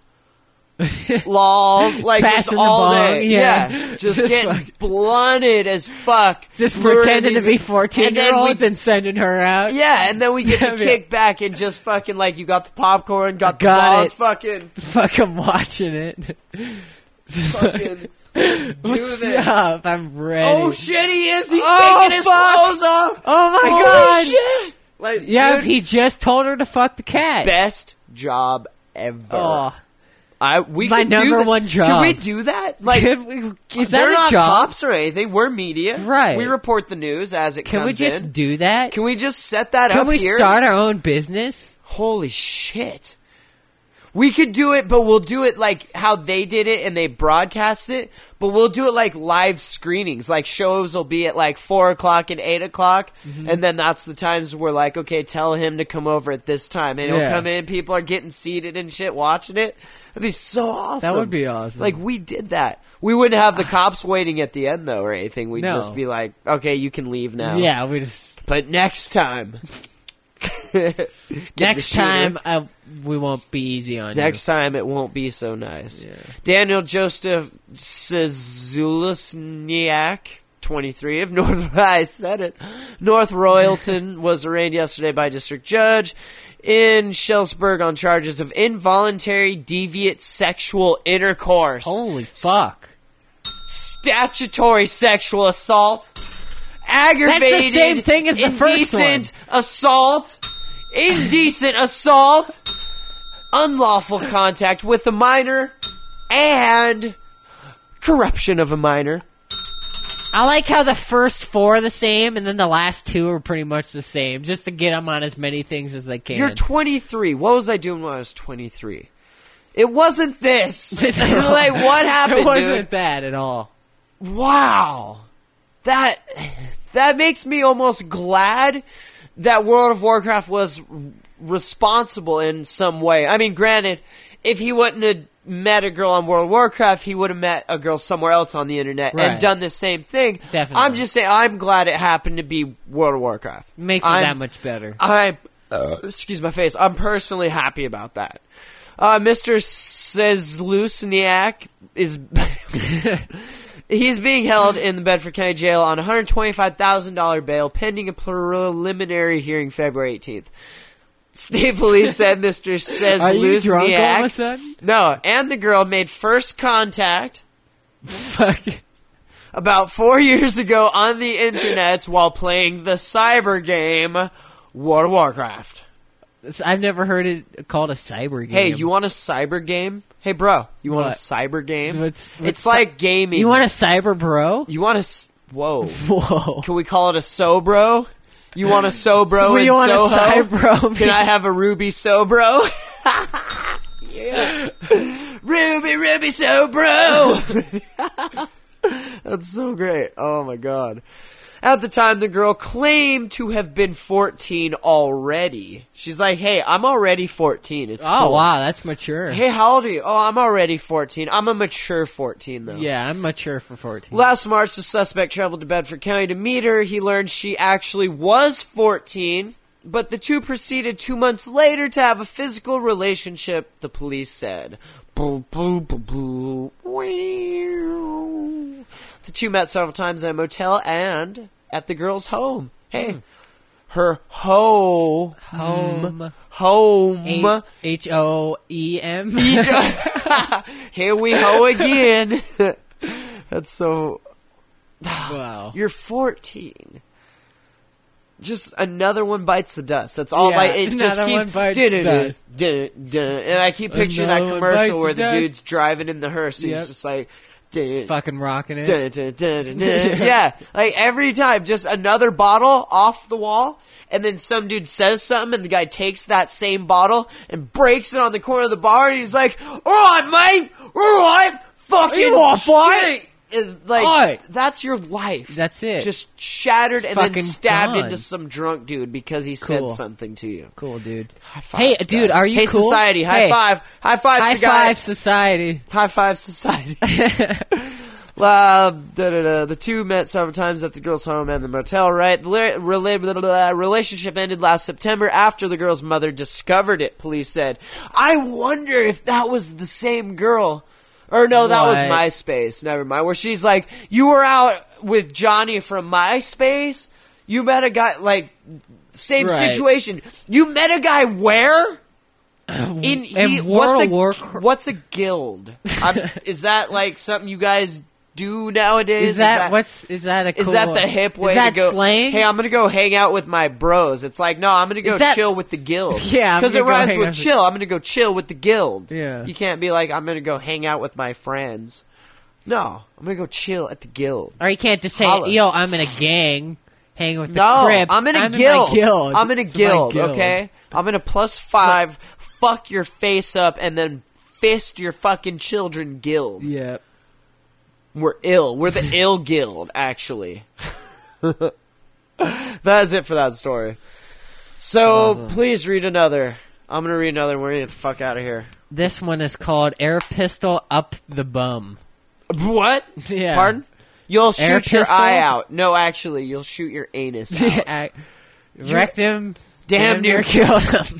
Lols, like Passing just the all bong, day, yeah. yeah, just Just getting fuck- blunted as fuck, Just luring pretending to these- be and then fourteen-year-olds we- and sending her out. yeah, and then we get to Yeah. kick back and just fucking like you got the popcorn, got the Got bong, it. fucking, Fucking watching it. fucking. Let's do What's this. up? I'm ready. Oh shit, he is. He's Oh, taking his fuck. clothes off. Oh my Holy god! shit! Like, Yeah, dude, he just told her to fuck the cat. best job ever. Oh, I we my could do number that. one job. Can we do that? Like, Can we- is they're that not a job? cops or anything. We're media, Right. We report the news as it Can comes we just in. do that? Can we just set that Can up we here? start our own business? Holy shit. We could do it, but we'll do it like how they did it and they broadcast it, but we'll do it like live screenings. Like shows will be at like four o'clock and eight o'clock, Mm-hmm. and then that's the times we're like, okay, tell him to come over at this time. And he'll Yeah. come in, people are getting seated and shit watching it. That'd be so awesome. That would be awesome. Like, we did that. We wouldn't have the cops waiting at the end, though, or anything. We'd No. just be like, okay, you can leave now. Yeah, we just But next time. Get the next shooter. time uh, we won't be easy on Next time it won't be so nice. Yeah. Daniel Joseph Szulesniak, twenty-three of North. I said it. North Royalton was arraigned yesterday by a district judge in Schellsburg on charges of involuntary deviant sexual intercourse. you. Holy fuck! Statutory sexual assault, aggravated, same thing as the first indecent assault, indecent assault, unlawful contact with a minor, and corruption of a minor. I like how the first four are the same, and then the last two are pretty much the same, just to get them on as many things as they can. You're twenty-three. What was I doing when I was twenty-three? It wasn't this. Like, what happened, It wasn't dude? that at all. Wow. That that makes me almost glad that World of Warcraft was responsible in some way. I mean, granted, if he wouldn't have met a girl on World of Warcraft, he would have met a girl somewhere else on the internet Right. and done the same thing. Definitely. I'm just saying, I'm glad it happened to be World of Warcraft. Makes it I'm- that much better. I, uh, excuse my face. I'm personally happy about that. Uh, Mister Szlusniak is he's being held in the Bedford County Jail on one hundred twenty-five thousand dollars bail pending a preliminary hearing February eighteenth. State police said Mister Are you drunk all of a Szlusniak sudden? no, and the girl made first contact Fuck. about four years ago on the internet while playing the cyber game World of Warcraft. I've never heard it called a cyber game. Hey, you want a cyber game? Hey, bro, you want What? a cyber game? What's- what's it's cy- like gaming. You want a cyber bro? You want a s- Whoa. Whoa. Can we call it a Sobro? You want a Sobro We in want a Soho? Cybro. Can I have a Ruby Sobro? Yeah. Ruby, Ruby Sobro! That's so great. Oh my god. At the time, the girl claimed to have been fourteen already. She's like, hey, I'm already fourteen. It's Oh, cool. wow, that's mature. Hey, how old are you? Oh, I'm already fourteen. I'm a mature fourteen, though. Yeah, I'm mature for fourteen. Last March, the suspect traveled to Bedford County to meet her. He learned she actually was fourteen, but the two proceeded two months later to have a physical relationship, the police said. Boo, boo, boo, boo. Wow. The two met several times at a motel and at the girl's home. Hey, her home. Home. Home. H O E M. Here we ho again. That's so... Wow. You're fourteen. Just another one bites the dust. That's all. Yeah, like it just another keeps. one bites dun, the dun, dust. dun, dun, and I keep picturing Another that one commercial bites where the the dust. dude's driving in the hearse. And Yep. He's just like, dun, Fucking rocking it. dun, dun, dun, dun, dun. Yeah, like every time, just another bottle off the wall, and then some dude says something, and the guy takes that same bottle and breaks it on the corner of the bar, and he's like, "All right, mate, all right, fucking You want a fight?" shit." It- Like Oi. that's your life. That's it. Just shattered and then Fucking stabbed gone. into some drunk dude because he Cool. said something to you. Cool, dude. High five, Hey, guys. dude, are you hey, cool? society, high Hey. five, high five, High Sagai. five, society. High five, society. Uh, da, da, da. The two met several times at the girl's home and the motel, right? The la- rela- blah, blah, blah, relationship ended last September after the girl's mother discovered it, police said. I wonder if that was the same girl. Or no, that was What? MySpace. Never mind. Where she's like, you were out with Johnny from MySpace? You met a guy, like, same Right. situation. You met a guy where? In he, In what's a World of Warcraft- what's a guild? I'm, is that like something you guys do nowadays? Is that, what's is that a cool, is that the hip way is that to go? slang? Hey, I'm gonna go hang out with my bros. It's like no, I'm gonna go Is that- chill with the guild. Yeah, I'm because it gonna go rhymes hang with out with- chill. I'm gonna go chill with the guild. Yeah. you can't be like I'm gonna go hang out with my friends. No, I'm gonna go chill at the guild. Or you can't just say, Holla. yo, I'm in a gang, hang with the No, Crips. I'm in a my guild. guild. I'm in a It's my guild, guild. okay? I'm in a plus five, fuck your face up, and then fist your fucking children guild. Yeah. We're ill. We're the ill guild, actually. That is it for that story. So, Awesome. please read another. I'm going to read another and we're going to get the fuck out of here. This one is called Air Pistol Up the Bum. What? Yeah. Pardon? You'll shoot Air your pistol? eye out. No, actually, you'll shoot your anus out. I wrecked him. Damn near killed him.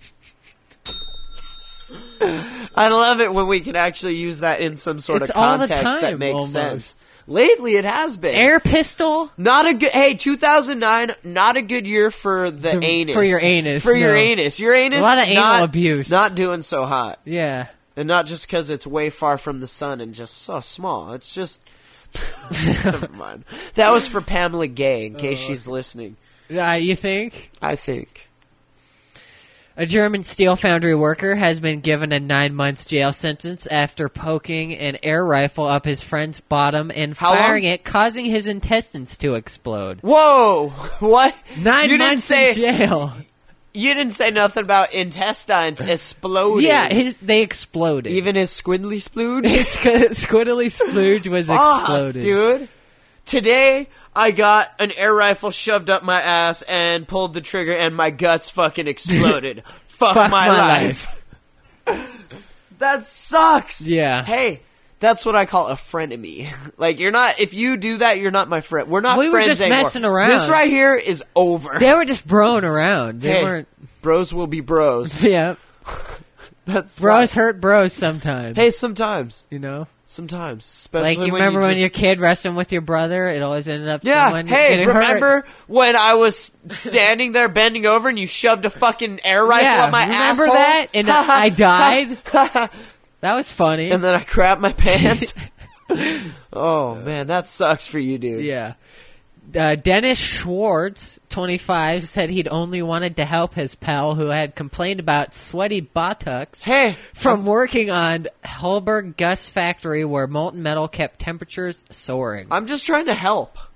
I love it when we can actually use that in some sort It's of all the context that time, makes almost. sense. Lately, it has been. Air pistol? Not a good. Hey, two thousand nine. Not a good year for the The- anus. for your anus, For your no. anus. Your anus. A lot of anal not, abuse. Not doing so hot, Yeah. and not just because it's way far from the sun and just so small. It's just. Never mind. That was for Pamela Gay, in case she's listening. Uh, you think? I think. A German steel foundry worker has been given a nine months jail sentence after poking an air rifle up his friend's bottom and How firing long? it, causing his intestines to explode. Whoa! What? Nine you didn't months say. in jail. You didn't say nothing about intestines exploding. Yeah, his, they exploded. Even his squindly splooge. his squiddly splooge was Fuck, exploded. dude. Today, I got an air rifle shoved up my ass and pulled the trigger, and my guts fucking exploded. Fuck, Fuck my, my life. That sucks. Yeah. Hey, that's what I call a frenemy. Like, you're not, if you do that, you're not my friend. We're not We were friends just anymore. messing around. This right here is over. They were just broing around. They Hey, weren't. bros will be bros. Yeah. That's Bros hurt bros sometimes. Hey, sometimes. You know? Sometimes. Especially Like, you when remember you when just- your kid wrestling with your brother? It always ended up Yeah, someone hey, getting remember hurt. when I was standing there bending over and you shoved a fucking air rifle Yeah, up my remember asshole? that? And I died? That was funny. And then I crapped my pants? Oh, man, that sucks for you, dude. Yeah. Uh, Dennis Schwartz, twenty-five, said he'd only wanted to help his pal who had complained about sweaty buttocks Hey, from working on Hallberg Gus factory where molten metal kept temperatures soaring. I'm just trying to help.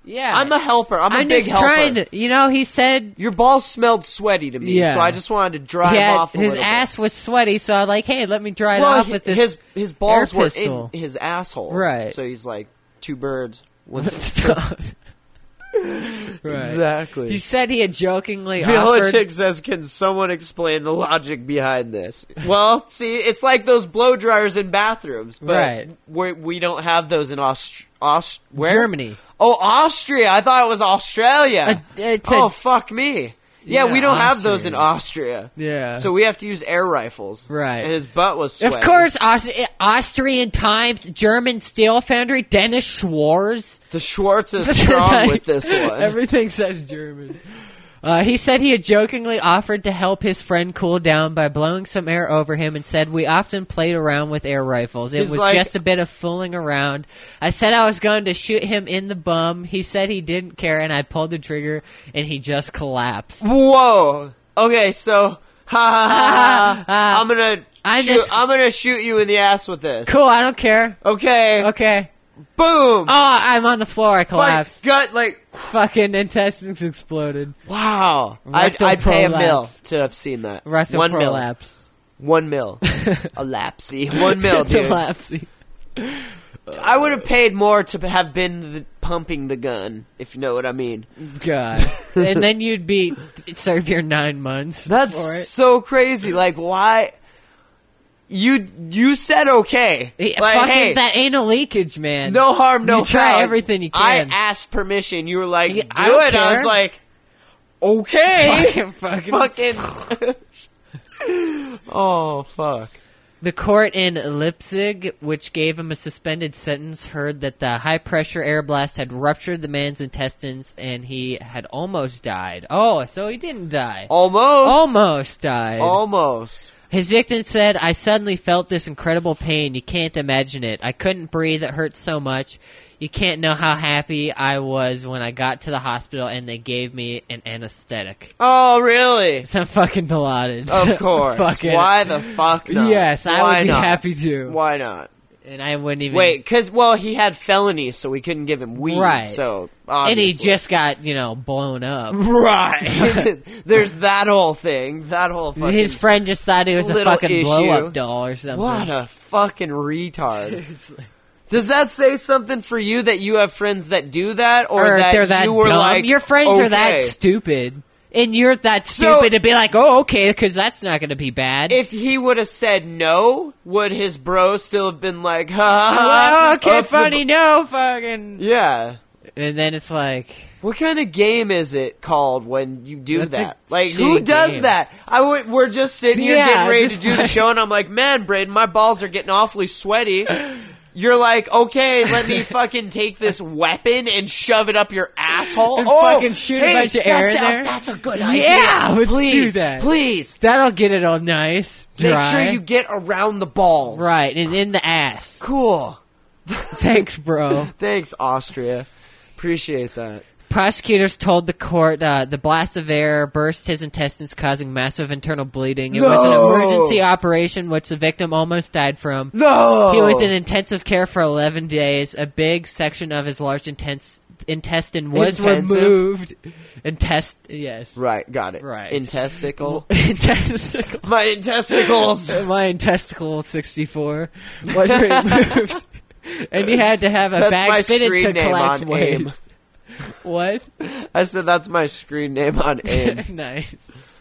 Yeah. I'm a helper. I'm a I'm big just helper. trying to, you know, he said Your balls smelled sweaty to me, Yeah. so I just wanted to dry he them had, off a his little ass was sweaty, so I'm like, hey, let me dry bit. it Well, off he- with this. his his balls air were pistol. in his asshole, Right. So he's like two birds. One Right. Exactly. He said he had jokingly offered. Villachik says, "Can someone explain the logic behind this?" Well, see, it's like those blow dryers in bathrooms, but Right. we we don't have those in Aust- Aust- where? Germany. Oh, Austria. I thought it was Australia. Uh, it's a- oh, fuck me. Yeah, Yeah, we don't have those in Austria. Austria. Yeah. So we have to use air rifles. Right. And his butt was sweaty. Of course, Aus- Austrian Times, German steel foundry, Dennis Schwarz. The Schwartz is strong with this one. Everything says German. Uh, he said he had jokingly offered to help his friend cool down by blowing some air over him and said, we often played around with air rifles. It He's was like- just a bit of fooling around. I said I was going to shoot him in the bum. He said he didn't care, and I pulled the trigger, and he just collapsed. Whoa. Okay, so ha ha ha. ha. I'm gonna I'm shoot. just- I'm gonna shoot you in the ass with this. Cool, I don't care. Okay. Okay. Boom. Oh, I'm on the floor. I Fuck, collapsed. gut like Fucking intestines exploded. wow. I'd, Rectal I'd pay a prolapse. mil to have seen that. Rectal One mil. prolapse. One mil. A lapsy. One mil, dude. Lapsy. I would have paid more to have been the, pumping the gun, if you know what I mean. God. And then you'd be serve your nine months. That's for it. so crazy. Like, why? You you said okay. Yeah, Like, fucking hey, that anal leakage, man. no harm, no You try foul. everything you I can. asked permission. You were like, Yeah, do I don't it. I was care. like, okay. Fucking, fucking. Fucking. Oh, fuck. The court in Leipzig, which gave him a suspended sentence, heard that the high-pressure air blast had ruptured the man's intestines and he had almost died. Oh, so he didn't die. Almost. Almost died. Almost. His victim said, I suddenly felt this incredible pain. You can't imagine it. I couldn't breathe. It hurt so much. You can't know how happy I was when I got to the hospital and they gave me an anesthetic. Oh, really? Some fucking Dilaudid. Of course. Fucking- Why the fuck not? Yes, I Why would be not? happy to. Why not? And I wouldn't even... Wait, because, well, he had felonies, so we couldn't give him weed. Right. So, And he obviously. just got, you know, blown up. Right. There's that whole thing. That whole fucking... His friend just thought he was a little fucking issue. blow-up doll or something. What a fucking retard. Does that say something for you that you have friends that do that? Or, Or that they're that you were dumb. like, Your friends are that okay. stupid. And you're that So- stupid to be like, oh, okay, because that's not going to be bad. If he would have said no, would his bro still have been like, ha ha ha? Well, okay, up the funny, b- no, fucking... Yeah. And then it's like... What kind of game is it called when you do That's a that? Like, shitty who does game. that? I w- we're just sitting here Yeah, getting ready to just do the like- show, and I'm like, man, Braden, my balls are getting awfully sweaty. You're like, okay, let me fucking take this weapon and shove it up your asshole. And oh, fucking shoot a hey, bunch of air that's in a- there? That's a good idea. Yeah, let's do please, that. Please, That'll get it all nice, dry. make sure you get around the balls. Right, and in the ass. Cool. Thanks, bro. Thanks, Austria. Appreciate that. Prosecutors told the court uh, the blast of air burst his intestines, causing massive internal bleeding. It was an No! emergency operation, which the victim almost died from. No! He was in intensive care for eleven days. A big section of his large intense intestine was Intensive? removed. Intest, yes. Right, got it. Right. Intesticle. Intesticle. My intesticles. My intesticle sixty-four was removed. And he had to have a That's bag my fitted screen to name collect on waste. AIM. What? I said that's my screen name on AIM. Nice.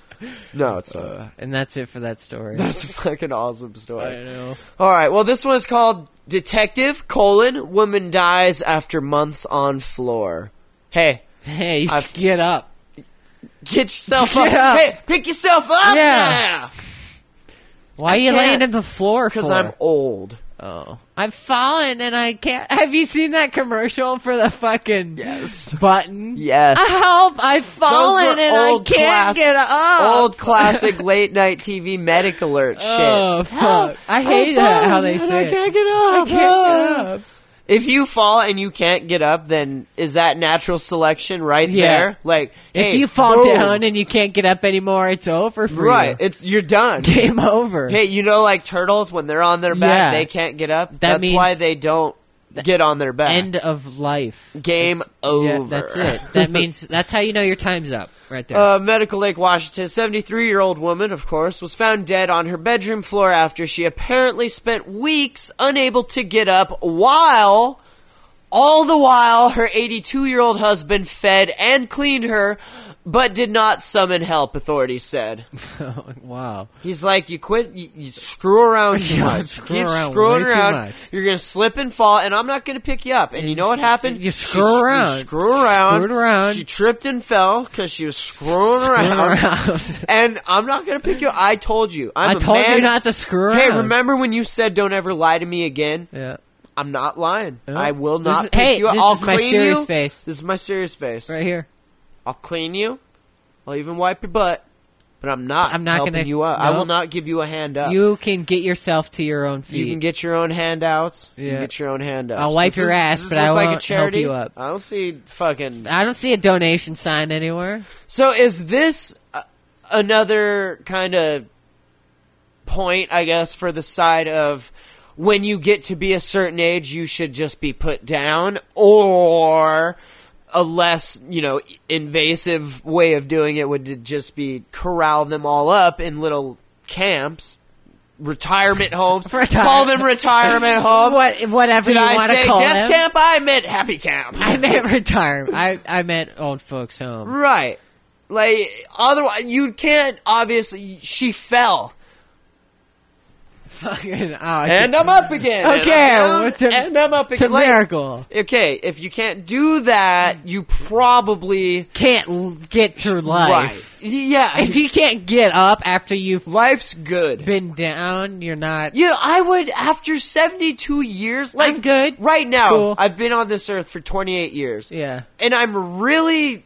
No, it's not. Uh, and that's it for that story. That's a fucking awesome I story. know. All right, well, this one is called Detective, colon, woman dies after months on floor. Hey, Hey, you I've- should get up. get yourself Get up. up. Hey, pick yourself up Yeah. now. Why are you can't, laying on the floor for? Because I'm old. Oh. I've fallen and I can't. Have you seen that commercial for the fucking Yes. button? Yes. Help! I've fallen Those are and I old can't class- get up. Old classic late night T V medic alert shit. Oh, fuck. I hate I'm that, how falling they and say I it. can't get I up. can't Ah. get up. If you fall and you can't get up, then is that natural selection right Yeah. there? Like, If hey, you fall boom. down and you can't get up anymore, it's over for right, you. it's you're done. Game over. Hey, you know, like turtles when they're on their back, Yeah. they can't get up. That That's means- why they don't get on their back. End of life. Game That's- over. Yeah, that's it. That means that's how you know your time's up, right there. Uh, Medical Lake, Washington, seventy-three-year-old woman, of course, was found dead on her bedroom floor after she apparently spent weeks unable to get up while, all the while, her eighty-two-year-old husband fed and cleaned her, but did not summon help, authorities said. Wow. He's like, you quit, you, you screw around too Yeah, much. screw Keep around screwing way too around. much. You're going to slip and fall, and I'm not going to pick you up. And you know what happened? You She screw s- around. You screw around. Screwed around. She tripped and fell because she was screwing Screwing around. around. And I'm not going to pick you up. I told you. I'm I a told man. you not to screw around. Hey, remember when you said don't ever lie to me again? Yeah. I'm not lying. Yeah. I will This not is- pick hey, you up. this I'll is my clean serious you. face. This is my serious face. Right here. I'll clean you. I'll even wipe your butt. But I'm not I'm not helping gonna- you up. I no. will not give you a hand up. You can get yourself to your own feet. You can get your own handouts. You Yeah. can get your own handouts. I'll wipe Does your this- ass, does this but I look like won't a help charity? you up. I don't see fucking. I don't see a donation sign anywhere. So is this uh, another kind of point, I guess, for the side of when you get to be a certain age, you should just be put down, or a less, you know, invasive way of doing it would just be corral them all up in little camps, retirement homes. Retire- Call them retirement homes. What, whatever Did you I want say to call death them. camp? I meant happy camp. I meant retirement. I, I meant old folks home. Right. Like, otherwise, you can't, obviously, she fell. Fucking, oh, And I'm up again. and Okay, I'm down, what's a- and I'm up It's a again. Like, miracle. okay, if you can't do that, you probably... Can't l- get through life. Right. Yeah. If you can't get up after you've Life's good. been down, you're not. Yeah, I would, after seventy-two years, like... I'm good. Right now, Cool. I've been on this earth for twenty-eight years. Yeah. And I'm really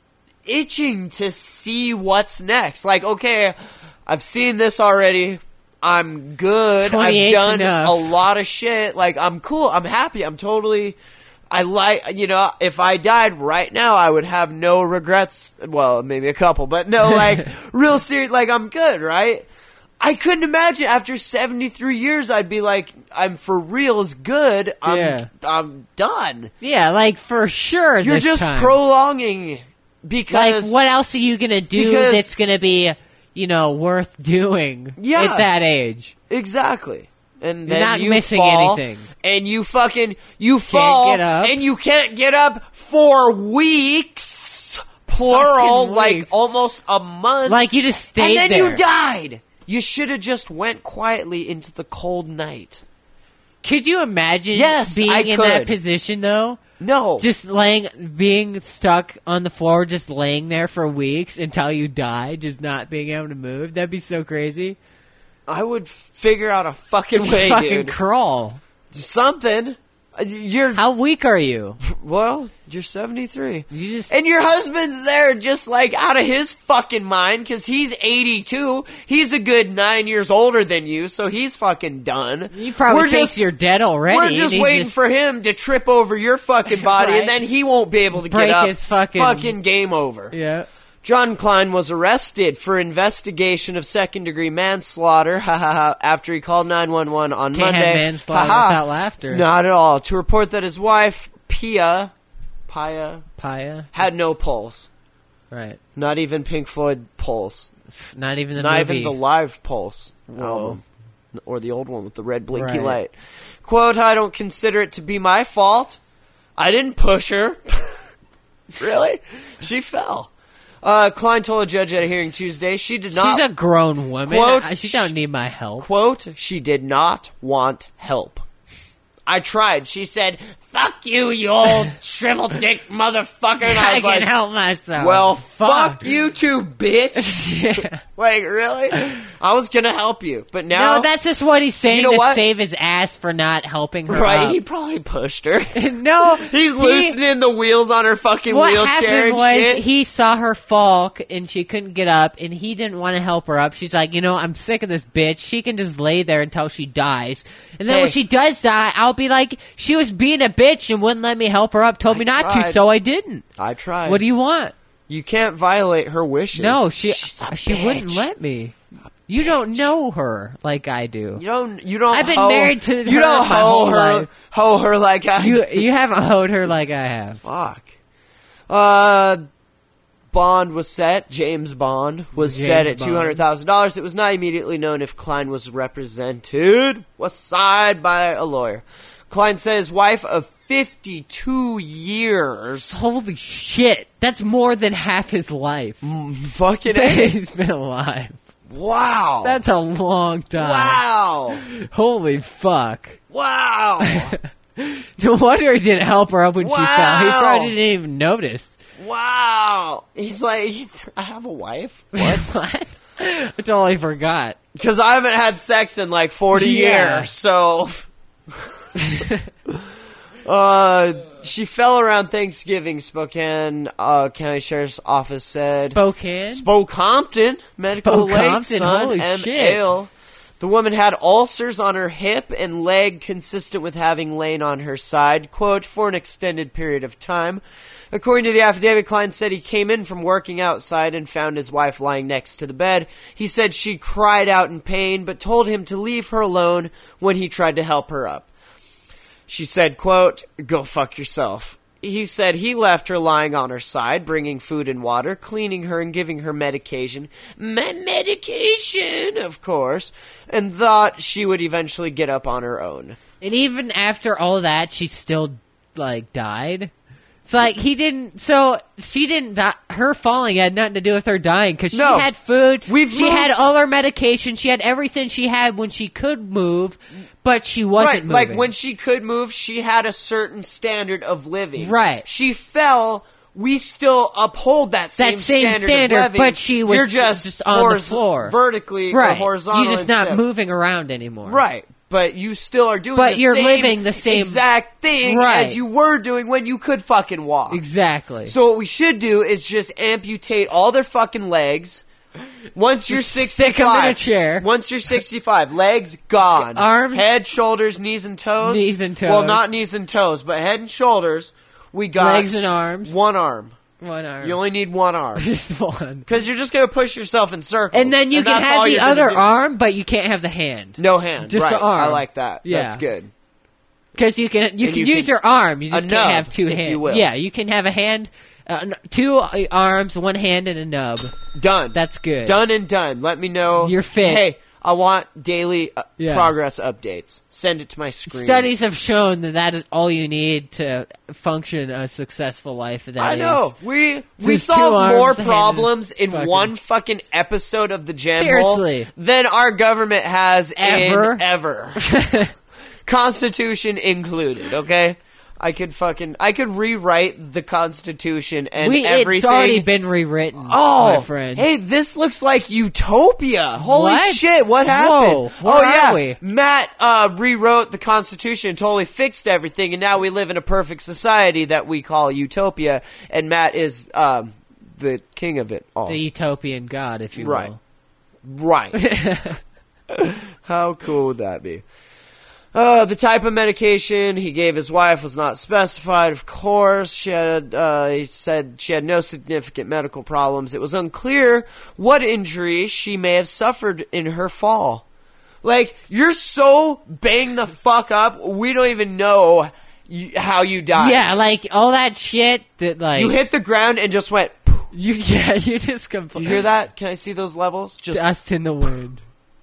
itching to see what's next. Like, okay, I've seen this already. I'm good. I've twenty-eight's done enough. a lot of shit. Like, I'm cool. I'm happy. I'm totally... I like, you know, if I died right now, I would have no regrets. Well, maybe a couple, but no, like, real serious, like, I'm good, right? I couldn't imagine after seventy-three years, I'd be like, I'm for reals good. I'm, Yeah. I'm done. Yeah, like for sure. You're this just time. prolonging Like, because what else are you gonna do because- that's gonna be, you know, worth doing Yeah. at that age? exactly. And You're then not you missing fall, anything. and you fucking you fall, get up. and you can't get up for weeks, plural, Fucking like weeks. almost a month. Like you just stayed and then there. you died. You should have just went quietly into the cold night. Could you imagine Yes, being I in that could. position though? No, Just laying, being stuck on the floor, just laying there for weeks until you die, just not being able to move. That'd be so crazy. I would figure out a fucking way, Fucking dude. crawl. Something. Uh, You're How weak are you? well. You're seventy-three. You just And your husband's there just like out of his fucking mind because he's eighty-two. He's a good nine years older than you, so he's fucking done. you probably we're think just, you're dead already. We're and just he waiting just- for him to trip over your fucking body, Right. and then he won't be able to Break get up. his fucking- fucking game over. Yeah. John Klein was arrested for investigation of second-degree manslaughter ha, ha, ha, after he called nine one one on Can't Monday. have manslaughter Ha, ha. without laughter. Not at all. To report that his wife, Pia, Pia, Paya. had no pulse. Right. Not even Pink Floyd Pulse. Not even the Not movie. even the live Pulse Whoa. album. Or the old one with the red blinky Right. light. Quote, I don't consider it to be my fault. I didn't push her. Really? She fell. Uh, Klein told a judge at a hearing Tuesday she did not... She's a grown woman. Quote, I- she don't need my help. Quote, she did not want help. I tried. She said, fuck you, you old shriveled dick motherfucker. And I I was can like, help myself. well, fuck, fuck you too, bitch. Yeah. Like, really? I was gonna help you, but now... No, that's just what he's saying You know to what? save his ass for not helping her Right, up. he probably pushed her. no, He's he- loosening the wheels on her fucking What wheelchair happened and was shit. he saw her fall and she couldn't get up, and he didn't want to help her up. She's like, you know, I'm sick of this bitch. She can just lay there until she dies, and then Hey. when she does die, I'll be like, she was being a bitch and wouldn't let me help her up. Told I me not to, tried. so I didn't. I tried. What do you want? You can't violate her wishes. No, she She's a she bitch. wouldn't let me. You don't know her like I do. You don't. You don't. I've been hoe, married to You her don't my hoe whole her. life. Hoe her like I. You do. you haven't hoed her like I have. Fuck. Uh, Bond was set. James Bond was James set at Bond. two hundred thousand dollars. It was not immediately known if Klein was represented. Was side by a lawyer. Klein said his wife of fifty-two years. Holy shit! That's more than half his life. Fucking that A. he's been alive. Wow. That's a long time. Wow. Holy fuck. Wow. No wonder he didn't help her up when she fell. He Wow. probably didn't even notice. Wow. He's like, I have a wife? What? What? I totally forgot. Because I haven't had sex in like forty Yeah. years, so... uh, she fell around Thanksgiving, Spokane uh, County Sheriff's Office said. Spokane? Spokehampton, Medical Lake, Spokehampton, son, holy M. shit. Ale. The woman had ulcers on her hip and leg consistent with having lain on her side, quote, for an extended period of time. According to the affidavit, Klein said he came in from working outside and found his wife lying next to the bed. He said she cried out in pain, but told him to leave her alone when he tried to help her up. She said, quote, go fuck yourself. He said he left her lying on her side, bringing food and water, cleaning her and giving her medication. Me- medication, of course, and thought she would eventually get up on her own. And even after all that, she still, like, died? It's like, he didn't, so, she didn't die, her falling had nothing to do with her dying, because she No. had food, We've she moved- had all her medication, she had everything she had when she could move, but she wasn't Right, moving. like when she could move, she had a certain standard of living. Right. She fell, we still uphold that same That same standard, standard, of living. but she was You're just, just on the horiz- floor. vertically right. or horizontally. You're just not instead. moving around anymore. Right. But you still are doing But the you're same living the same- exact thing Right. as you were doing when you could fucking walk. Exactly. So what we should do is just amputate all their fucking legs. Once you're Just sixty-five, stick 'em in a chair. Once you're sixty-five, legs gone, Arms. head, shoulders, knees and toes. Knees and toes. Well, not knees and toes, but head and shoulders. We got Legs and arms. One arm. One arm. You only need one arm Just one. because you're just gonna push yourself in circles. And then you can that's all have the you're gonna other do. arm, but you can't have the hand. No hand. Just right. the arm. I like that. Yeah. That's good. Because you can you And can you use can- your arm, you a just can't nub, have two if hands. you will. Yeah, you can have a hand, uh, n- two uh, arms, one hand, and a nub. Done. That's good. Done and done. Let me know. You're fit. Hey, I want daily uh, Yeah. progress updates. Send it to my screen. Studies have shown that that is all you need to function a successful life at that I age. know. We we Just two solve arms, more a hand, problems in fucking- one fucking episode of the Jam Seriously. Hole than our government has Ever? in ever. Constitution included, okay? I could fucking I could rewrite the Constitution and We, everything. it's already been rewritten, Oh, my friend. hey, this looks like Utopia. Holy What? shit, what happened? Whoa, where oh, are yeah. we? Matt uh, rewrote the Constitution, totally fixed everything, and now we live in a perfect society that we call Utopia, and Matt is um, the king of it all. The utopian god, if you Right. will. Right. How cool would that be? Uh, the type of medication he gave his wife was not specified, of course. She had, uh, he said she had no significant medical problems. It was unclear what injury she may have suffered in her fall. Like, you're so banged the fuck up, we don't even know y- how you died. Yeah, like all that shit that like You hit the ground and just went, you yeah, you just you completely hear that? Can I see those levels? Just dust in the wind.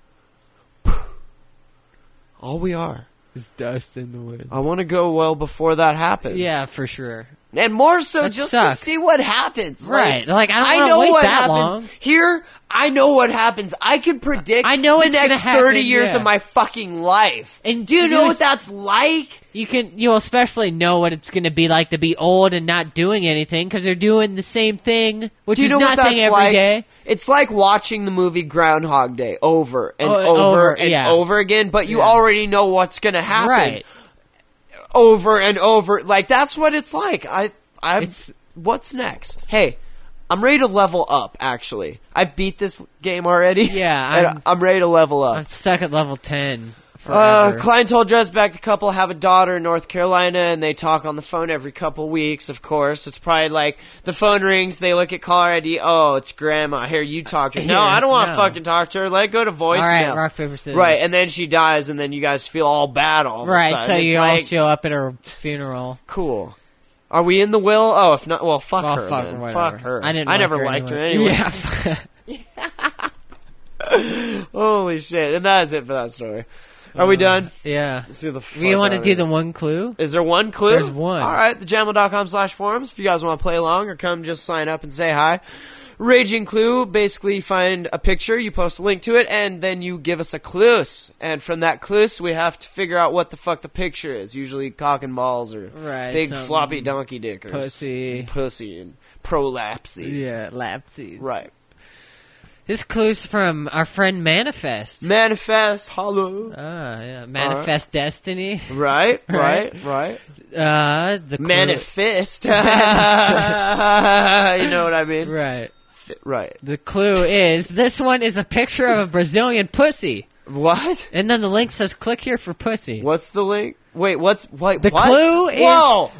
all we are. It's dust in the wind. I want to go well before that happens. Yeah, for sure. And more so That just sucks. to see what happens. Right. Like, I don't wanna know wait what that happens. long. Here, I know what happens. I can predict I know the it's gonna next happen, thirty years yeah. of my fucking life. And do you you know what just- that's like? You can, you'll especially know what it's going to be like to be old and not doing anything because they're doing the same thing, which Do you is know what nothing that's every like? day. It's like watching the movie Groundhog Day over and Oh, over, over, and yeah. over again, but you Yeah. already know what's going to happen. Right. Over and over. Like, that's what it's like. I, I, It's- what's next? Hey, I'm ready to level up, actually. I've beat this game already. Yeah, and I'm- I'm ready to level up. I'm stuck at level ten. Uh, forever. Klein told Dresbeck the couple have a daughter in North Carolina, and they talk on the phone every couple weeks, of course. It's probably like, the phone rings, they look at caller I D, oh, it's Grandma, here, you talk to her. No, Yeah, I don't want to no. fucking talk to her, let it go to voicemail. All right, rock, paper, scissors. Right, and then she dies, and then you guys feel all bad all of a Right, sudden. so It's you all like, show up at her funeral. cool. Are we in the will? Oh, if not, well, fuck Oh, her, fuck then. her, Fuck whatever. her. I didn't I like never her liked anyway. her anyway. Yeah. Holy shit. And that is it for that story. Are we done? Yeah. Let's do the We want to fuck do out the of it. one clue? Is there one clue? There's one. All right, thejamel.com slash forums. If you guys want to play along or come just sign up and say hi. Raging Clue, basically you find a picture, you post a link to it, and then you give us a clue. And from that clue, we have to figure out what the fuck the picture is. Usually cock and balls or Right, big some floppy donkey dickers. pussy. Pussy and prolapses. Yeah, lapsies. Right. This clue's from our friend Manifest. Manifest, hollow. Ah, yeah. Manifest Destiny. Right, right, Right. right. Uh, the clue- Manifest. You know what I mean? Right. Right. The clue is this one is a picture of a Brazilian pussy. What? And then the link says click here for pussy. What's the link? Wait, what's what? The what? clue is- Whoa!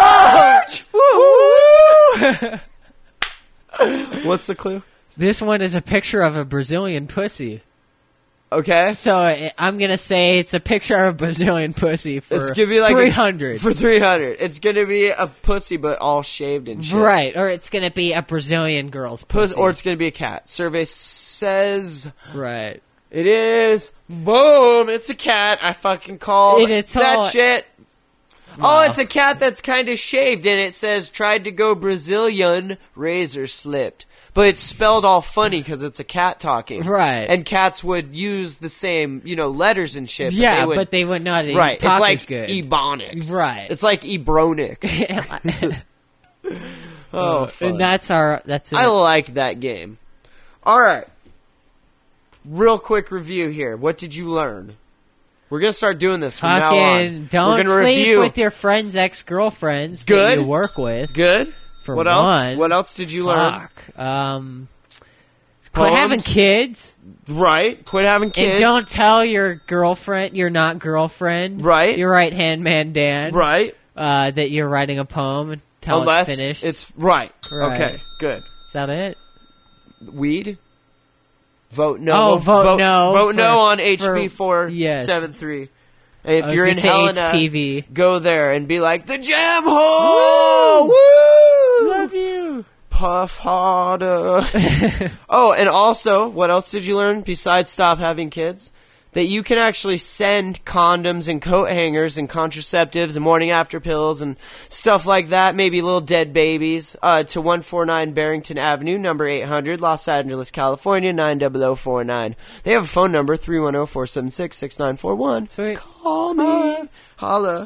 Woo! What's the clue? This one is a picture of a Brazilian pussy. Okay, So I- I'm going to say it's a picture of a Brazilian pussy for it's gonna be like three a- hundred. for three hundred. It's gonna be a pussy, but all shaved and shit. Right, or it's going to be a Brazilian girl's Puss, pussy. or it's gonna be a cat. Survey says right. it is. Boom! It's a cat. I fucking called It- it's that all- shit. Oh, it's a cat that's kind of shaved, and it says tried to go Brazilian, razor slipped. But it's spelled all funny because it's a cat talking. Right. And cats would use the same, you know, letters and shit. Yeah, they would, but they would not right. talk It's like as good. ebonics. Right. It's like ebronics. Oh, fun. and that's our that's it. I like that game. All right. Real quick review here. What did you learn? We're going to start doing this from now Fucking on. don't We're gonna sleep review. with your friends' ex-girlfriends Good. that you work with. Good. For what one. else? What else did you learn? Fuck. Um, quit Poems? having kids. Right. Quit having kids. And don't tell your girlfriend, your not girlfriend, Right. your right hand man Dan, Right. uh, that you're writing a poem until Unless it's finished. it's right. Right. Okay. Good. Is that it? Weed. Vote no. Oh, vote no Vote for- no on H B for- four yes. seven three. And if I was you're in gonna say Helena, H P V. go there and be like the jam hole. Woo! Love you. Puff harder. Oh, and also, what else did you learn besides stop having kids? That you can actually send condoms and coat hangers and contraceptives and morning after pills and stuff like that, maybe little dead babies, uh, to one forty-nine Barrington Avenue, number eight hundred, Los Angeles, California, nine zero zero four nine. They have a phone number, three one zero, four seven six, six nine four one. Sweet. Call me. Holla.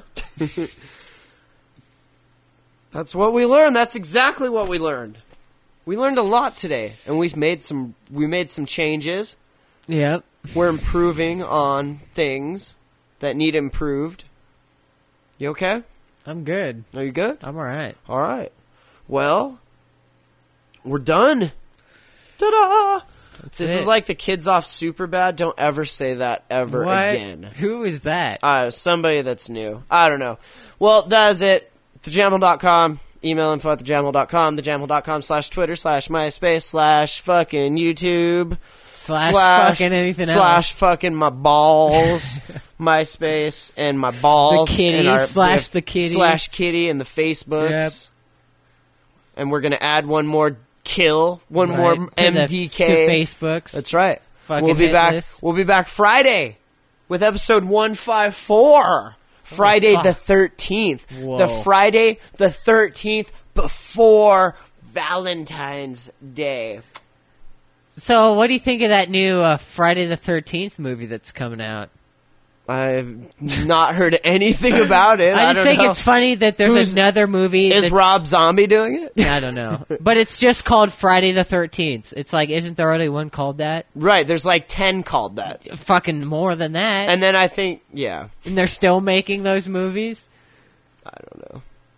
That's what we learned. That's exactly what we learned. We learned a lot today, and we made some we made some changes. Yep. We're improving on things that need improved. You okay? I'm good. Are you good? I'm alright. All right. Well, we're done. Ta-da! This is it. like the kids off Superbad. Don't ever say that ever What? again. Who is that? Uh, somebody that's new. I don't know. Well, that is it. the jamhole dot com. Email info at the jamhole dot com. the jamhole dot com slash Twitter slash MySpace slash fucking YouTube. Slash fucking anything slash else. fucking my balls. MySpace and my balls. The kitty and our- slash the kitty. Slash kitty and the Facebooks. Yep. And we're going to add one more kill. One Right. more To M the- D K. to Facebooks. That's right. Fucking we'll be hit back. list. We'll be back Friday with episode one fifty-four. Friday fuck. the thirteenth. Whoa. The Friday the thirteenth before Valentine's Day. So, what do you think of that new uh, Friday the thirteenth movie that's coming out? I've not heard anything about it. I, I just don't think know. it's funny that there's Who's- another movie. Is that's- Rob Zombie doing it? I don't know, but it's just called Friday the thirteenth. It's like, isn't there already one called that? Right. There's like ten called that. Fucking more than that, and, And then I think, yeah, they're still making those movies. I don't know.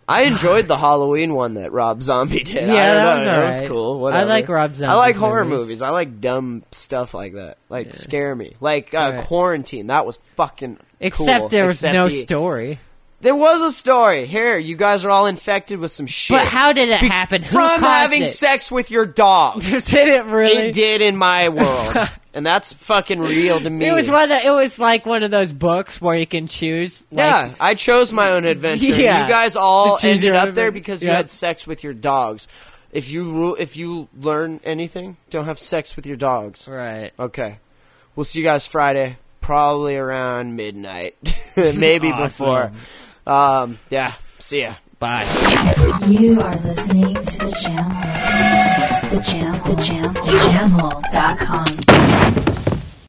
I enjoyed the Halloween one that Rob Zombie did. Yeah, I don't that know, was that was alright. cool. I Whatever. like Rob Zombie's I like horror movies. movies. I like dumb stuff like that. Like scare me. Like uh, Right. Quarantine. That was fucking Except cool. there was Except no the- story. There was a story. Here, you guys are all infected with some shit. But how did it Be- happen? Who From caused having it? sex with your dogs. Did it really? It did in my world. And that's fucking real to me. It was one. Of, it was like one of those books where you can choose. Like, Yeah, I chose my own adventure. Yeah. You guys all To choose ended your up own there adventure. because you Yep. had sex with your dogs. If you ru- if you learn anything, don't have sex with your dogs. Right. Okay. We'll see you guys Friday, probably around midnight, maybe Awesome. before. Um, yeah. See ya. Bye. You are listening to the Jam Hole. The Jam, the Jam, the Jam Hole dot com.